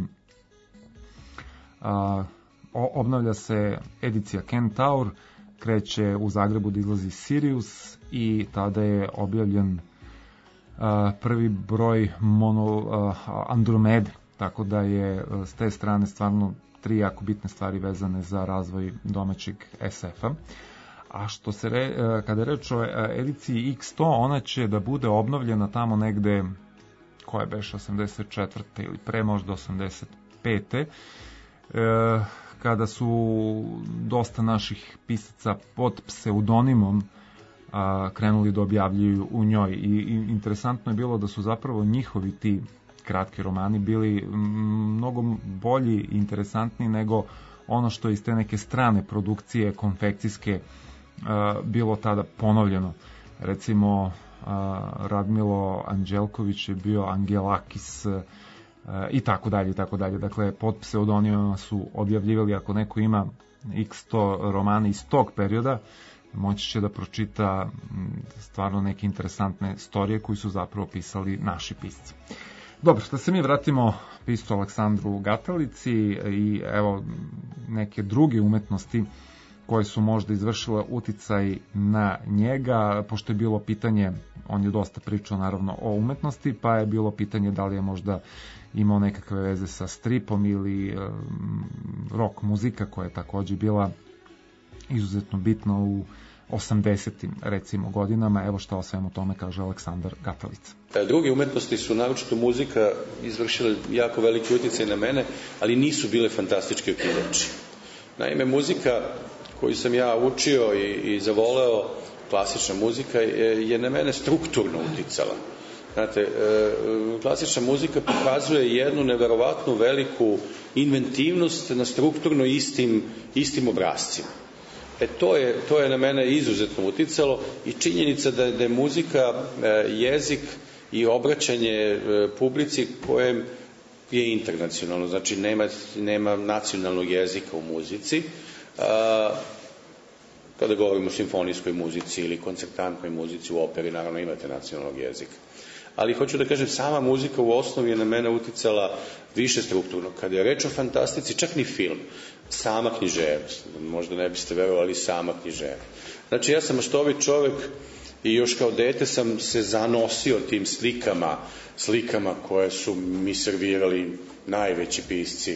obnavlja se edicija Kentaur, kreće u Zagrebu da izlazi Sirius i tada je objavljen prvi broj Andromede. Tako da je s te strane stvarno 3 jako bitne stvari vezane za razvoj domaćeg SF-a. A što se kada je reč o ediciji X100, ona će da bude obnovljena tamo negde, koja beše 84. ili pre možda 85. Kada su dosta naših pisaca pod pseudonimom krenuli da objavljuju u njoj. I interesantno je bilo da su zapravo njihovi ti kratki romani bili mnogo bolji i interesantniji nego ono što iz te neke strane produkcije konfekcijske bilo tada ponovljeno. Recimo Radmilo Anđelković je bio Angelakis i tako dalje i tako dalje. Dakle, pod pseudonimima su objavljivali, ako neko ima X100 romane iz tog perioda, moći će da pročita stvarno neke interesantne storije koji su zapravo pisali naši pisci. Dobro, da se mi vratimo pistu Aleksandru Gatalici i evo neke druge umetnosti koje su možda izvršile uticaj na njega, pošto je bilo pitanje, on je dosta pričao naravno o umetnosti, pa je bilo pitanje da li je možda imao nekakve veze sa stripom ili rock muzika koja je takođe bila izuzetno bitna u 80. recimo godinama. Evo šta o svemu tome kaže Aleksandar Gatalica. Druge umetnosti su, naročito muzika, izvršile jako veliki uticaj na mene, ali nisu bile fantastičke okidači. Naime, muzika koju sam ja učio i zavoleo, klasična muzika, je na mene strukturno uticala. Znate, klasična muzika pokazuje jednu neverovatnu veliku inventivnost na strukturno istim obrazcima. To je na mene izuzetno uticalo i činjenica da je muzika jezik i obraćanje publici kojem je internacionalno, znači nema nacionalnog jezika u muzici. Kada govorimo o simfonijskoj muzici ili koncertantnoj muzici u operi, naravno imate nacionalnog jezika. Ali hoću da kažem, sama muzika u osnovi je na mene uticala više strukturno. Kada je reč o fantastici, čak ni film, sama književnost, možda ne biste verovali, sama književnost. Znači, ja sam maštovit čovek i još kao dete sam se zanosio tim slikama koje su mi servirali najveći pisci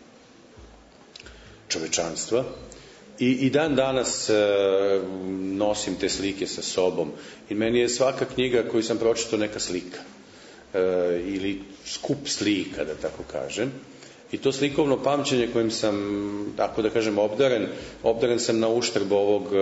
čovečanstva. I dan danas nosim te slike sa sobom. I meni je svaka knjiga koju sam pročitao neka slika. Ili skup slika, da tako kažem. I to slikovno pamćenje kojim sam, tako da kažem, obdaren sam na uštrb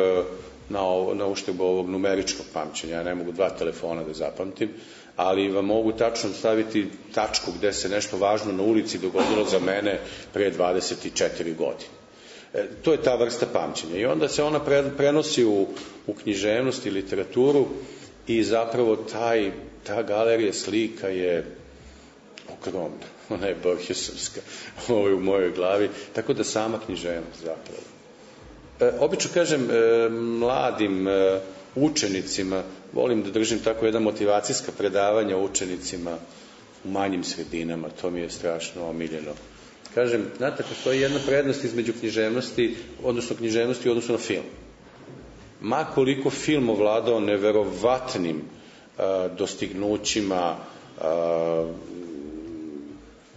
ovog numeričkog pamćenja. Ja ne mogu 2 telefona da zapamtim, ali vam mogu tačno staviti tačku gde se nešto važno na ulici dogodilo za mene pre 24 godine. To je ta vrsta pamćenja. I onda se ona prenosi u književnost i literaturu i zapravo ta galerija slika je ogromna. Ona je Borgesovska u mojoj glavi. Tako da sama književnost zapravo. Obično kažem mladim učenicima, volim da držim tako jedna motivacijska predavanja učenicima u manjim sredinama. To mi je strašno omiljeno. Kažem, znate, postoji jedna prednost između književnosti u odnosu na film. Ma koliko film ovladao neverovatnim dostignućima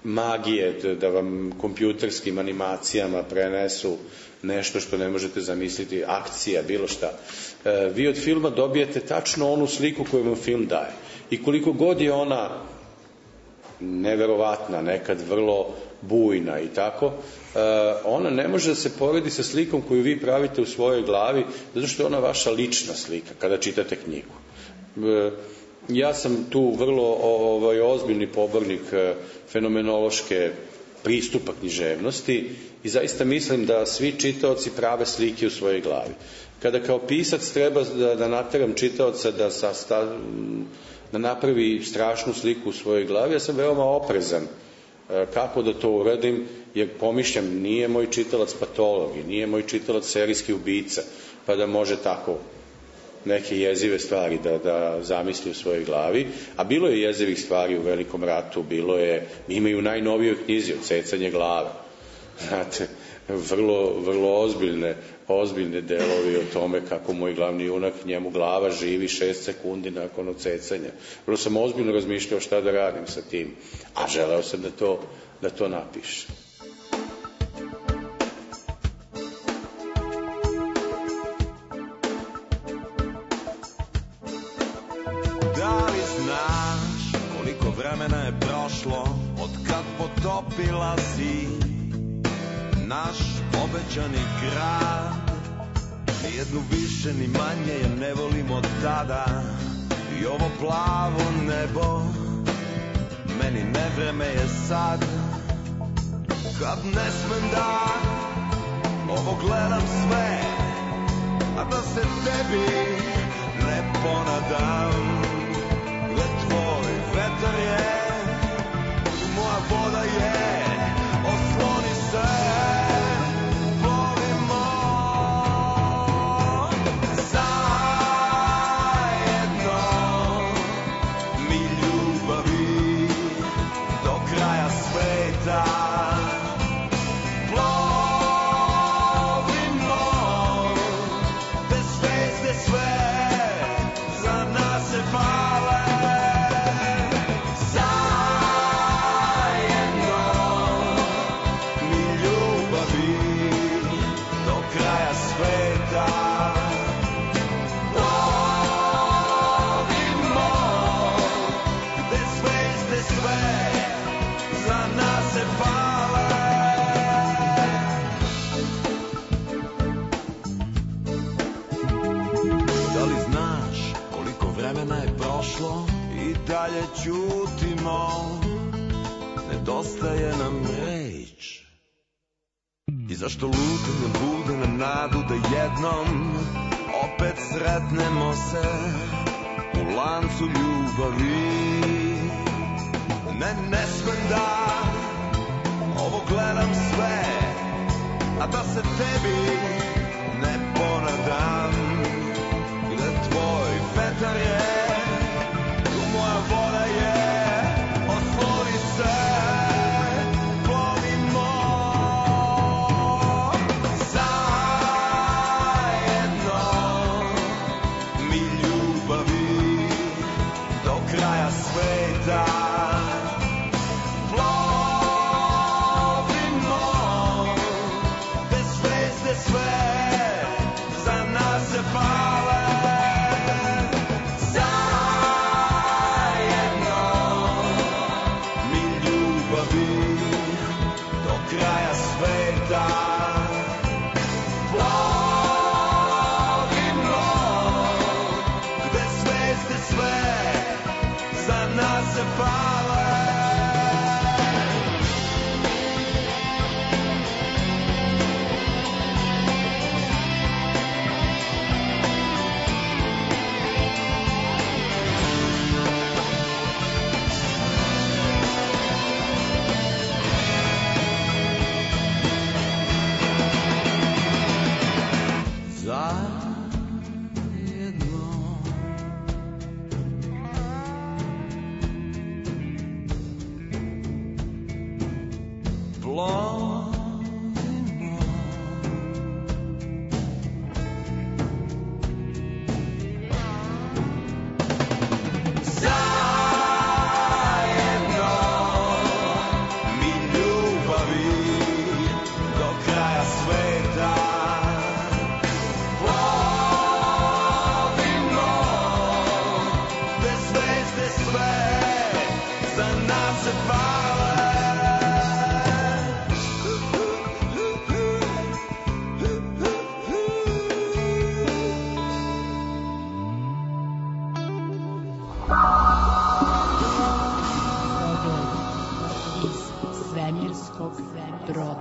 magije, da vam kompjuterskim animacijama prenesu nešto što ne možete zamisliti, akcija, bilo šta. Vi od filma dobijete tačno onu sliku koju vam film daje. I koliko god je ona neverovatna, nekad vrlo bujna i tako, ona ne može da se poredi sa slikom koju vi pravite u svojoj glavi, zato što je ona vaša lična slika kada čitate knjigu. Ja sam tu vrlo ozbiljni pobornik fenomenološke pristupa književnosti i zaista mislim da svi čitaoci prave slike u svojoj glavi. Kada kao pisac treba da nateram čitaoca da napravi strašnu sliku u svojoj glavi, ja sam veoma oprezan kako da to uradim, jer pomišljam, nije moj čitalac patolog i nije moj čitalac serijski ubica, pa da može tako neke jezive stvari da zamisli u svojoj glavi, a bilo je jezivih stvari u Velikom ratu, bilo je, ima i u najnovijoj knjizi Odsecanje glave. Znate, vrlo ozbiljne delovi o tome kako moj glavni junak, njemu glava živi 6 sekundi nakon odsecanja. Vrlo sam ozbiljno razmišljao šta da radim sa tim, a želeo sam da to napišem. Da li znaš koliko vremena je prošlo od kad potopila si naš obećani grad? Nijednu više ni manje je ne volim od tada i ovo plavo nebo meni nevreme je sad. Kad ne smem da ovo gledam sve, a da se tebi ne ponadam. Gde tvoj vetar je, moja voda je, osloni se. Dalje ćutimo, nedostaje nam reč. I zašto lutam da bude nam nadu da jednom opet sretnemo se u lancu ljubavi. Ne smem da ovo gledam sve, a da se tebi ne ponadam. Gde tvoj vetar je, moja voda je, osloni se, plovimo zajedno, mi ljubavi do kraja sveta. Plovimo bez zvezde sve, za nas se pale.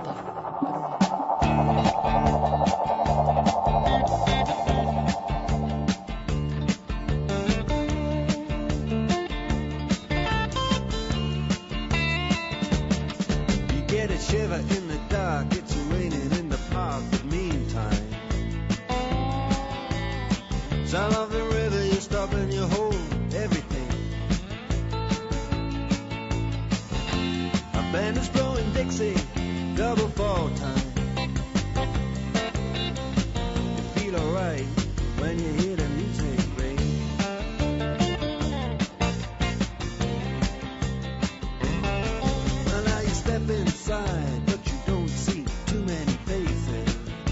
brother. You get a shiver in the dark, it's raining in the park, but meantime, sound of the river, you stop and you hold everything. A band is blowing Dixie, double fall time. You feel alright when you hear the music ring. Well, now you step inside, but you don't see too many faces.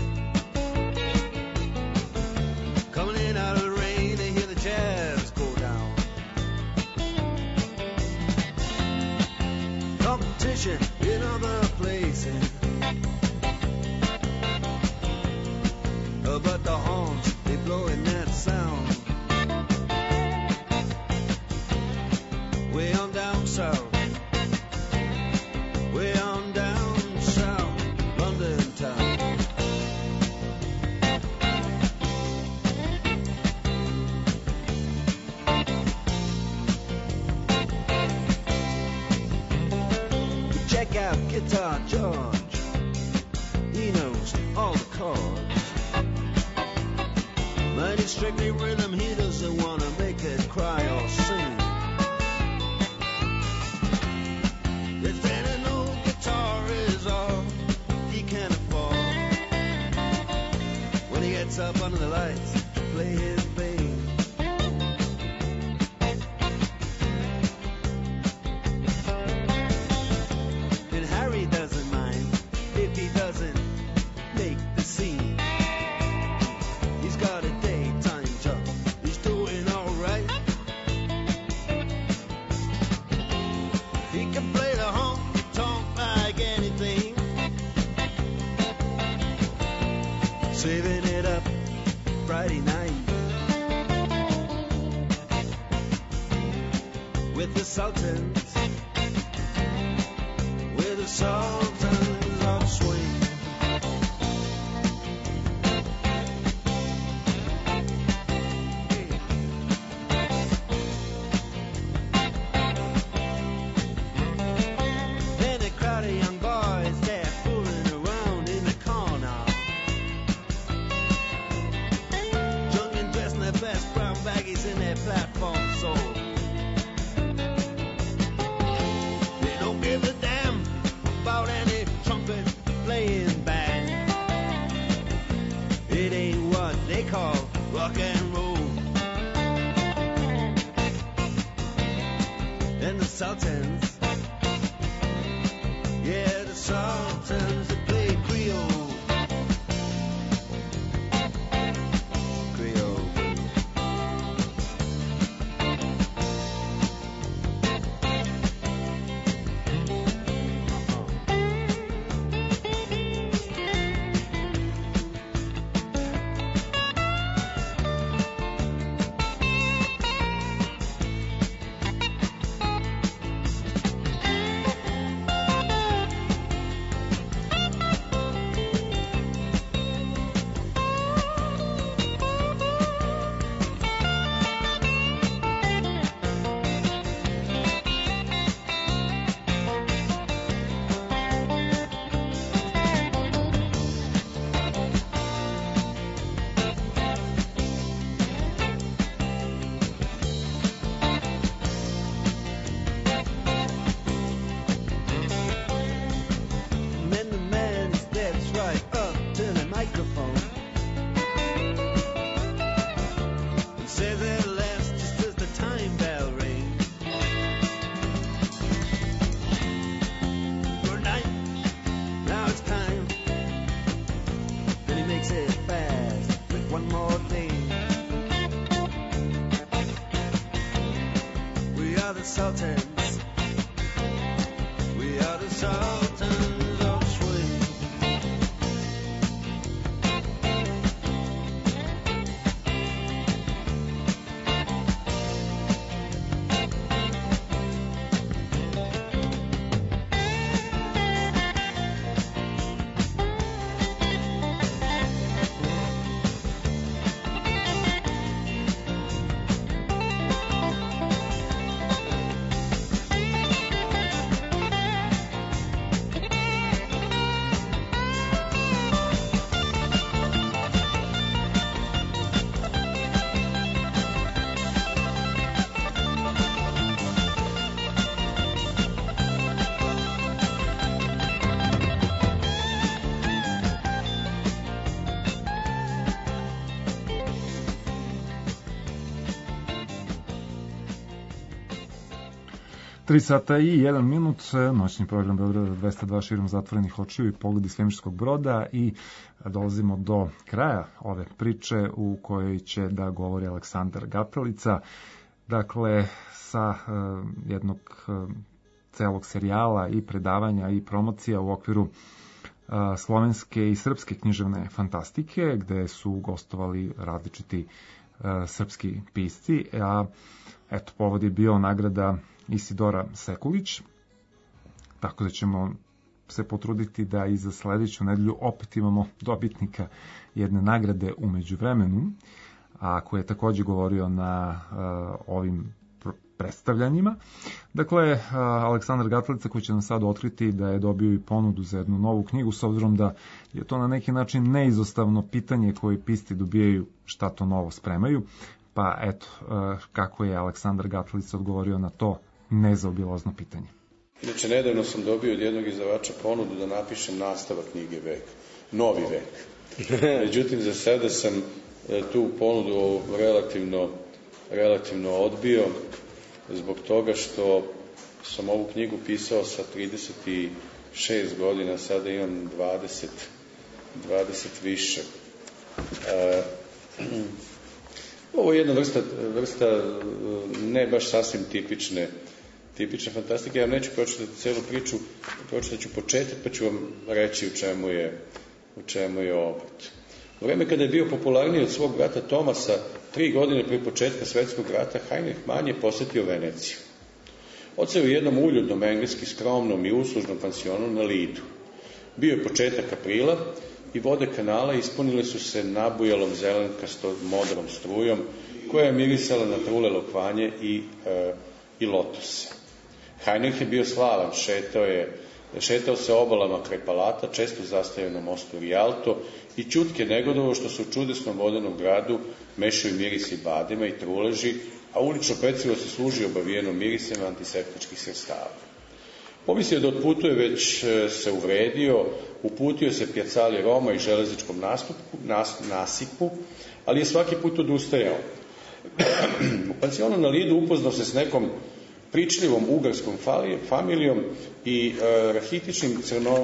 Coming in out of the rain, they hear the jazz go down. Competition in other places, but the horns, they blowing that sound. Way on down south, way on down south, London town. Check out Guitar George, he knows all the chords. But it's strictly rhythm, he doesn't want to make it cry or sing. If then an old guitar is all he can afford, when he gets up under the lights to play his thing. And Harry doesn't mind if he doesn't make the scene. He's got a daytime job, he's doing alright. He can play the honky-tonk like anything, saving it up Friday night with the Sultans, with the Sultans of Swing. Then a crowd of young boys, they're fooling around in the corner, young and dressed in their best brown baggies in their platform soul. They don't give a damn about any trumpet playing band. It ain't what they call rock and roll. And the Sultans, yeah, the Sultans, they play Creole. Creole. Then the man steps right up to the microphone and says at last, just as the time bell rings, good night, now it's time. Then he makes it fast with one more thing. We are the Sultans, we are the Sultans of Swing. 3 sata i 1 minut, noćni program Beograda 202 širom zatvorenih očiju i pogledi svemirskog broda, i dolazimo do kraja ove priče u kojoj će da govori Aleksandar Gapelica. Dakle, sa jednog celog serijala i predavanja i promocija u okviru slovenske i srpske književne fantastike, gde su gostovali različiti srpski pisci, a eto, povod je bio nagrada Isidora Sekulić, tako da ćemo se potruditi da i za sledeću nedelju opet imamo dobitnika jedne nagrade u međuvremenu, a koji je takođe govorio na ovim predstavljanjima. Dakle, Aleksandar Gapelica, koji će nam sad otkriti da je dobio i ponudu za jednu novu knjigu, s obzirom da je to na neki način neizostavno pitanje koje pisci dobijaju, šta to novo spremaju. Pa eto, kako je Aleksandar Gapelica odgovorio na to nezaobilazno pitanje. Inače, nedavno sam dobio od jednog izdavača ponudu da napišem nastavak knjige Vek, Novi vek. Međutim, za sada sam tu ponudu relativno odbio, zbog toga što sam ovu knjigu pisao sa 36 godina, sada imam 20 više. Ovo je jedna vrsta ne baš sasvim tipične fantastike. Ja neću pročitati celu priču, pročitaću početak, pa ću vam reći u čemu je obrt. U vreme kada je bio popularniji od svog brata Tomasa, 3 godine prije početka svetskog rata, Heinrich Mann je posetio Veneciju. Odseo u jednom uljudnom, engleski skromnom i uslužnom pansionu na Lidu. Bio je početak aprila i vode kanala ispunile su se nabujalom zelenkastom modrom strujom, koja je mirisala na trule lokvanje i lotose. Heinrich je bio slavan, šetao se obalama kraj palata, često zastajao na mostu Rialto i čutke negodovo što se u čudesnom vodenom gradu mešaju mirisi badema i truleži, a ulično pecivo se služi obavijenom mirisima antiseptičkih sredstava. Pomislio da otputuje, već se uvredio, uputio se pjacali Roma i železničkom nasipu, ali je svaki put odustajao. U pansionu na Lidu upoznao se s nekom pričljivom ugarskom familijom i rahitičnim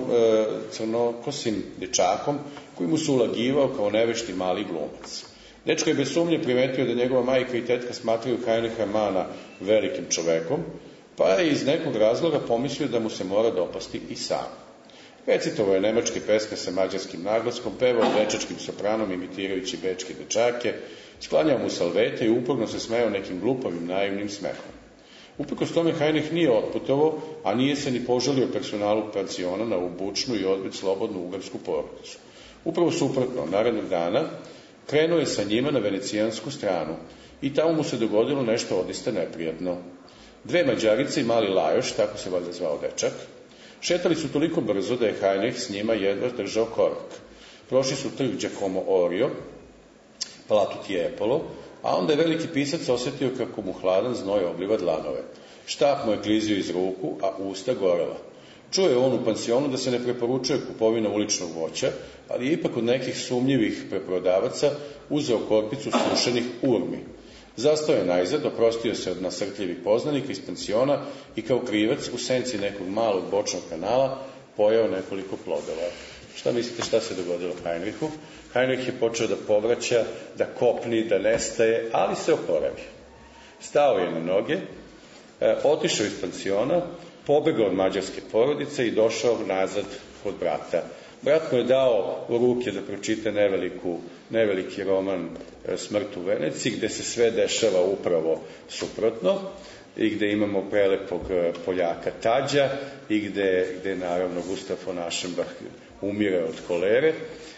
crnokosim dečakom koji mu se ulagivao kao nevešti mali glumac. Dečko je bez sumnje primetio da njegova majka i tetka smatraju Heinricha Mana velikim čovekom, pa je iz nekog razloga pomislio da mu se mora dopasti i sam. Recitovao je nemačke pesme sa mađarskim naglaskom, pevao dečačkim sopranom imitirajući bečke dečake, sklanjao mu salvete i uporno se smejao nekim glupavim naivnim smehom. Uprkos tome Heinrich nije otputovao, a nije se ni požalio personalu pansiona na obučnu i odbit slobodnu ugarsku porodicu. Upravo suprotno, narednog dana krenuo je sa njima na venecijansku stranu i tamo mu se dogodilo nešto odista neprijatno. 2 Mađarice i mali Lajoš, tako se valjda zvao dečak, šetali su toliko brzo da je Heinrich s njima jedva držao korak. Prošli su trg Giacomo Orio, palatu Tiepolo, a onda je veliki pisac osjetio kako mu hladan znoj obliva dlanove. Štap mu je klizio iz ruku, a usta gorela. Čuo je on u pansionu da se ne preporučuje kupovina uličnog voća, ali je ipak od nekih sumnjivih preprodavaca uzeo korpicu sušenih urmi. Zastao je najzad, oprostio se od nasrtljivih poznanika iz pansiona i kao krivac u senci nekog malog bočnog kanala pojao nekoliko plodova. Šta mislite šta se dogodilo Heinrichu? Heinrich je počeo da povraća, da kopni, da nestaje, ali se oporavio. Stao je na noge, otišao iz pansiona, pobegao od mađarske porodice i došao nazad kod brata. Brat mu je dao u ruke da pročita neveliki roman Smrt u Veneciji, gde se sve dešava upravo suprotno i gde imamo prelepog Poljaka Tađa i gde naravno Gustav von Aschenbach umire od kolere.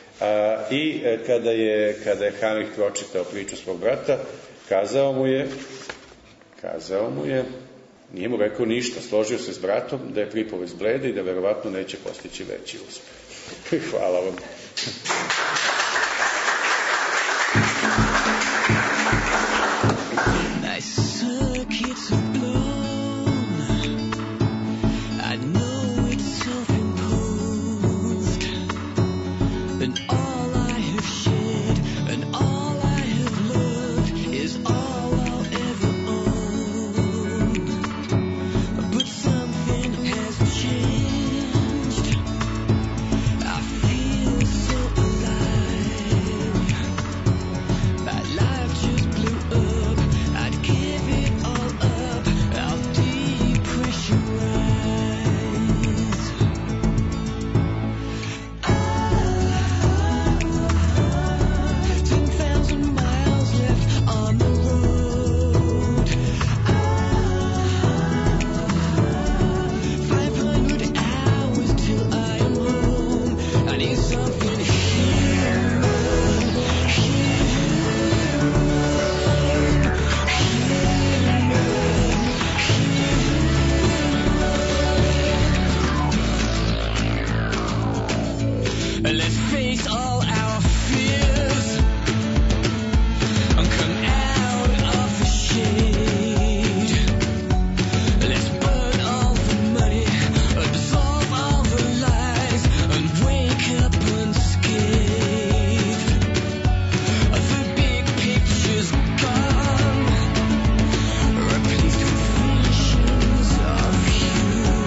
I kada je Heinrich pročitao priču svog brata, kazao mu je, nije mu rekao ništa, složio se s bratom da je pripovest bleda i da verovatno neće postići veći uspeh. Hvala vam. But Let's face all our fears and come out of the shade. Let's burn all the money, absorb all the lies, and wake up unscathed. The big picture's gone, replaced with visions of you.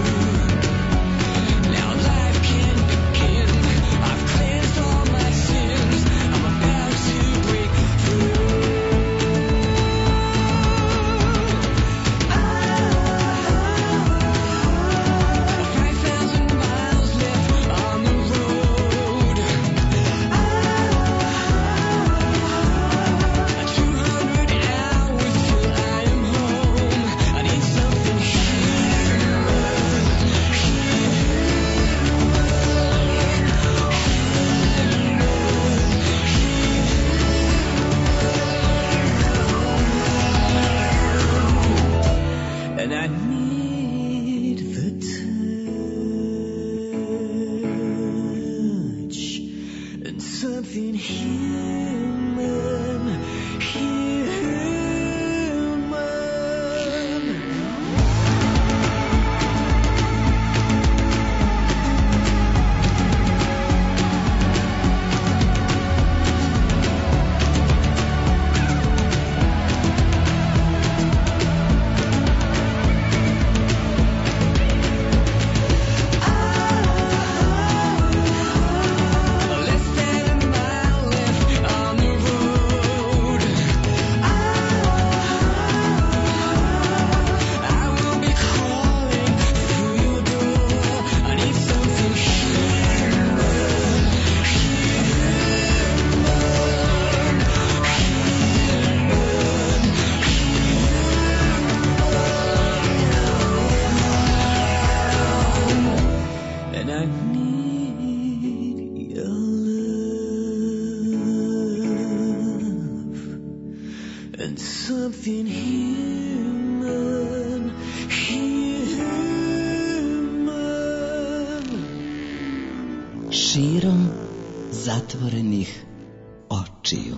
Now life can begin. I've cleansed all my sins. I'm about to break through. 5,000 miles left on the road. 200 hours till I am home. I need something and I need the touch and something human, human. Less than a mile left on the road. I will be crawling through your door. I need something and I need your love and something human, human. Širom zatvorenih očiju.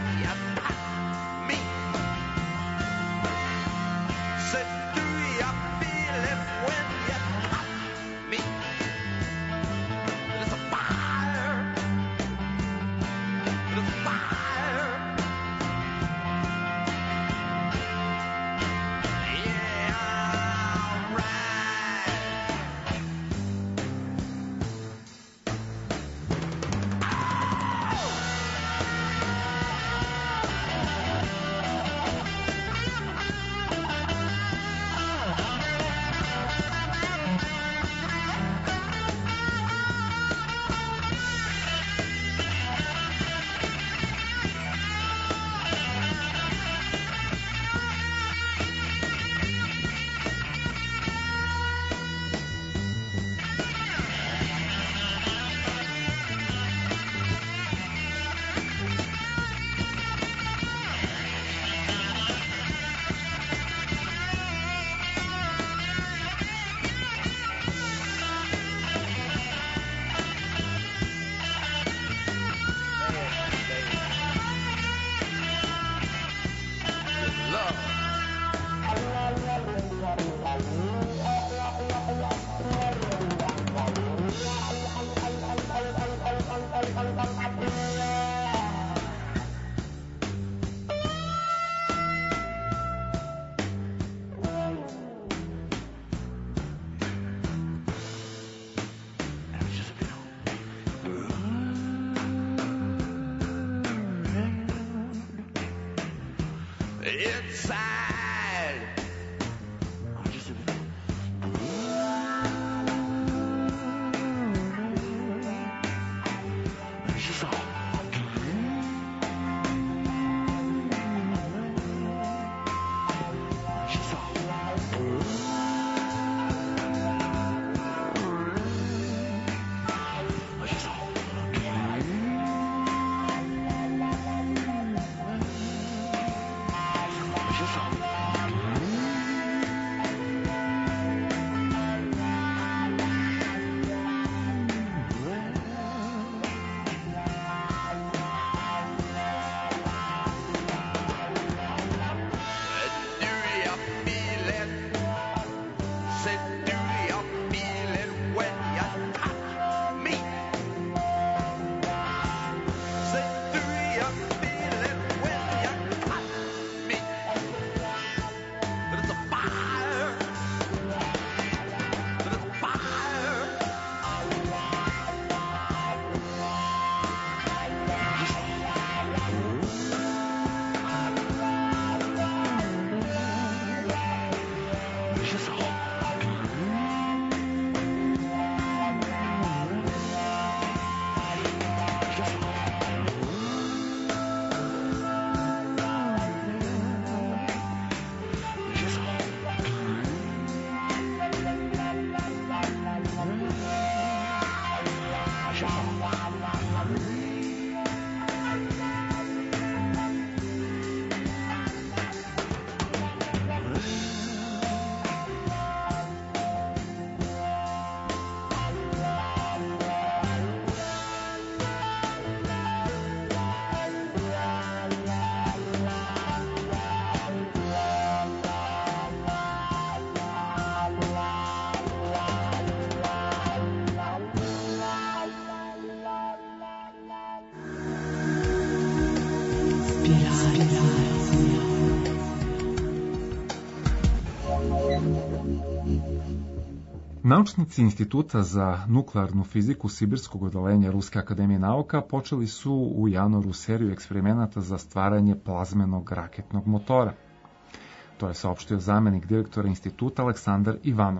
Naučnici Instituta za nuklearnu fiziku Sibirskog odeljenja Ruske akademije nauka počeli su u januaru seriju eksperimenata za stvaranje plazmenog raketnog motora. To je saopštio zamenik direktora instituta Aleksandar Ivanov.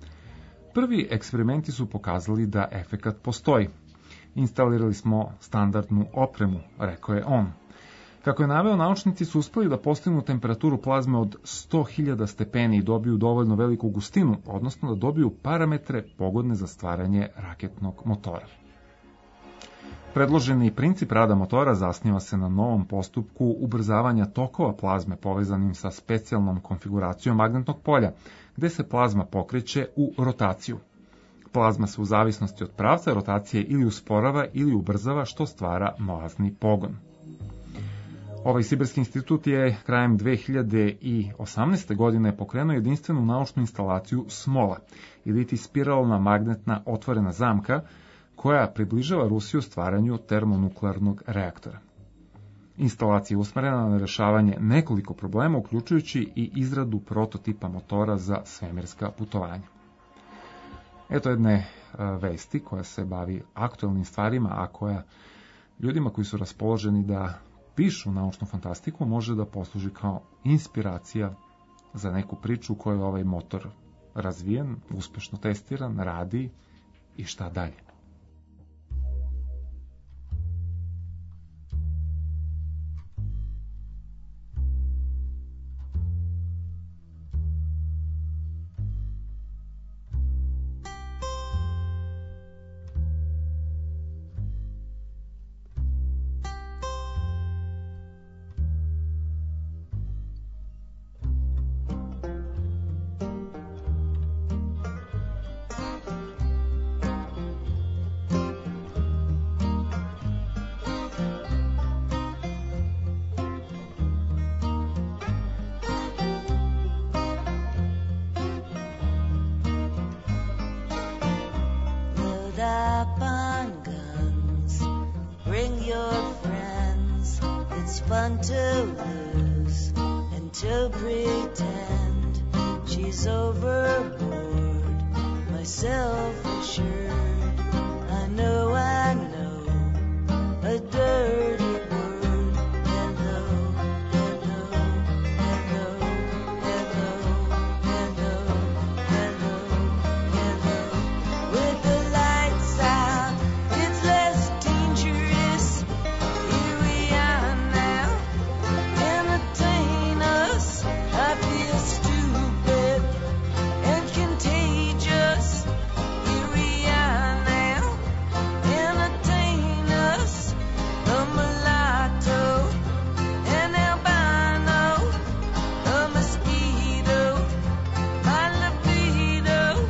Prvi eksperimenti su pokazali da efekat postoji. Instalirali smo standardnu opremu, rekao je on. Kako je naveo, naučnici su uspeli da postignu temperaturu plazme od 100.000 stepeni i dobiju dovoljno veliku gustinu, odnosno da dobiju parametre pogodne za stvaranje raketnog motora. Predloženi princip rada motora zasniva se na novom postupku ubrzavanja tokova plazme povezanim sa specijalnom konfiguracijom magnetnog polja, gde se plazma pokreće u rotaciju. Plazma se u zavisnosti od pravca rotacije ili usporava ili ubrzava, što stvara mlazni pogon. Ovaj Sibirski institut je krajem 2018. godine pokrenuo jedinstvenu naučnu instalaciju Smola, iliti spiralna magnetna otvorena zamka, koja približava Rusiju stvaranju termonuklearnog reaktora. Instalacija je usmerena na rešavanje nekoliko problema, uključujući i izradu prototipa motora za svemirska putovanja. Eto jedne vesti koja se bavi aktuelnim stvarima, a koja ljudima koji su raspoloženi da pišu naučnu fantastiku može da posluži kao inspiracija za neku priču u kojoj je ovaj motor razvijen, uspešno testiran, radi i šta dalje. up on guns. Bring your friends. It's fun to lose and to pretend she's overboard. Myself assured, I know a dirty word. Hello, hello, hello, hello, hello, hello, hello. With the lights out, it's less dangerous. Here we are now, entertain us. I feel stupid and contagious. Here we are now, entertain us. A mulatto, an albino, a mosquito, my libido.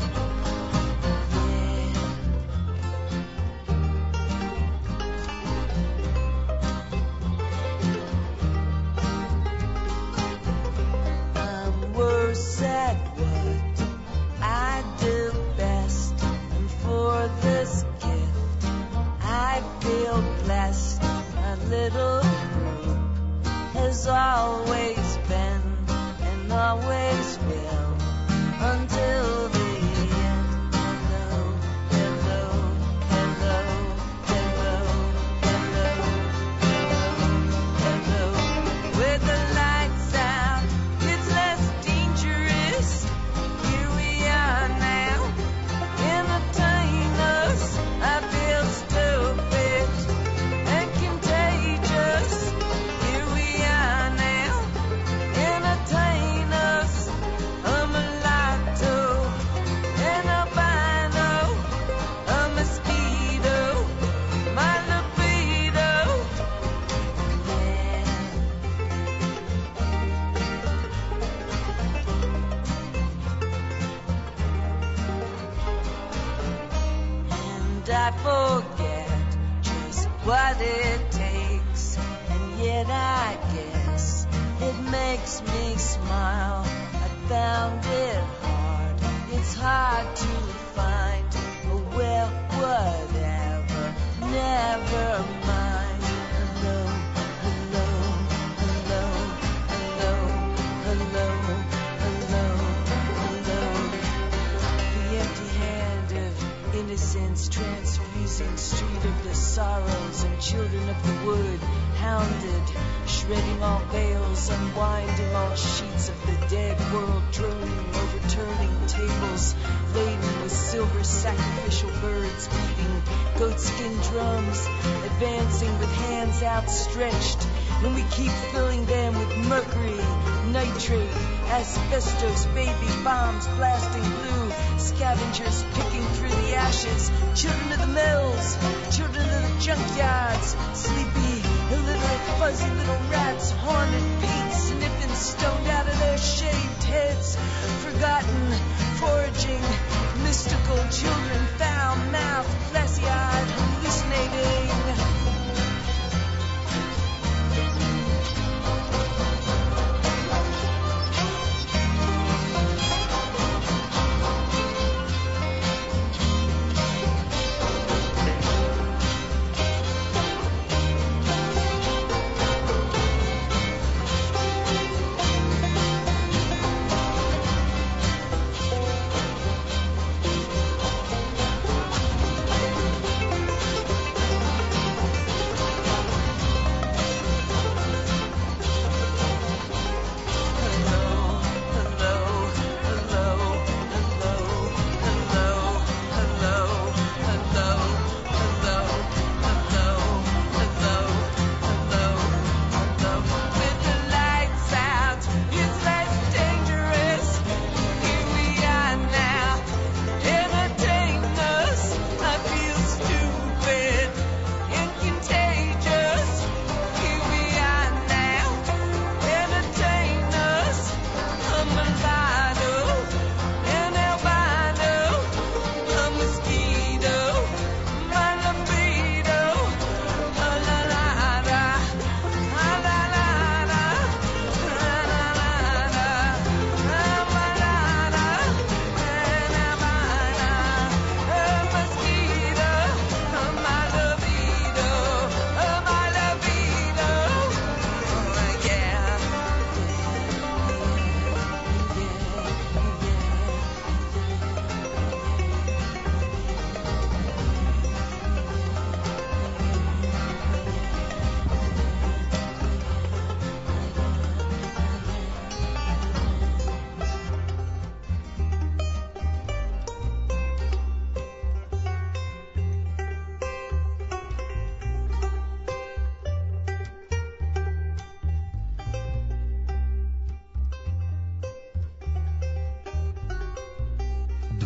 I'm worse at what I do best, and for this gift I feel blessed. My little group has always been and always will until the end. Hello, hello, hello, hello, hello, hello, hello. With the lights out, it's less dangerous. Here we are now, entertain us. I feel stupid and contagious. Here we are now, entertain us. A mulatto, an albino, a mosquito, my libido. And I forget just what it takes, and yet I guess it makes me smile. I found it hard, it's hard to find. Oh, well, whatever, never mind. Hello, hello, hello, hello, hello, hello, hello. The empty hand of innocence, transfusing street of the sorrows, and children of the wood, hounded, shredding all veils, unwinding all sheets of the dead world, droning, overturning tables, laden with silver sacrificial birds, beating goatskin drums, advancing with hands outstretched, and we keep filling them with mercury, nitrate, asbestos, baby bombs blasting blue, scavengers picking through the ashes, children of the mills, children of the junkyards, sleepy, illiterate, fuzzy little rats, haunted beats, sniffing stoned out of their shaved heads, forgotten, foraging, mystical children, foul-mouthed, glassy-eyed, hallucinating.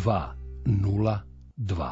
202.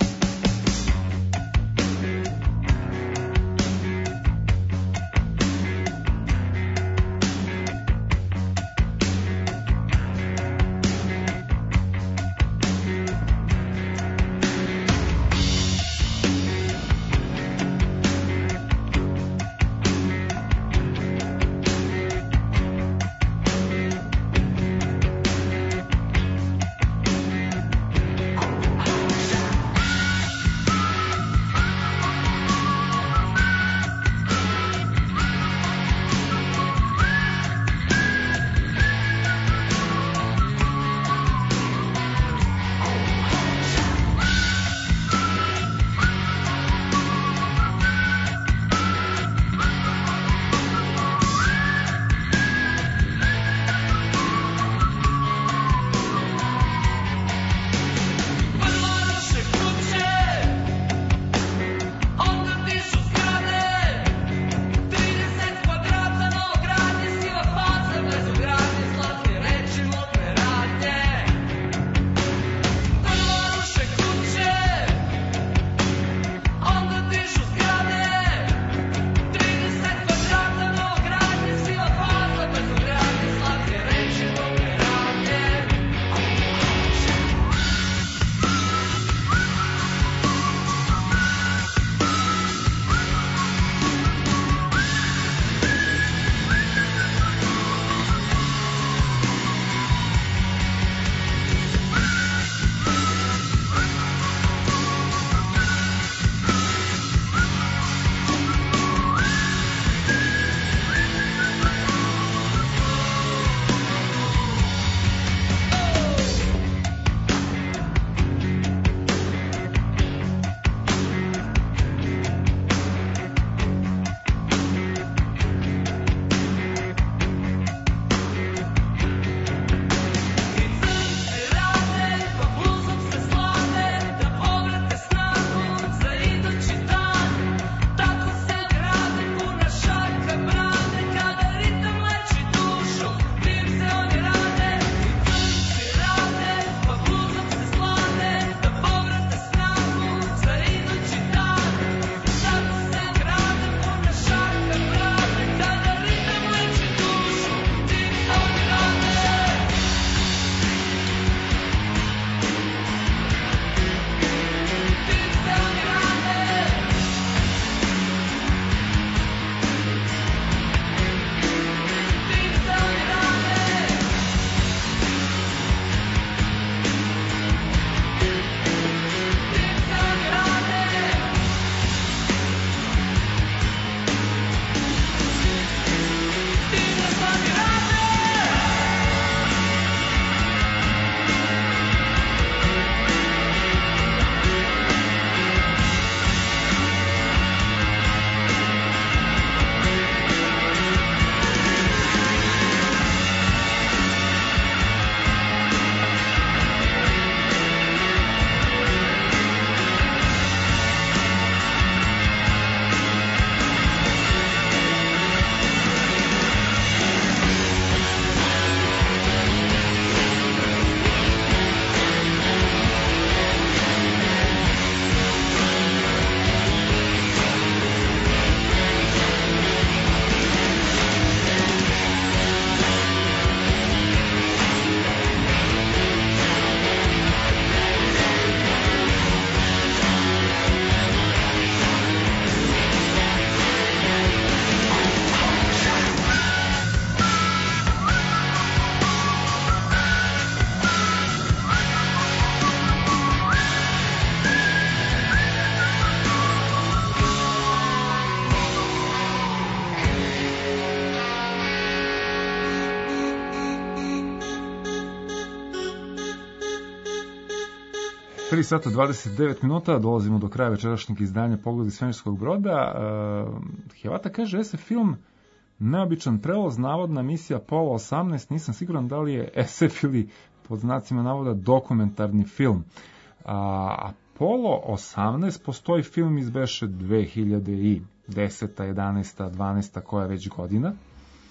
Tri sata 29 minuta, dolazimo do kraja večerašnjeg izdanja Pogledi svemirskog broda. Hevata kaže, SF film neobičan prevoz, navodna misija Apollo 18, nisam siguran da li je SF ili pod znacima navoda dokumentarni film. Apollo 18 postoji film izbeše 2010. 11. 12. koja već godina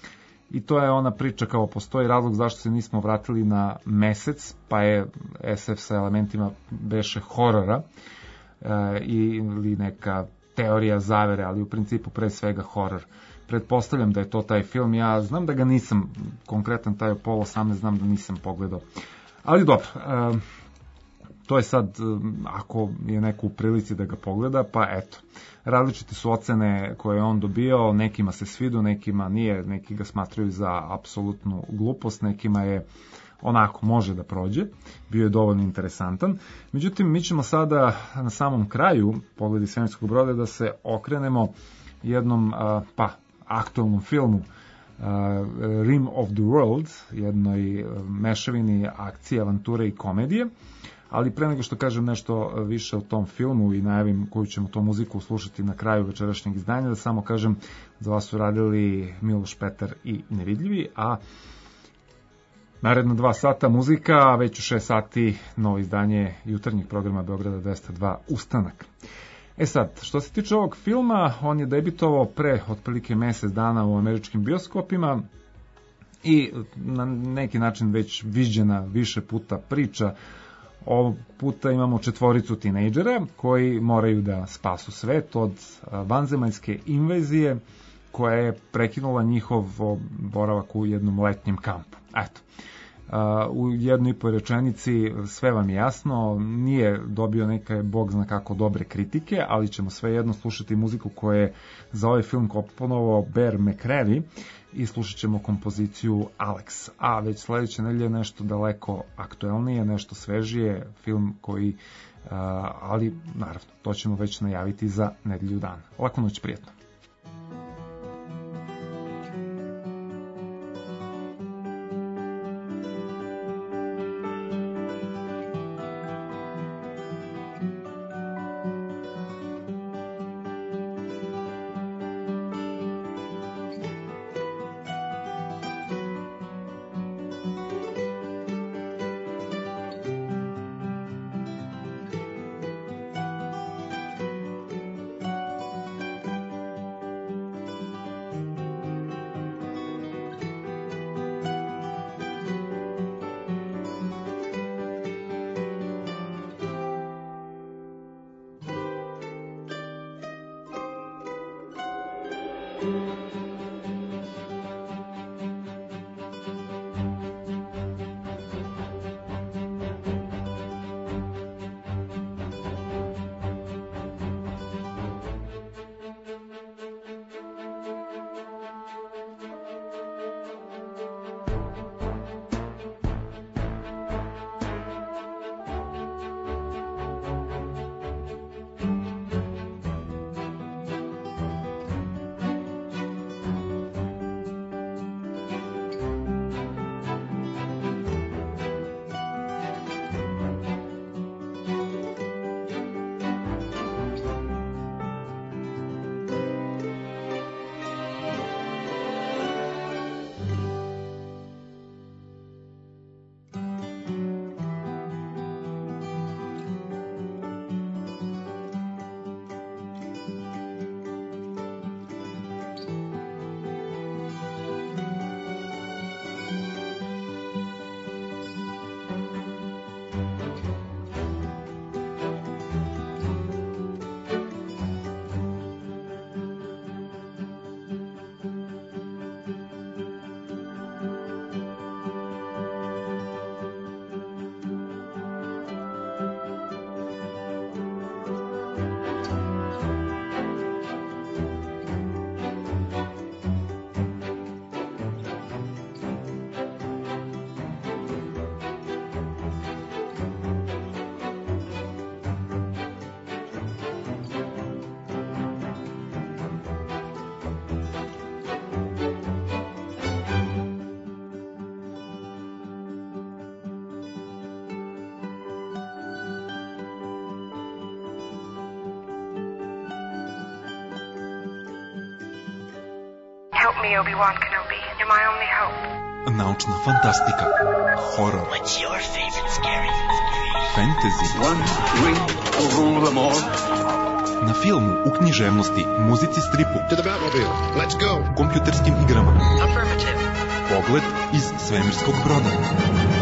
i to je ona priča kao postoji razlog zašto se nismo vratili na mesec, pa je SF sa elementima beše horora ili neka teorija zavere, ali u principu pre svega horor. Pretpostavljam da je to taj film, ja znam da ga nisam, konkretan taj Apollo 18 znam da nisam pogledao. Ali dobro, to je sad, ako je neko u prilici da ga pogleda, pa eto. Različite su ocene koje je on dobio, nekima se svidu, nekima nije, neki ga smatraju za apsolutnu glupost, nekima je onako, može da prođe, bio je dovoljno interesantan. Međutim, mi ćemo sada na samom kraju Pogledi svemirskog broda da se okrenemo jednom, aktualnom filmu Rim of the World, jednoj mešavini akcije, avanture i komedije. Ali pre nego što kažem nešto više o tom filmu i najavim koju ćemo to muziku slušati na kraju večerašnjeg izdanja, da samo kažem, za vas su radili Miloš, Petar i Nevidljivi, a naredno 2 sata muzika, a već u 6 sati novo izdanje jutarnjeg programa Beograda 202 Ustanak. Sad, što se tiče ovog filma, on je debitovao pre otprilike mesec dana u američkim bioskopima i na neki način već viđena više puta priča. Ovog puta imamo 4 tinejdžera koji moraju da spasu svet od vanzemaljske invazije koja je prekinula njihov boravak u jednom letnjem kampu. Eto, u 1,5 rečenici sve vam je jasno, nije dobio neke bog zna kako dobre kritike, ali ćemo svejedno slušati muziku koju je za ovaj film komponovao Bear McCreary i slušat ćemo kompoziciju Alex. A već sledeće nedelje nešto daleko aktuelnije, nešto svežije, film koji, ali naravno, to ćemo već najaviti za nedelju dana. Laku noć, prijetno. Help me, Obi-Wan Kenobi. You're my only hope. Naučna fantastika. Horror. What's your favorite scary? Fantasy. One ring will rule them all. Na filmu, u književnosti, muzici, stripu. To the Batmobile. Let's go. Kompjuterskim igrama. Affirmative. Pogled iz svemirskog broda.